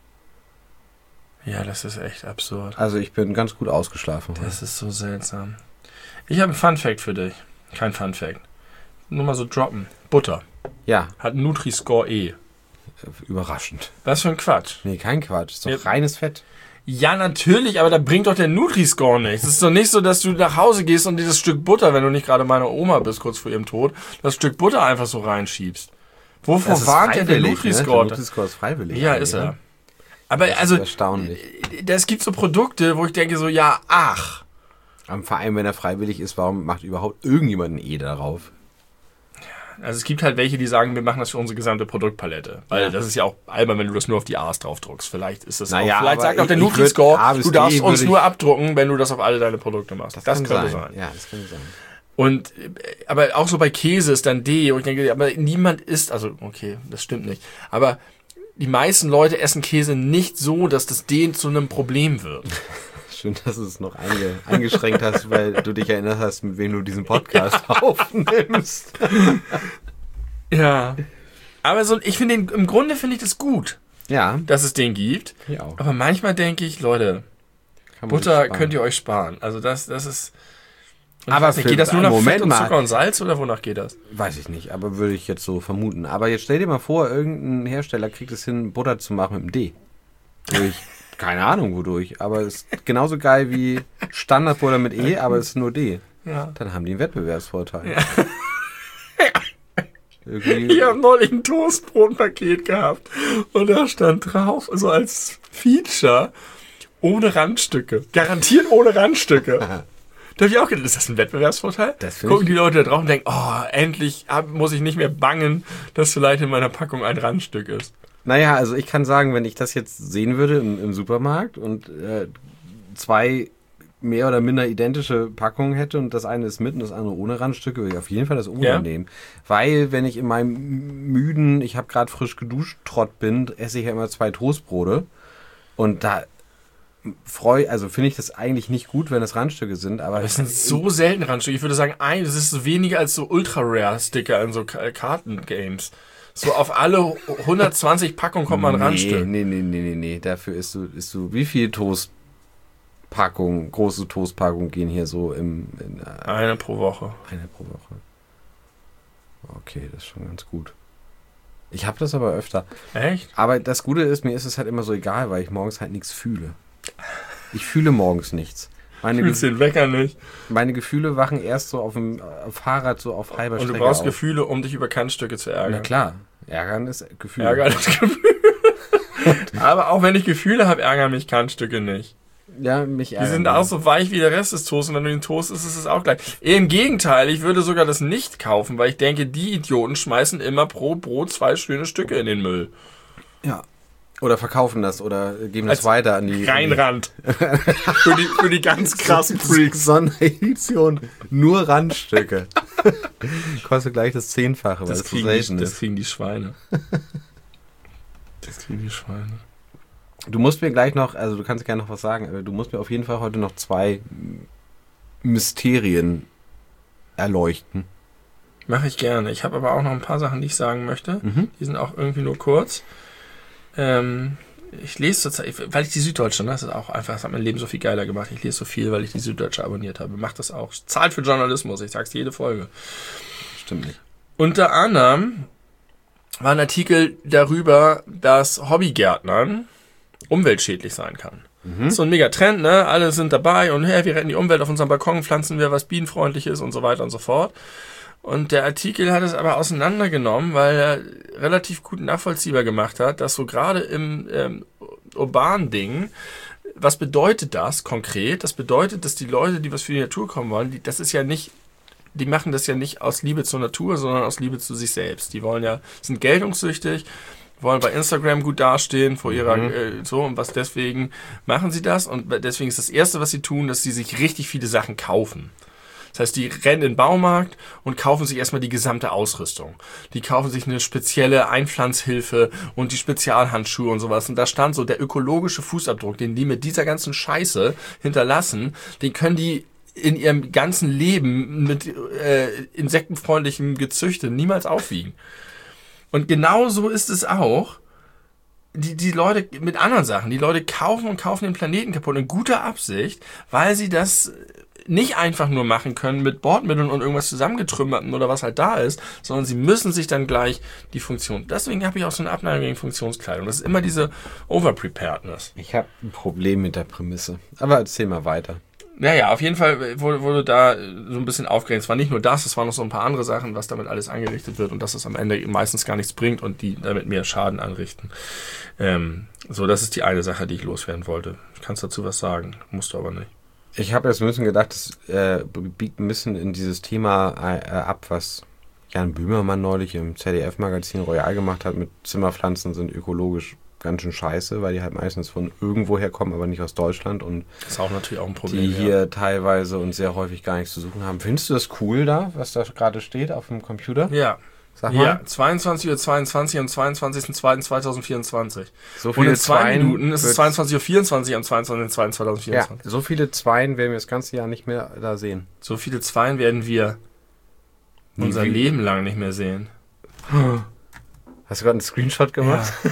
bin. Ja, das ist echt absurd. Also ich bin ganz gut ausgeschlafen. Das heute. Ist so seltsam. Ich habe einen Funfact für dich. Kein Funfact. Nur mal so droppen. Butter. Ja. Hat Nutri-Score E. Überraschend. Was für ein Quatsch. Nee, kein Quatsch. Ist doch ja. reines Fett. Ja, natürlich, aber da bringt doch der Nutri-Score nichts. Es ist doch nicht so, dass du nach Hause gehst und dieses Stück Butter, wenn du nicht gerade meine Oma bist, kurz vor ihrem Tod, das Stück Butter einfach so reinschiebst. Wovor warnt denn der Nutri-Score? Ne? Der Nutri-Score ist freiwillig. Ja, ist er. Aber das also, ist erstaunlich. Es gibt so Produkte, wo ich denke so, ja, ach. Am Verein, wenn er freiwillig ist, warum macht überhaupt irgendjemand ein E darauf? Also es gibt halt welche, die sagen, wir machen das für unsere gesamte Produktpalette. Weil ja. das ist ja auch albern, wenn du das nur auf die A's drauf druckst. Vielleicht ist das naja, auch, vielleicht sagt ich, auch der Nutri-Score, du darfst uns ich, nur abdrucken, wenn du das auf alle deine Produkte machst. Das, das kann könnte sein. sein. Ja, das könnte sein. Und, aber auch so bei Käse ist dann D, und ich denke, aber niemand isst, also okay, das stimmt nicht. Aber die meisten Leute essen Käse nicht so, dass das D zu einem Problem wird. Schön, dass du es noch einge- eingeschränkt hast, weil du dich erinnert hast, mit wem du diesen Podcast ja. aufnimmst. Ja. Aber so, ich finde den, im Grunde finde ich das gut, ja. dass es den gibt. Ja auch. Aber manchmal denke ich, Leute, Butter könnt ihr euch sparen. Also das, das ist. Aber nicht, geht das nur nach Moment Fett und Zucker und Salz oder wonach geht das? Weiß ich nicht, aber würde ich jetzt so vermuten. Aber jetzt stell dir mal vor, irgendein Hersteller kriegt es hin, Butter zu machen mit dem D. Durch, keine Ahnung wodurch, aber es ist genauso geil wie Standardbutter mit E, aber es ist nur D. Ja. Dann haben die einen Wettbewerbsvorteil. Ja. Ich habe neulich ein Toastbrotpaket gehabt und da stand drauf, so als Feature, ohne Randstücke. Garantiert ohne Randstücke. Da habe ich auch gedacht, ist das ein Wettbewerbsvorteil? Das Gucken die Leute da drauf und denken, oh, endlich hab, muss ich nicht mehr bangen, dass vielleicht in meiner Packung ein Randstück ist. Naja, also ich kann sagen, wenn ich das jetzt sehen würde im, im Supermarkt und äh, zwei mehr oder minder identische Packungen hätte und das eine ist mit und das andere ohne Randstücke, würde ich auf jeden Fall das ohne ja. nehmen. Weil, wenn ich in meinem müden, ich habe gerade frisch geduscht, Trott bin, esse ich ja immer zwei Toastbrote und da freue, also finde ich das eigentlich nicht gut, wenn es Randstücke sind, aber... aber es sind so selten Randstücke. Ich würde sagen, ein, das ist weniger als so Ultra-Rare-Sticker in so Kartengames. So auf alle hundertzwanzig Packungen kommt mal ein nee, Randstück. Nee, nee, nee, nee, nee, dafür ist du, ist du, wie viel Toast Packungen, große Toastpackungen gehen hier so im... In, äh, eine pro Woche. Eine pro Woche. Okay, das ist schon ganz gut. Ich habe das aber öfter. Echt? Aber das Gute ist, mir ist es halt immer so egal, weil ich morgens halt nichts fühle. Ich fühle morgens nichts. Meine Fühlst den Wecker nicht. Meine Gefühle wachen erst so auf dem auf Fahrrad, so auf halber Strecke. Und du brauchst auf. Gefühle, um dich über Kantstücke zu ärgern. Na klar, ärgern ist Gefühl. Ärgern ist Gefühl. Aber auch wenn ich Gefühle habe, ärgern mich Kantstücke nicht. Ja, mich ärgern. Die sind auch so weich wie der Rest des Toasts und wenn du den Toast isst, ist es auch gleich. Im Gegenteil, ich würde sogar das nicht kaufen, weil ich denke, die Idioten schmeißen immer pro Brot zwei schöne Stücke in den Müll. Ja. Oder verkaufen das oder geben das Als weiter an die... Rheinrand. für, die, für die ganz krassen Freaks. Sonderedition. Nur Randstücke. Kostet gleich das Zehnfache, weil Das es so kriegen, selten die, ist. das kriegen die Schweine. Das kriegen die Schweine. Du musst mir gleich noch, also du kannst gerne noch was sagen, aber du musst mir auf jeden Fall heute noch zwei Mysterien erleuchten. Mache ich gerne. Ich habe aber auch noch ein paar Sachen, die ich sagen möchte. Mhm. Die sind auch irgendwie nur kurz. Ähm, ich lese zurzeit, weil ich die Süddeutsche, ne, das ist auch einfach, das hat mein Leben so viel geiler gemacht. Ich lese so viel, weil ich die Süddeutsche abonniert habe. Macht das auch. Zahlt für Journalismus, ich sag's jede Folge. Stimmt nicht. Unter anderem war ein Artikel darüber, dass Hobbygärtnern umweltschädlich sein kann. Mhm. So ein mega Trend, ne? Alle sind dabei und hey, wir retten die Umwelt, auf unserem Balkon pflanzen wir was bienenfreundlich ist und so weiter und so fort. Und der Artikel hat es aber auseinandergenommen, weil er relativ gut nachvollziehbar gemacht hat, dass so gerade im ähm, urbanen Ding, was bedeutet das konkret? Das bedeutet, dass die Leute, die was für die Natur kommen wollen, die, das ist ja nicht, die machen das ja nicht aus Liebe zur Natur, sondern aus Liebe zu sich selbst. Die wollen ja, sind geltungssüchtig, wollen bei Instagram gut dastehen vor ihrer, mhm. äh, so, und was deswegen machen sie das? Und deswegen ist das Erste, was sie tun, dass sie sich richtig viele Sachen kaufen. Das heißt, die rennen in den Baumarkt und kaufen sich erstmal die gesamte Ausrüstung. Die kaufen sich eine spezielle Einpflanzhilfe und die Spezialhandschuhe und sowas. Und da stand so, der ökologische Fußabdruck, den die mit dieser ganzen Scheiße hinterlassen, den können die in ihrem ganzen Leben mit äh, insektenfreundlichem Gezüchte niemals aufwiegen. Und genau so ist es auch. Die, die Leute mit anderen Sachen, die Leute kaufen und kaufen den Planeten kaputt in guter Absicht, weil sie das nicht einfach nur machen können mit Bordmitteln und irgendwas zusammengetrümmerten oder was halt da ist, sondern sie müssen sich dann gleich die Funktion... Deswegen habe ich auch so eine Abneigung gegen Funktionskleidung. Das ist immer diese Overpreparedness. Ich habe ein Problem mit der Prämisse. Aber erzähl mal weiter. Naja, auf jeden Fall wurde, wurde da so ein bisschen aufgeregt. Es war nicht nur das, es waren noch so ein paar andere Sachen, was damit alles angerichtet wird und dass es am Ende meistens gar nichts bringt und die damit mehr Schaden anrichten. Ähm, so, das ist die eine Sache, die ich loswerden wollte. Ich kann dazu was sagen, musst du aber nicht. Ich habe jetzt ein bisschen gedacht, das äh, biegt ein bisschen in dieses Thema äh, ab, was Jan Böhmermann neulich im Z D F-Magazin Royal gemacht hat mit Zimmerpflanzen sind ökologisch ganz schön scheiße, weil die halt meistens von irgendwoher kommen, aber nicht aus Deutschland und das ist auch natürlich auch ein Problem, die hier ja. teilweise und sehr häufig gar nichts zu suchen haben. Findest du das cool da, was da gerade steht auf dem Computer? Ja. Sag mal. Ja, zweiundzwanzig Uhr zweiundzwanzig am zweiundzwanzigsten zweiten zweitausendvierundzwanzig. So und viele in zwei Zweien Minuten ist es zweiundzwanzig Uhr vierundzwanzig am zweiundzwanzigsten zweiten zweitausendvierundzwanzig. Ja, so viele Zweien werden wir das ganze Jahr nicht mehr da sehen. So viele Zweien werden wir Nie unser wie- Leben lang nicht mehr sehen. Hast du gerade einen Screenshot gemacht? Ja.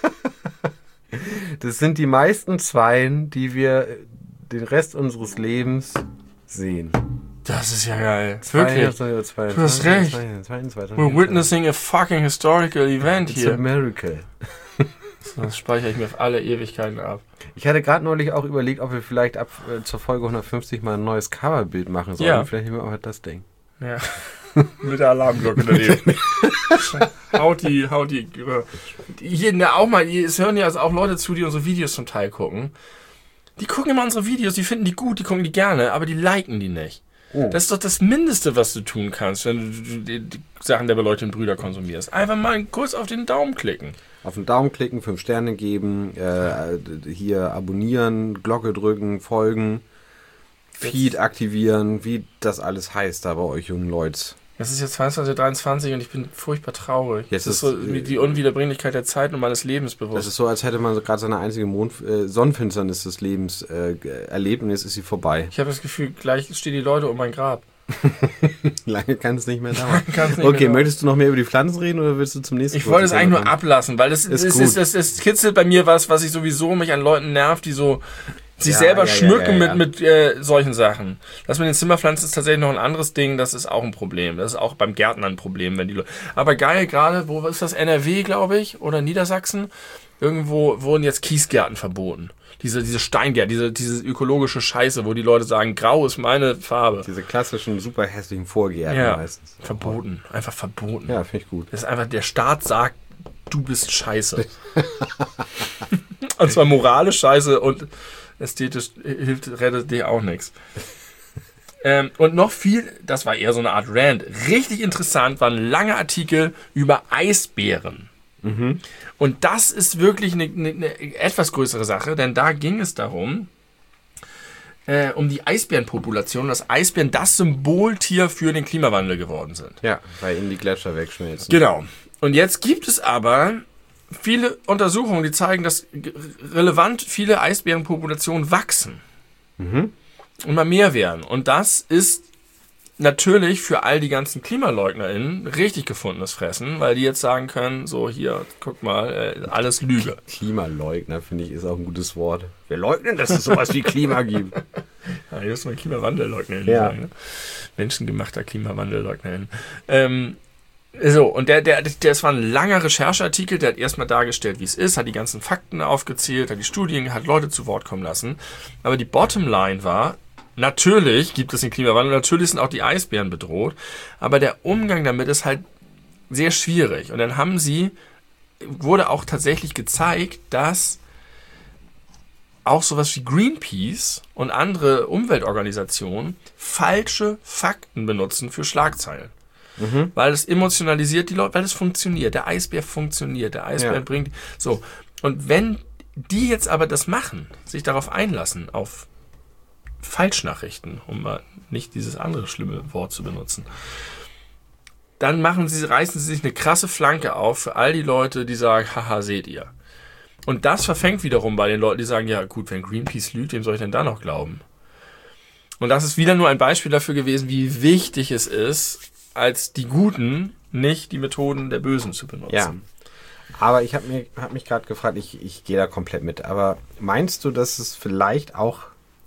Das sind die meisten Zweien, die wir den Rest unseres Lebens sehen. Das ist ja geil. Wirklich? Wirklich. Du hast recht. We're witnessing a fucking historical event It's hier. a miracle. Das speichere ich mir auf alle Ewigkeiten ab. Ich hatte gerade neulich auch überlegt, ob wir vielleicht ab äh, zur Folge hundertfünfzig mal ein neues Coverbild machen sollen. Ja. Vielleicht nehmen wir auch das Ding. Ja. Mit der Alarmglocke daneben. haut die, haut die. Hier, ne, auch mal, es hören ja also auch Leute zu, die unsere Videos zum Teil gucken. Die gucken immer unsere Videos, die finden die gut, die gucken die gerne, aber die liken die nicht. Oh. Das ist doch das Mindeste, was du tun kannst, wenn du die, die Sachen der beleuchteten Brüder konsumierst. Einfach mal kurz auf den Daumen klicken. Auf den Daumen klicken, fünf Sterne geben, äh, hier abonnieren, Glocke drücken, folgen, Feed aktivieren, wie das alles heißt da bei euch jungen Leute. Es ist jetzt zweiundzwanzig Uhr dreiundzwanzig und ich bin furchtbar traurig. Jetzt das ist ist, so die Unwiederbringlichkeit der Zeit und meines Lebens bewusst. Das ist so, als hätte man so gerade seine einzige Mond äh, Sonnenfinsternis des Lebens äh, erlebt und jetzt ist sie vorbei. Ich habe das Gefühl, gleich stehen die Leute um mein Grab. Lange kann es nicht mehr dauern. Kann's nicht Okay, mehr möchtest du noch mehr über die Pflanzen reden oder willst du zum nächsten? Ich wollte es eigentlich nur kommen? ablassen, weil das Ist ist, gut. ist, das, das kitzelt bei mir was, was ich sowieso mich an Leuten nervt, die so sich Ja, selber ja, ja, schmücken ja, ja. mit, mit äh, solchen Sachen. Das mit den Zimmerpflanzen ist tatsächlich noch ein anderes Ding, das ist auch ein Problem. Das ist auch beim Gärtner ein Problem, wenn die Leute. Aber geil, gerade, wo ist das? N R W, glaube ich, oder Niedersachsen? Irgendwo wurden jetzt Kiesgärten verboten. Diese, diese Steingärten, diese, diese ökologische Scheiße, wo die Leute sagen, grau ist meine Farbe. Diese klassischen, super hässlichen Vorgärten Ja, meistens. verboten. Einfach verboten. Ja, finde ich gut. Das ist einfach, der Staat sagt, du bist scheiße. Und zwar moralisch scheiße und ästhetisch hilft, rettet dir auch nichts. Ähm, und noch viel, das war eher so eine Art Rant, richtig interessant, war ein langer Artikel über Eisbären. Mhm. Und das ist wirklich eine, eine, eine etwas größere Sache, denn da ging es darum, äh, um die Eisbärenpopulation, dass Eisbären das Symboltier für den Klimawandel geworden sind. Ja, weil ihnen die Gletscher wegschmelzen. Genau. Und jetzt gibt es aber viele Untersuchungen, die zeigen, dass relevant viele Eisbärenpopulationen wachsen. Mhm. Und mal mehr werden. Und das ist natürlich für all die ganzen KlimaleugnerInnen richtig gefundenes Fressen, weil die jetzt sagen können, so hier, guck mal, äh, alles Lüge. Klimaleugner, finde ich, ist auch ein gutes Wort. Wir leugnen, dass es sowas wie Klima gibt. Ja, hier ist mal KlimawandelleugnerInnen Ja. sagen, ne? Menschengemachter KlimawandelleugnerInnen. Ähm, so, und der, der, das war ein langer Rechercheartikel, der hat erstmal dargestellt, wie es ist, hat die ganzen Fakten aufgezählt, hat die Studien, hat Leute zu Wort kommen lassen. Aber die Bottomline war, natürlich gibt es den Klimawandel, natürlich sind auch die Eisbären bedroht, aber der Umgang damit ist halt sehr schwierig. Und dann haben sie, wurde auch tatsächlich gezeigt, dass auch sowas wie Greenpeace und andere Umweltorganisationen falsche Fakten benutzen für Schlagzeilen. Mhm. Weil es emotionalisiert die Leute, weil es funktioniert. Der Eisbär funktioniert, der Eisbär Ja. bringt... So, und wenn die jetzt aber das machen, sich darauf einlassen, auf Falschnachrichten, um mal nicht dieses andere schlimme Wort zu benutzen, dann machen sie, reißen sie sich eine krasse Flanke auf für all die Leute, die sagen, haha, seht ihr. Und das verfängt wiederum bei den Leuten, die sagen, ja gut, wenn Greenpeace lügt, wem soll ich denn da noch glauben? Und das ist wieder nur ein Beispiel dafür gewesen, wie wichtig es ist, als die Guten nicht die Methoden der Bösen zu benutzen. Ja. Aber ich habe mir hab mich gerade gefragt, ich, ich gehe da komplett mit, aber meinst du, dass es vielleicht auch,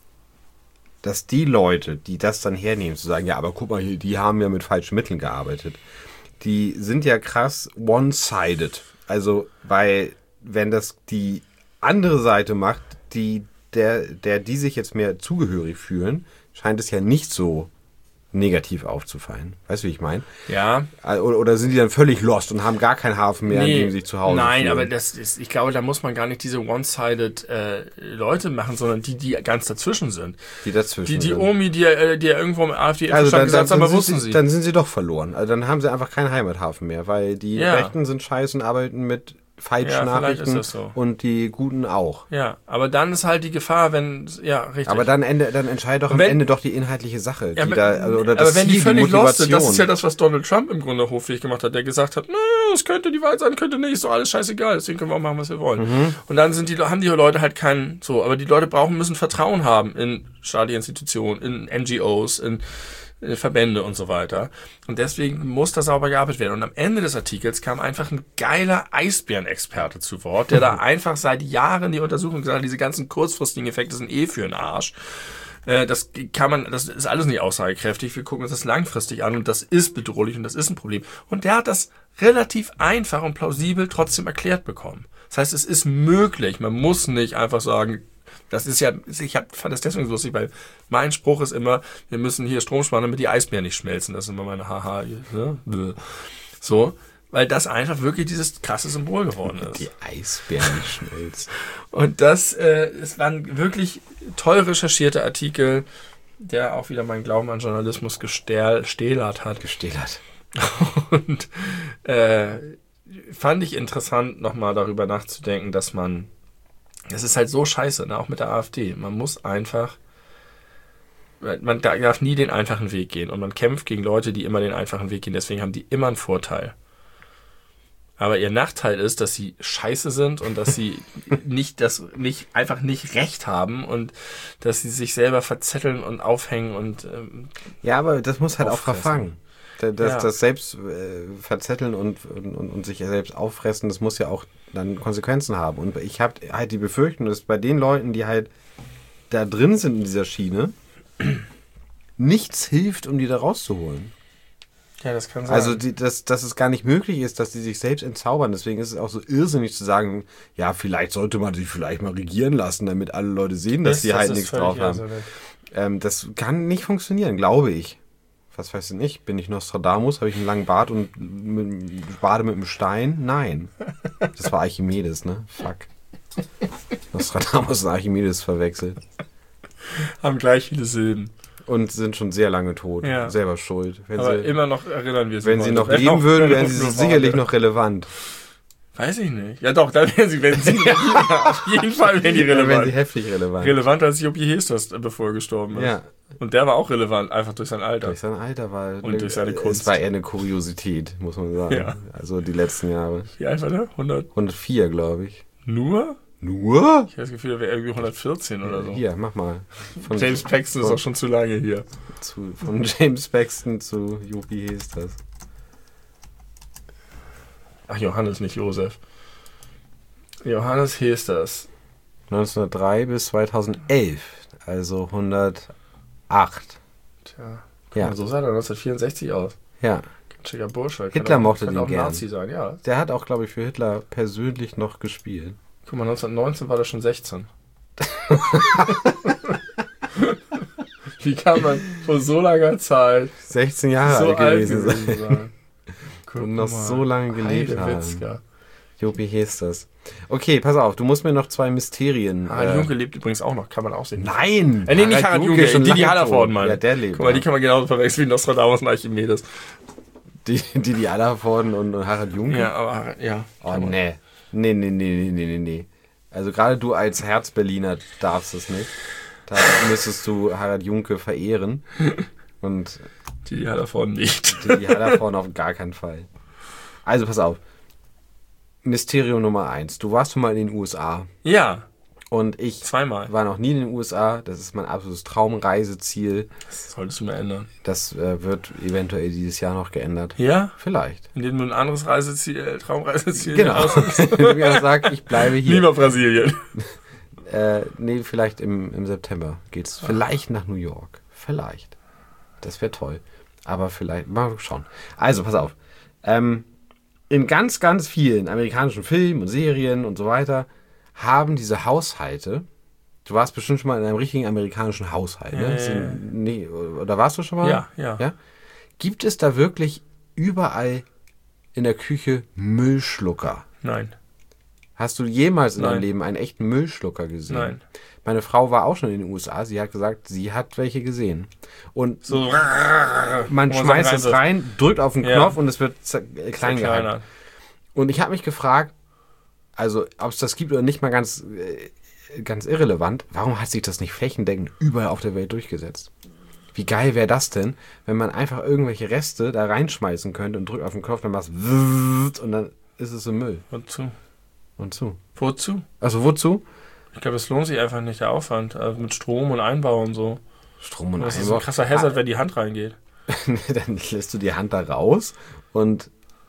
dass die Leute, die das dann hernehmen, zu sagen, ja, aber guck mal hier, die haben ja mit falschen Mitteln gearbeitet, die sind ja krass one-sided. Also, weil, wenn das die andere Seite macht, die, der, der die sich jetzt mehr zugehörig fühlen, scheint es ja nicht so negativ aufzufallen. Weißt du, wie ich meine? Ja. Oder, oder sind die dann völlig lost und haben gar keinen Hafen mehr, Nee, an dem sie sich zu Hause Nein, fühlen? aber das ist, ich glaube, da muss man gar nicht diese one-sided äh, Leute machen, sondern die, die ganz dazwischen sind. Die dazwischen Die, die sind. Omi, die, äh, die ja irgendwo im AfD Also dann, gesagt dann, hat, aber dann, wussten sind sie. sie, dann sind sie doch verloren. Also dann haben sie einfach keinen Heimathafen mehr, weil die Ja. Rechten sind scheiße und arbeiten mit Ja, vielleicht Falschnachrichten ist das so. und die Guten auch. Ja, aber dann ist halt die Gefahr, wenn, ja, richtig. Aber dann, Ende, dann entscheidet doch am wenn- Ende doch die inhaltliche Sache. Ja, die aber, da, also, oder das aber wenn Ziel, die völlig lost Motivation. sind, das ist ja das, was Donald Trump im Grunde hoffähig gemacht hat, der gesagt hat, nö, es könnte die Wahl sein, könnte nicht, ist doch alles scheißegal, deswegen können wir auch machen, was wir wollen. Mhm. Und dann sind die, haben die Leute halt keinen, so, aber die Leute brauchen, müssen Vertrauen haben in staatliche Institutionen, in N G Os, in Verbände und so weiter. Und deswegen muss da sauber gearbeitet werden. Und am Ende des Artikels kam einfach ein geiler Eisbärenexperte zu Wort, der da einfach seit Jahren die Untersuchung gesagt hat, diese ganzen kurzfristigen Effekte sind eh für den Arsch. Äh, das kann man, das ist alles nicht aussagekräftig. Wir gucken uns das langfristig an und das ist bedrohlich und das ist ein Problem. Und der hat das relativ einfach und plausibel trotzdem erklärt bekommen. Das heißt, es ist möglich. Man muss nicht einfach sagen, das ist ja, ich hab, fand das deswegen so lustig, weil mein Spruch ist immer, wir müssen hier Strom sparen, damit die Eisbären nicht schmelzen. Das ist immer meine Haha. Ne? So, weil das einfach wirklich dieses krasse Symbol geworden ist. Die Eisbären nicht schmelzen. Und das, äh, es waren wirklich toll recherchierte Artikel, der auch wieder meinen Glauben an Journalismus gestählert hat. Gestählert. Und äh, fand ich interessant, nochmal darüber nachzudenken, dass man, es ist halt so scheiße, ne? Auch mit der AfD. Man muss einfach, man darf nie den einfachen Weg gehen und man kämpft gegen Leute, die immer den einfachen Weg gehen. Deswegen haben die immer einen Vorteil. Aber ihr Nachteil ist, dass sie scheiße sind und dass sie nicht, das nicht, einfach nicht recht haben und dass sie sich selber verzetteln und aufhängen und ähm, Ja, aber das muss halt auch auffressen. verfangen. Das, das, Ja. das selbst äh, verzetteln und, und, und sich selbst auffressen, das muss ja auch dann Konsequenzen haben. Und ich habe halt die Befürchtung, dass bei den Leuten, die halt da drin sind in dieser Schiene, nichts hilft, um die da rauszuholen. ja, das kann sein. Also, die, dass, dass es gar nicht möglich ist, dass die sich selbst entzaubern. Deswegen ist es auch so irrsinnig zu sagen, ja, vielleicht sollte man sich vielleicht mal regieren lassen, damit alle Leute sehen, dass Das- die das halt ist nichts völlig drauf haben. irrsinnig. Ähm, das kann nicht funktionieren, glaube ich. Was weiß ich nicht? Bin ich Nostradamus? Habe ich einen langen Bart und mit, bade mit einem Stein? Nein. Das war Archimedes, ne? Fuck. Nostradamus und Archimedes verwechselt. Haben gleich viele Silben. Und sind schon sehr lange tot. Ja. Selber schuld. Wenn Aber sie, immer noch erinnern wir sie. wenn sie heute. noch Wenn leben auch- würden, wenn wären auch sie nur sicherlich vage. noch relevant. Weiß ich nicht. Ja doch, dann wären sie, wenn sie auf jeden Fall wären die Dann wären relevant. sie heftig relevant. Relevanter als Juppie Hestas, bevor er gestorben ist. Ja. Und der war auch relevant, einfach durch sein Alter. Durch sein Alter war... Und durch seine Kunst. Es war eher eine Kuriosität, muss man sagen. Ja. Also die letzten Jahre. Wie alt war der? hundert? hundertvier, glaube ich. Nur? Nur? Ich habe das Gefühl, der wäre irgendwie hundertvierzehn oder so. Hier, mach mal. Von, James Paxton ist von, auch schon zu lange hier. zu, von James Paxton zu Juppie Hestas. Ach, Johannes, nicht Josef. Johannes Hestas. neunzehnhundertdrei bis zweitausendelf, also hundertacht. Tja, Ja. ja. So sah der neunzehnhundertvierundsechzig aus. Ja, Schicker Bursche. Kann Hitler auch, mochte kann den auch gern. Nazi sein, ja. der hat auch, glaube ich, für Hitler persönlich noch gespielt. Guck mal, neunzehnhundertneunzehn war der schon sechzehn. Wie kann man vor so langer Zeit sechzehn Jahre so alt gewesen sein. gewesen sein? Guck Und noch mal, so lange gelebt Heidewitzka. haben. Juppie Hestas. Okay, pass auf, du musst mir noch zwei Mysterien... Harald äh, Junke lebt übrigens auch noch, kann man auch sehen. Nein! Äh, nee, nicht Harald Junke, ist schon Didi lange Hallervorden, tot. Mann. Ja, der lebt. Guck mal, die ja. kann man genauso verwechseln wie Nostradamus und Archimedes. Die, Didi Hallervorden und Harald Junke? Ja, aber ja. Oh, nee. Nee, nee, nee, nee, nee, nee, nee. Also gerade du als Herz-Berliner darfst es nicht. Da müsstest du Harald Junke verehren. Und Die Hallervorden nicht. Didi Hallervorden auf gar keinen Fall. Also pass auf. Mysterium Nummer eins. Du warst schon mal in den U S A. Ja, Und ich zweimal. war noch nie in den U S A. Das ist mein absolutes Traumreiseziel. Das solltest du mal ändern. Das äh, wird eventuell dieses Jahr noch geändert. Ja? Vielleicht. Indem du ein anderes Reiseziel, äh, Traumreiseziel Genau. aussuchst. Wie er sagt, ich bleibe hier. Lieber Brasilien. Äh, nee, vielleicht im, im September geht's. Vielleicht nach New York. Vielleicht. Das wäre toll. Aber vielleicht, mal schauen. Also, pass auf. Ähm, in ganz, ganz vielen amerikanischen Filmen und Serien und so weiter haben diese Haushalte, du warst bestimmt schon mal in einem richtigen amerikanischen Haushalt, ne? Ja, Das ja, ja. sind- nee, oder warst du schon mal? Ja, ja. ja. Gibt es da wirklich überall in der Küche Müllschlucker? Nein, Hast du jemals in deinem Nein. Leben einen echten Müllschlucker gesehen? nein. Meine Frau war auch schon in den U S A. Sie hat gesagt, sie hat welche gesehen. Und So. man schmeißt es rein, drückt auf den Ja. Knopf und es wird z- äh, klein gehalten. Kleiner. Und ich habe mich gefragt, also ob es das gibt oder nicht, mal ganz, äh, ganz irrelevant, warum hat sich das nicht flächendeckend überall auf der Welt durchgesetzt? Wie geil wäre das denn, wenn man einfach irgendwelche Reste da reinschmeißen könnte und drückt auf den Knopf, dann macht es und dann ist es im Müll. Wozu? Und zu. Wozu? Also wozu? Ich glaube, es lohnt sich einfach nicht, der Aufwand. Also mit Strom und Einbau und so. Strom und Das ist Einbau. ein krasser Hazard, wenn die Hand reingeht. Dann lässt du die Hand da raus und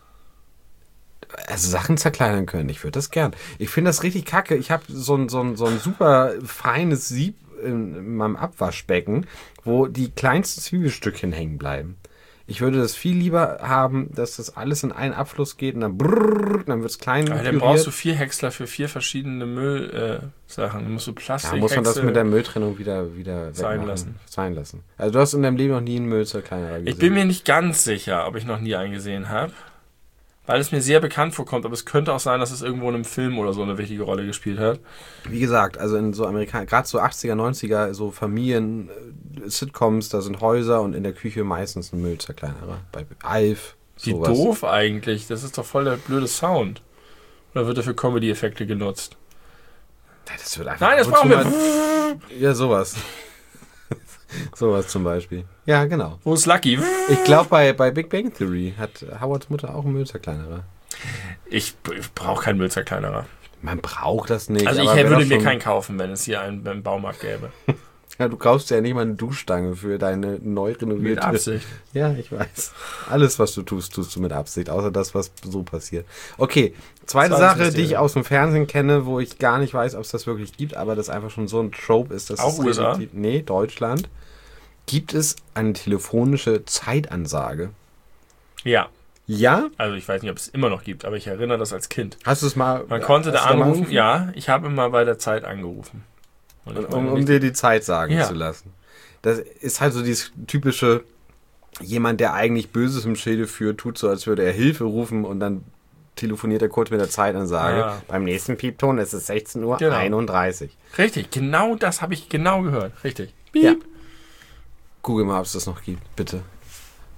also Sachen zerkleinern können. Ich würde das gern. Ich finde das richtig kacke. Ich habe so ein, so, ein, so ein super feines Sieb in, in meinem Abwaschbecken, wo die kleinsten Zwiebelstückchen hängen bleiben. Ich würde das viel lieber haben, dass das alles in einen Abfluss geht und dann brrrr, dann wird es klein. Aber dann püriert. brauchst du vier Häcksler für vier verschiedene Müllsachen. Äh, Sachen. Dann musst du Plastik Ja, muss man das Häcksel- mit der Mülltrennung wieder, wieder Sein wegmachen. lassen. Sein lassen. Also du hast in deinem Leben noch nie einen Müllzerkleinerer gesehen. Ich bin mir nicht ganz sicher, ob ich noch nie einen gesehen habe. Weil es mir sehr bekannt vorkommt, aber es könnte auch sein, dass es irgendwo in einem Film oder so eine wichtige Rolle gespielt hat. Wie gesagt, also in so Amerika, gerade so achtziger, neunziger, so Familien, äh, Sitcoms, da sind Häuser und in der Küche meistens ein Müllzerkleinerer. Bei Alf, Wie sowas. doof eigentlich. Das ist doch voll der blöde Sound. Oder wird er für Comedy-Effekte genutzt? Ja, das wird einfach Nein, das ab und brauchen zu wir. mal- Ja, sowas. sowas zum Beispiel. Ja, genau. Wo ist Lucky? Ich glaube, bei, bei Big Bang Theory hat Howards Mutter auch einen Müllzerkleinerer. Ich, ich brauche keinen Müllzerkleinerer. Man braucht das nicht. Also ich aber würde wäre doch mir schon- keinen kaufen, wenn es hier einen beim Baumarkt gäbe. Ja, du kaufst ja nicht mal eine Duschstange für deine neu renovierte... Mit Absicht. Ja, ich weiß. Alles, was du tust, tust du mit Absicht, außer das, was so passiert. Okay, zweite Zweites Sache, die Mysterium. ich aus dem Fernsehen kenne, wo ich gar nicht weiß, ob es das wirklich gibt, aber das einfach schon so ein Trope ist. Dass Auch es U S A? relativ- Nee, Deutschland. Gibt es eine telefonische Zeitansage? Ja, Ja? also ich weiß nicht, ob es immer noch gibt, aber ich erinnere das als Kind. Hast du es mal... Man konnte hast da du mal anrufen, ja, ich habe immer bei der Zeit angerufen. Und ich Um, meine um nicht- dir die Zeit sagen Ja. zu lassen. Das ist halt so dieses typische, jemand, der eigentlich Böses im Schilde führt, tut so, als würde er Hilfe rufen und dann telefoniert er kurz mit der Zeitansage. Ja. Beim nächsten Piepton ist es sechzehn Uhr einunddreißig. Genau. Richtig, genau das habe ich genau gehört. Richtig. Piep. Ja. Google mal, ob es das noch gibt, bitte.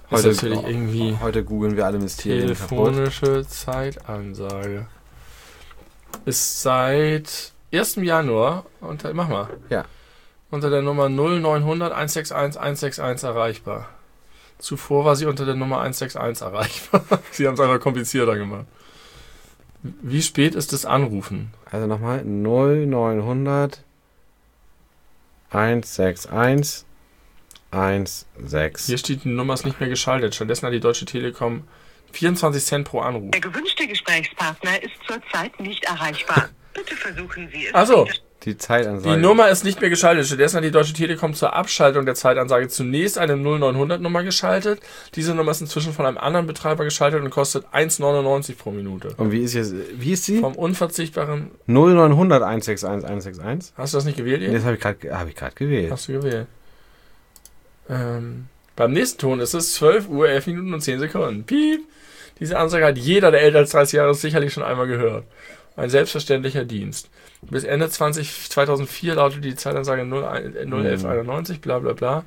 Heute, ist natürlich irgendwie heute googeln wir alle Mysterien kaputt. telefonische Zeitansage. Ist seit ersten Januar, unter, mach mal, Ja. unter der Nummer null neunhundert eins sechs eins eins sechs eins erreichbar. Zuvor war sie unter der Nummer eins sechs eins erreichbar. Sie haben es einfach komplizierter gemacht. Wie spät ist das Anrufen? Also nochmal null neunhundert eins sechs eins eins sechs. Hier steht, die Nummer ist nicht mehr geschaltet. Stattdessen hat die Deutsche Telekom vierundzwanzig Cent pro Anruf. Der gewünschte Gesprächspartner ist zurzeit nicht erreichbar. Bitte versuchen Sie es. Achso, Die Zeitansage. die Nummer ist nicht mehr geschaltet. Stattdessen hat die Deutsche Telekom zur Abschaltung der Zeitansage zunächst eine null neunhundert Nummer geschaltet. Diese Nummer ist inzwischen von einem anderen Betreiber geschaltet und kostet eins neunundneunzig pro Minute. Und wie ist jetzt, wie ist sie? Vom unverzichtbaren... null neunhundert eins sechs eins eins sechs eins. Hast du das nicht gewählt, Nee, ihr? das habe ich gerade hab ich grad gewählt. Hast du gewählt. Ähm, beim nächsten Ton ist es zwölf Uhr, elf Minuten und zehn Sekunden. Piep! Diese Ansage hat jeder, der älter als dreißig Jahre ist, sicherlich schon einmal gehört. Ein selbstverständlicher Dienst. Bis Ende zwanzig, zweitausendvier lautete die Zeitansage null elf einundneunzig, bla bla bla.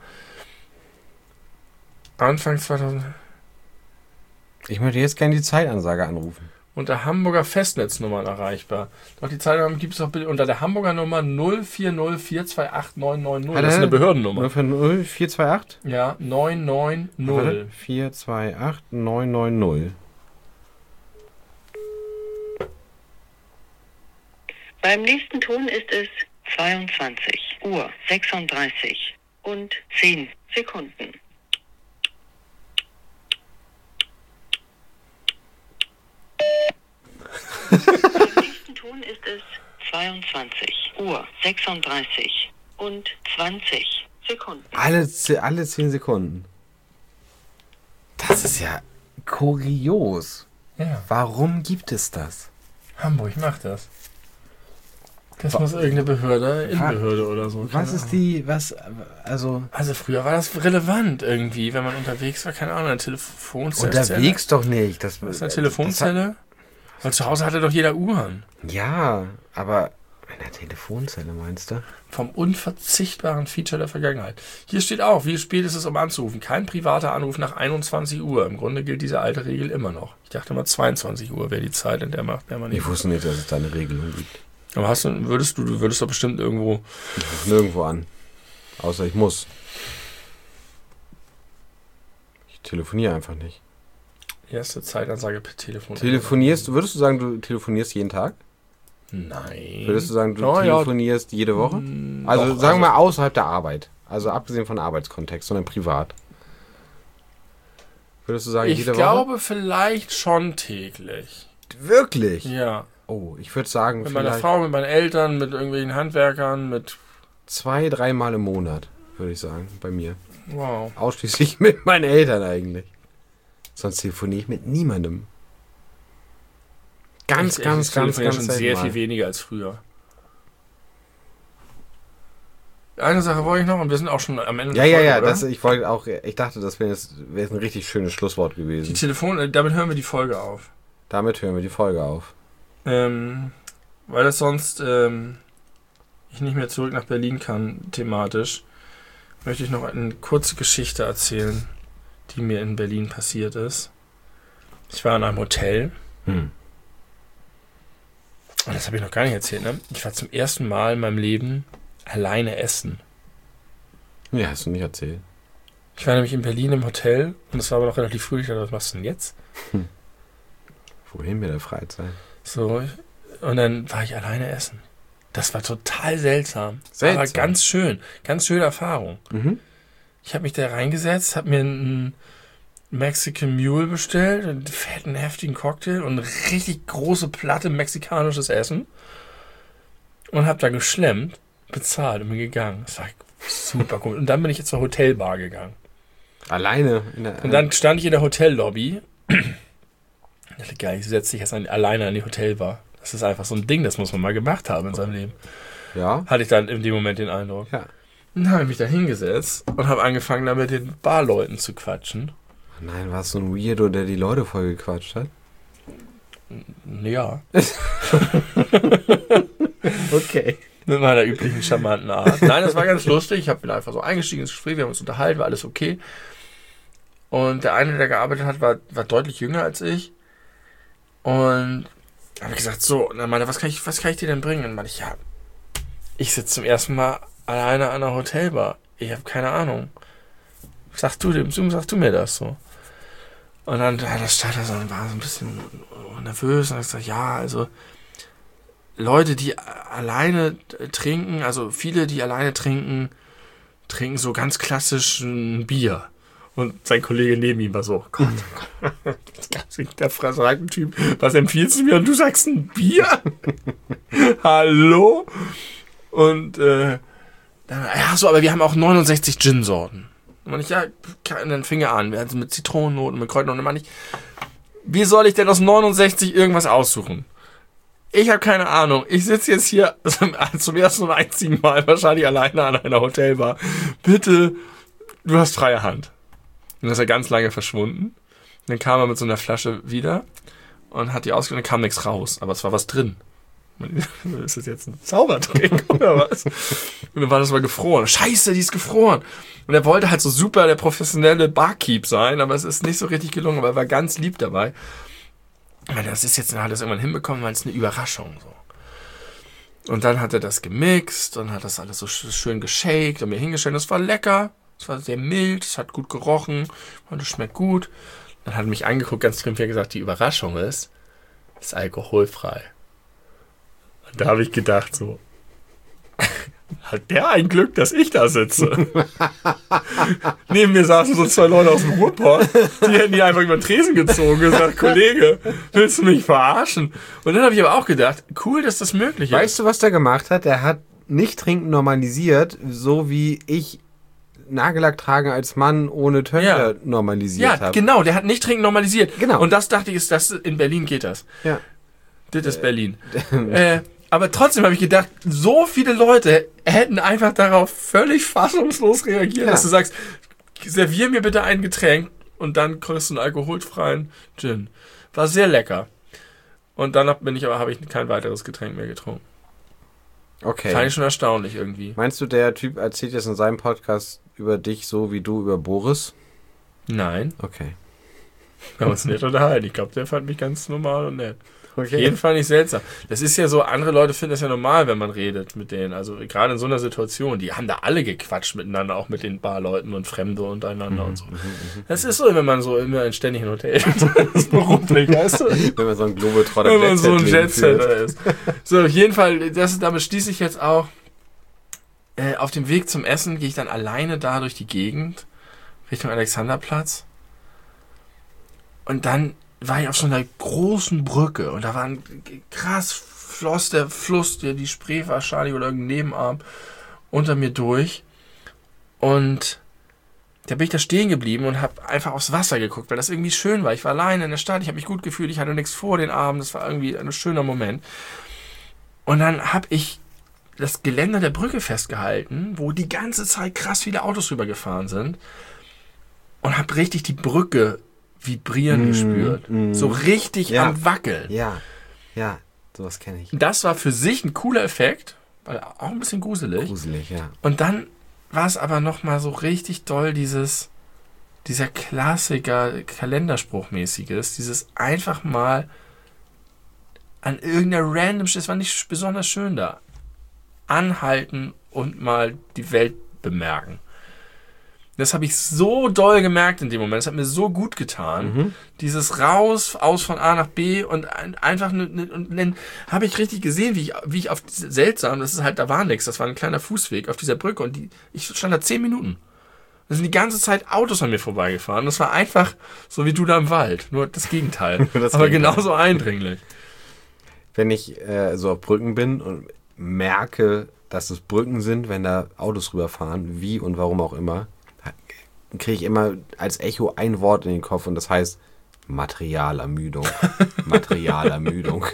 Anfang zweitausend... Ich möchte jetzt gerne die Zeitansage anrufen. Unter Hamburger Festnetznummern erreichbar. Doch die Zeitansage gibt es auch bitte unter der Hamburger Nummer null vier null vier zwei acht neun neun null. Das ist eine Behördennummer. null vier null vier zwei acht? Ja, neun neun null. vier zwei acht neun neun null. Beim nächsten Ton ist es zweiundzwanzig Uhr sechsunddreißig und zehn Sekunden. Beim nächsten Ton ist es zweiundzwanzig Uhr sechsunddreißig und zwanzig Sekunden. Alle, ze- alle zehn Sekunden. Das ist ja kurios. Ja, Warum gibt es das? Hamburg macht das. Das muss irgendeine Behörde, Innenbehörde oder so. keine Was ist Ahnung. die, was, also... Also früher war das relevant irgendwie, wenn man unterwegs war, keine Ahnung, eine Telefonzelle. Unterwegs doch nicht. Das, Das ist eine Telefonzelle. Weil zu Hause hatte doch jeder Uhren. Das hat, ja, aber in der Telefonzelle meinst du? Vom unverzichtbaren Feature der Vergangenheit. Hier steht auch, wie spät ist es, um anzurufen. Kein privater Anruf nach einundzwanzig Uhr. Im Grunde gilt diese alte Regel immer noch. Ich dachte mal zweiundzwanzig Uhr wäre die Zeit, in der man, der man Ich nicht... wusste nicht, dass es da eine Regelung gibt. Aber hast du, würdest du, du würdest doch bestimmt irgendwo... Ich rufe nirgendwo an. Außer ich muss. Ich telefoniere einfach nicht. Erste Zeitansage per Telefon. Telefonierst du, würdest du sagen, du telefonierst jeden Tag? Nein. Würdest du sagen, du Oh, ja. telefonierst jede Woche? Mm, Also doch, sagen wir also- mal außerhalb der Arbeit. Also abgesehen von Arbeitskontext, sondern privat. Würdest du sagen, Ich jede glaube vielleicht schon täglich. Woche? Wirklich? Ja. Oh, ich würde sagen, Mit meiner vielleicht Frau, mit meinen Eltern, mit irgendwelchen Handwerkern, mit... zwei, dreimal im Monat, würde ich sagen, bei mir. Wow. Ausschließlich mit meinen Eltern eigentlich. Sonst telefoniere ich mit niemandem. Ganz, Ich- ganz, ich ganz, telefoniere ganz schon selten sehr mal. viel weniger als früher. Eine Sache wollte ich noch und wir sind auch schon am Ende Ja, der ja, Folge, ja, oder? das, ich wollte auch, ich dachte, das wäre jetzt wäre jetzt ein richtig schönes Schlusswort Die gewesen. Telefon, äh, damit hören wir die Folge auf. Damit hören wir die Folge auf. Ähm, weil das sonst ähm, ich nicht mehr zurück nach Berlin kann, thematisch, möchte ich noch eine kurze Geschichte erzählen, die mir in Berlin passiert ist. Ich war in einem Hotel. Hm. Und das habe ich noch gar nicht erzählt, ne? Ich war zum ersten Mal in meinem Leben alleine essen. Ja, hast du nicht erzählt. Ich war nämlich in Berlin im Hotel und es war aber noch relativ früh. Ich dachte, was machst du denn jetzt? Wohin mit der Freizeit? So, und dann war ich alleine essen. Das war total seltsam. Seltsam. Aber ganz schön. Ganz schöne Erfahrung. Mhm. Ich habe mich da reingesetzt, habe mir einen Mexican Mule bestellt, einen fetten, heftigen Cocktail und eine richtig große Platte mexikanisches Essen und habe da geschlemmt, bezahlt und bin gegangen. Das war super cool. Und dann bin ich jetzt zur Hotelbar gegangen. Alleine? In der, Und dann stand ich in der Hotellobby. Ich dachte, geil, ich setze dich jetzt an, alleine an die Hotelbar. Das ist einfach so ein Ding, das muss man mal gemacht haben in seinem Leben. Ja? Hatte ich dann in dem Moment den Eindruck. Ja. Dann habe ich mich da hingesetzt und habe angefangen, da mit den Barleuten zu quatschen. Nein, war es so ein Weirdo, der die Leute voll gequatscht hat? Ja, Okay. mit meiner üblichen charmanten Art. Nein, das war ganz lustig. Ich habe bin einfach so eingestiegen ins Gespräch, wir haben uns unterhalten, war alles okay. Und der eine, der gearbeitet hat, war, war deutlich jünger als ich. Und da habe ich gesagt, so, und dann meinte er, was kann ich, was kann ich dir denn bringen? Und dann meinte ich, ja, ich sitze zum ersten Mal alleine an einer Hotelbar. Ich habe keine Ahnung. Sag du dem, sag du mir das so. Und dann, ja, das stand da so und war so ein bisschen nervös und hat gesagt, ja, also Leute, die alleine trinken, also viele, die alleine trinken, trinken so ganz klassisch ein Bier. Und sein Kollege neben ihm war so, Gott, Gott, der fragt ein Typ, was empfiehlst du mir? Und du sagst ein Bier? Hallo? Und äh, dann, ja, so, aber wir haben auch neunundsechzig Gin-Sorten. Und ich, ja, dann fing er an, wir hatten mit Zitronennoten, mit Kräutern, und dann meinte ich, wie soll ich denn aus neunundsechzig irgendwas aussuchen? Ich habe keine Ahnung. Ich sitze jetzt hier zum ersten und einzigen Mal wahrscheinlich alleine an einer Hotelbar. Bitte, du hast freie Hand. Und dann ist er ganz lange verschwunden. Dann kam er mit so einer Flasche wieder und hat die ausgenommen, dann kam nichts raus. Aber es war was drin. Ist das jetzt ein Zaubertrink oder was? Und dann war das mal gefroren. Scheiße, die ist gefroren. Und er wollte halt so super der professionelle Barkeep sein, aber es ist nicht so richtig gelungen. Aber er war ganz lieb dabei. Ich meine, das ist jetzt, er hat das irgendwann hinbekommen, weil es eine Überraschung so. Und dann hat er das gemixt und hat das alles so schön geshakt und mir hingestellt. Das war lecker. Es war sehr mild, es hat gut gerochen und es schmeckt gut. Dann hat er mich angeguckt, ganz triumphierend gesagt, die Überraschung ist, es ist alkoholfrei. Und da habe ich gedacht so, hat der ein Glück, dass ich da sitze? Neben mir saßen so zwei Leute aus dem Ruhrpott, die hätten die einfach über den Tresen gezogen und gesagt, Kollege, willst du mich verarschen? Und dann habe ich aber auch gedacht, cool, dass das möglich ist. Weißt du, was der gemacht hat? Der hat nicht trinken normalisiert, so wie ich Nagellack tragen als Mann ohne Töchter ja. normalisiert ja, habe. Ja, genau, der hat nicht trinken normalisiert. Genau. Und das dachte ich, ist das, in Berlin geht das. Ja. Das ist Berlin. äh, aber trotzdem habe ich gedacht, so viele Leute hätten einfach darauf völlig fassungslos reagiert, ja. dass du sagst, servier mir bitte ein Getränk und dann kriegst du einen alkoholfreien Gin. War sehr lecker. Und dann bin ich aber habe ich kein weiteres Getränk mehr getrunken. Okay. Fand ich schon erstaunlich irgendwie. Meinst du, der Typ erzählt jetzt in seinem Podcast über dich so wie du über Boris? Nein. Okay. Wir haben uns nett unterhalten. Ich glaube, der fand mich ganz normal und nett. Okay. Jeden Fall nicht seltsam. Das ist ja so, andere Leute finden das ja normal, wenn man redet mit denen. Also gerade in so einer Situation, die haben da alle gequatscht miteinander, auch mit den Barleuten und Fremde untereinander mhm, und so. Mhm, das ist so, wenn man so immer in ständigen Hotel ist. Beruflich, weißt du? Wenn man so ein Globetrotter Wenn man so ein Jetsetter ist. So, auf jeden Fall, das, damit schließe ich jetzt auch. Äh, auf dem Weg zum Essen gehe ich dann alleine da durch die Gegend, Richtung Alexanderplatz. Und dann war ich auf so einer großen Brücke und da war ein krass floss der Fluss, der die Spree wahrscheinlich oder irgendein Nebenarm unter mir durch. Und da bin ich da stehen geblieben und habe einfach aufs Wasser geguckt, weil das irgendwie schön war. Ich war alleine in der Stadt, ich habe mich gut gefühlt, ich hatte nichts vor den Abend, das war irgendwie ein schöner Moment. Und dann habe ich das Geländer der Brücke festgehalten, wo die ganze Zeit krass viele Autos rübergefahren sind und habe richtig die Brücke vibrieren mm, gespürt. Mm. So richtig ja. am Wackeln. Ja, ja, sowas kenne ich. Das war für sich ein cooler Effekt, weil auch ein bisschen gruselig. Gruselig, ja. Und dann war es aber nochmal so richtig doll dieses, dieser Klassiker, Kalenderspruchmäßiges, dieses einfach mal an irgendeiner random, es war nicht besonders schön da, anhalten und mal die Welt bemerken. Das habe ich so doll gemerkt in dem Moment. Das hat mir so gut getan. Mhm. Dieses raus, aus von A nach B und einfach ne, ne, und dann habe ich richtig gesehen, wie ich, wie ich auf diese, seltsam, das ist halt, da war nichts, das war ein kleiner Fußweg auf dieser Brücke und die, ich stand da zehn Minuten. Da sind die ganze Zeit Autos an mir vorbeigefahren. Das war einfach so wie du da im Wald, nur das Gegenteil. das Aber Gegenteil. Genauso eindringlich. Wenn ich äh, so auf Brücken bin und merke, dass es Brücken sind, wenn da Autos rüberfahren, wie und warum auch immer, kriege ich immer als Echo ein Wort in den Kopf und das heißt Materialermüdung. Materialermüdung.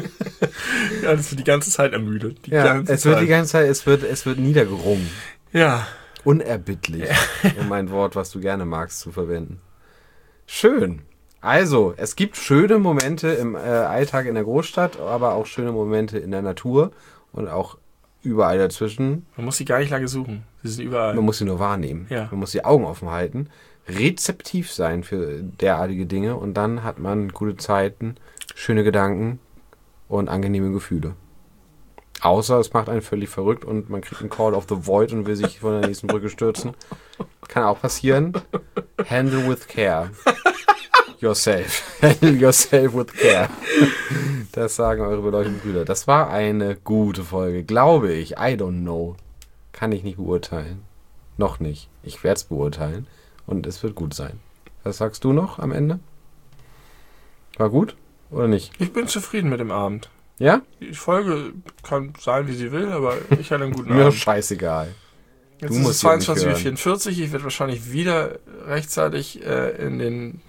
Ja, das wird die ganze Zeit ermüdet. Die ja, ganze es wird Zeit. die ganze Zeit, es wird, es wird niedergerungen. Ja. Unerbittlich, ja. Um ein Wort, was du gerne magst, zu verwenden. Schön. Also, es gibt schöne Momente im äh, Alltag in der Großstadt, aber auch schöne Momente in der Natur und auch überall dazwischen. Man muss sie gar nicht lange suchen. Sie sind überall. Man muss sie nur wahrnehmen. Ja. Man muss die Augen offen halten. rezeptiv sein für derartige Dinge und dann hat man gute Zeiten, schöne Gedanken und angenehme Gefühle. Außer es macht einen völlig verrückt und man kriegt einen Call of the Void und will sich von der nächsten Brücke stürzen. Kann auch passieren. Handle with care. Yourself. Handle yourself with care. Das sagen eure beleuchteten Brüder. Das war eine gute Folge, glaube ich. I don't know. Kann ich nicht beurteilen. Noch nicht. Ich werde es beurteilen. Und es wird gut sein. Was sagst du noch am Ende? War gut oder nicht? Ich bin zufrieden mit dem Abend. Ja? Die Folge kann sein, wie sie will, aber ich hatte einen guten Mir Abend. scheißegal. Jetzt Du ist musst es hier nicht zweiundzwanzig Uhr hören. vierundvierzig. Ich werde wahrscheinlich wieder rechtzeitig äh, in den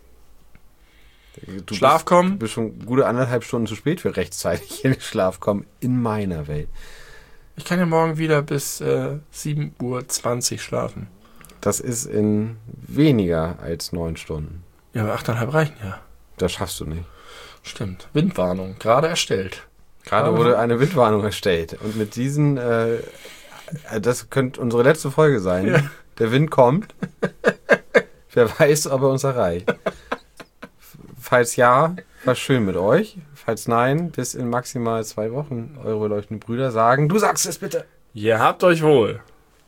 Du Schlaf bist, kommen. Du bist schon gute anderthalb Stunden zu spät für rechtzeitig in den Schlaf kommen. In meiner Welt. Ich kann ja morgen wieder bis äh, sieben Uhr zwanzig schlafen. Das ist in weniger als neun Stunden. Ja, aber achteinhalb reichen ja. Das schaffst du nicht. Stimmt. Windwarnung, gerade erstellt. Gerade Aber- wurde eine Windwarnung erstellt. Und mit diesen, äh, das könnte unsere letzte Folge sein. Ja. Der Wind kommt. Wer weiß, ob er uns erreicht. Falls ja, war schön mit euch. Falls nein, bis in maximal zwei Wochen. Eure beleuchteten Brüder sagen, du sagst es bitte. Ihr habt euch wohl.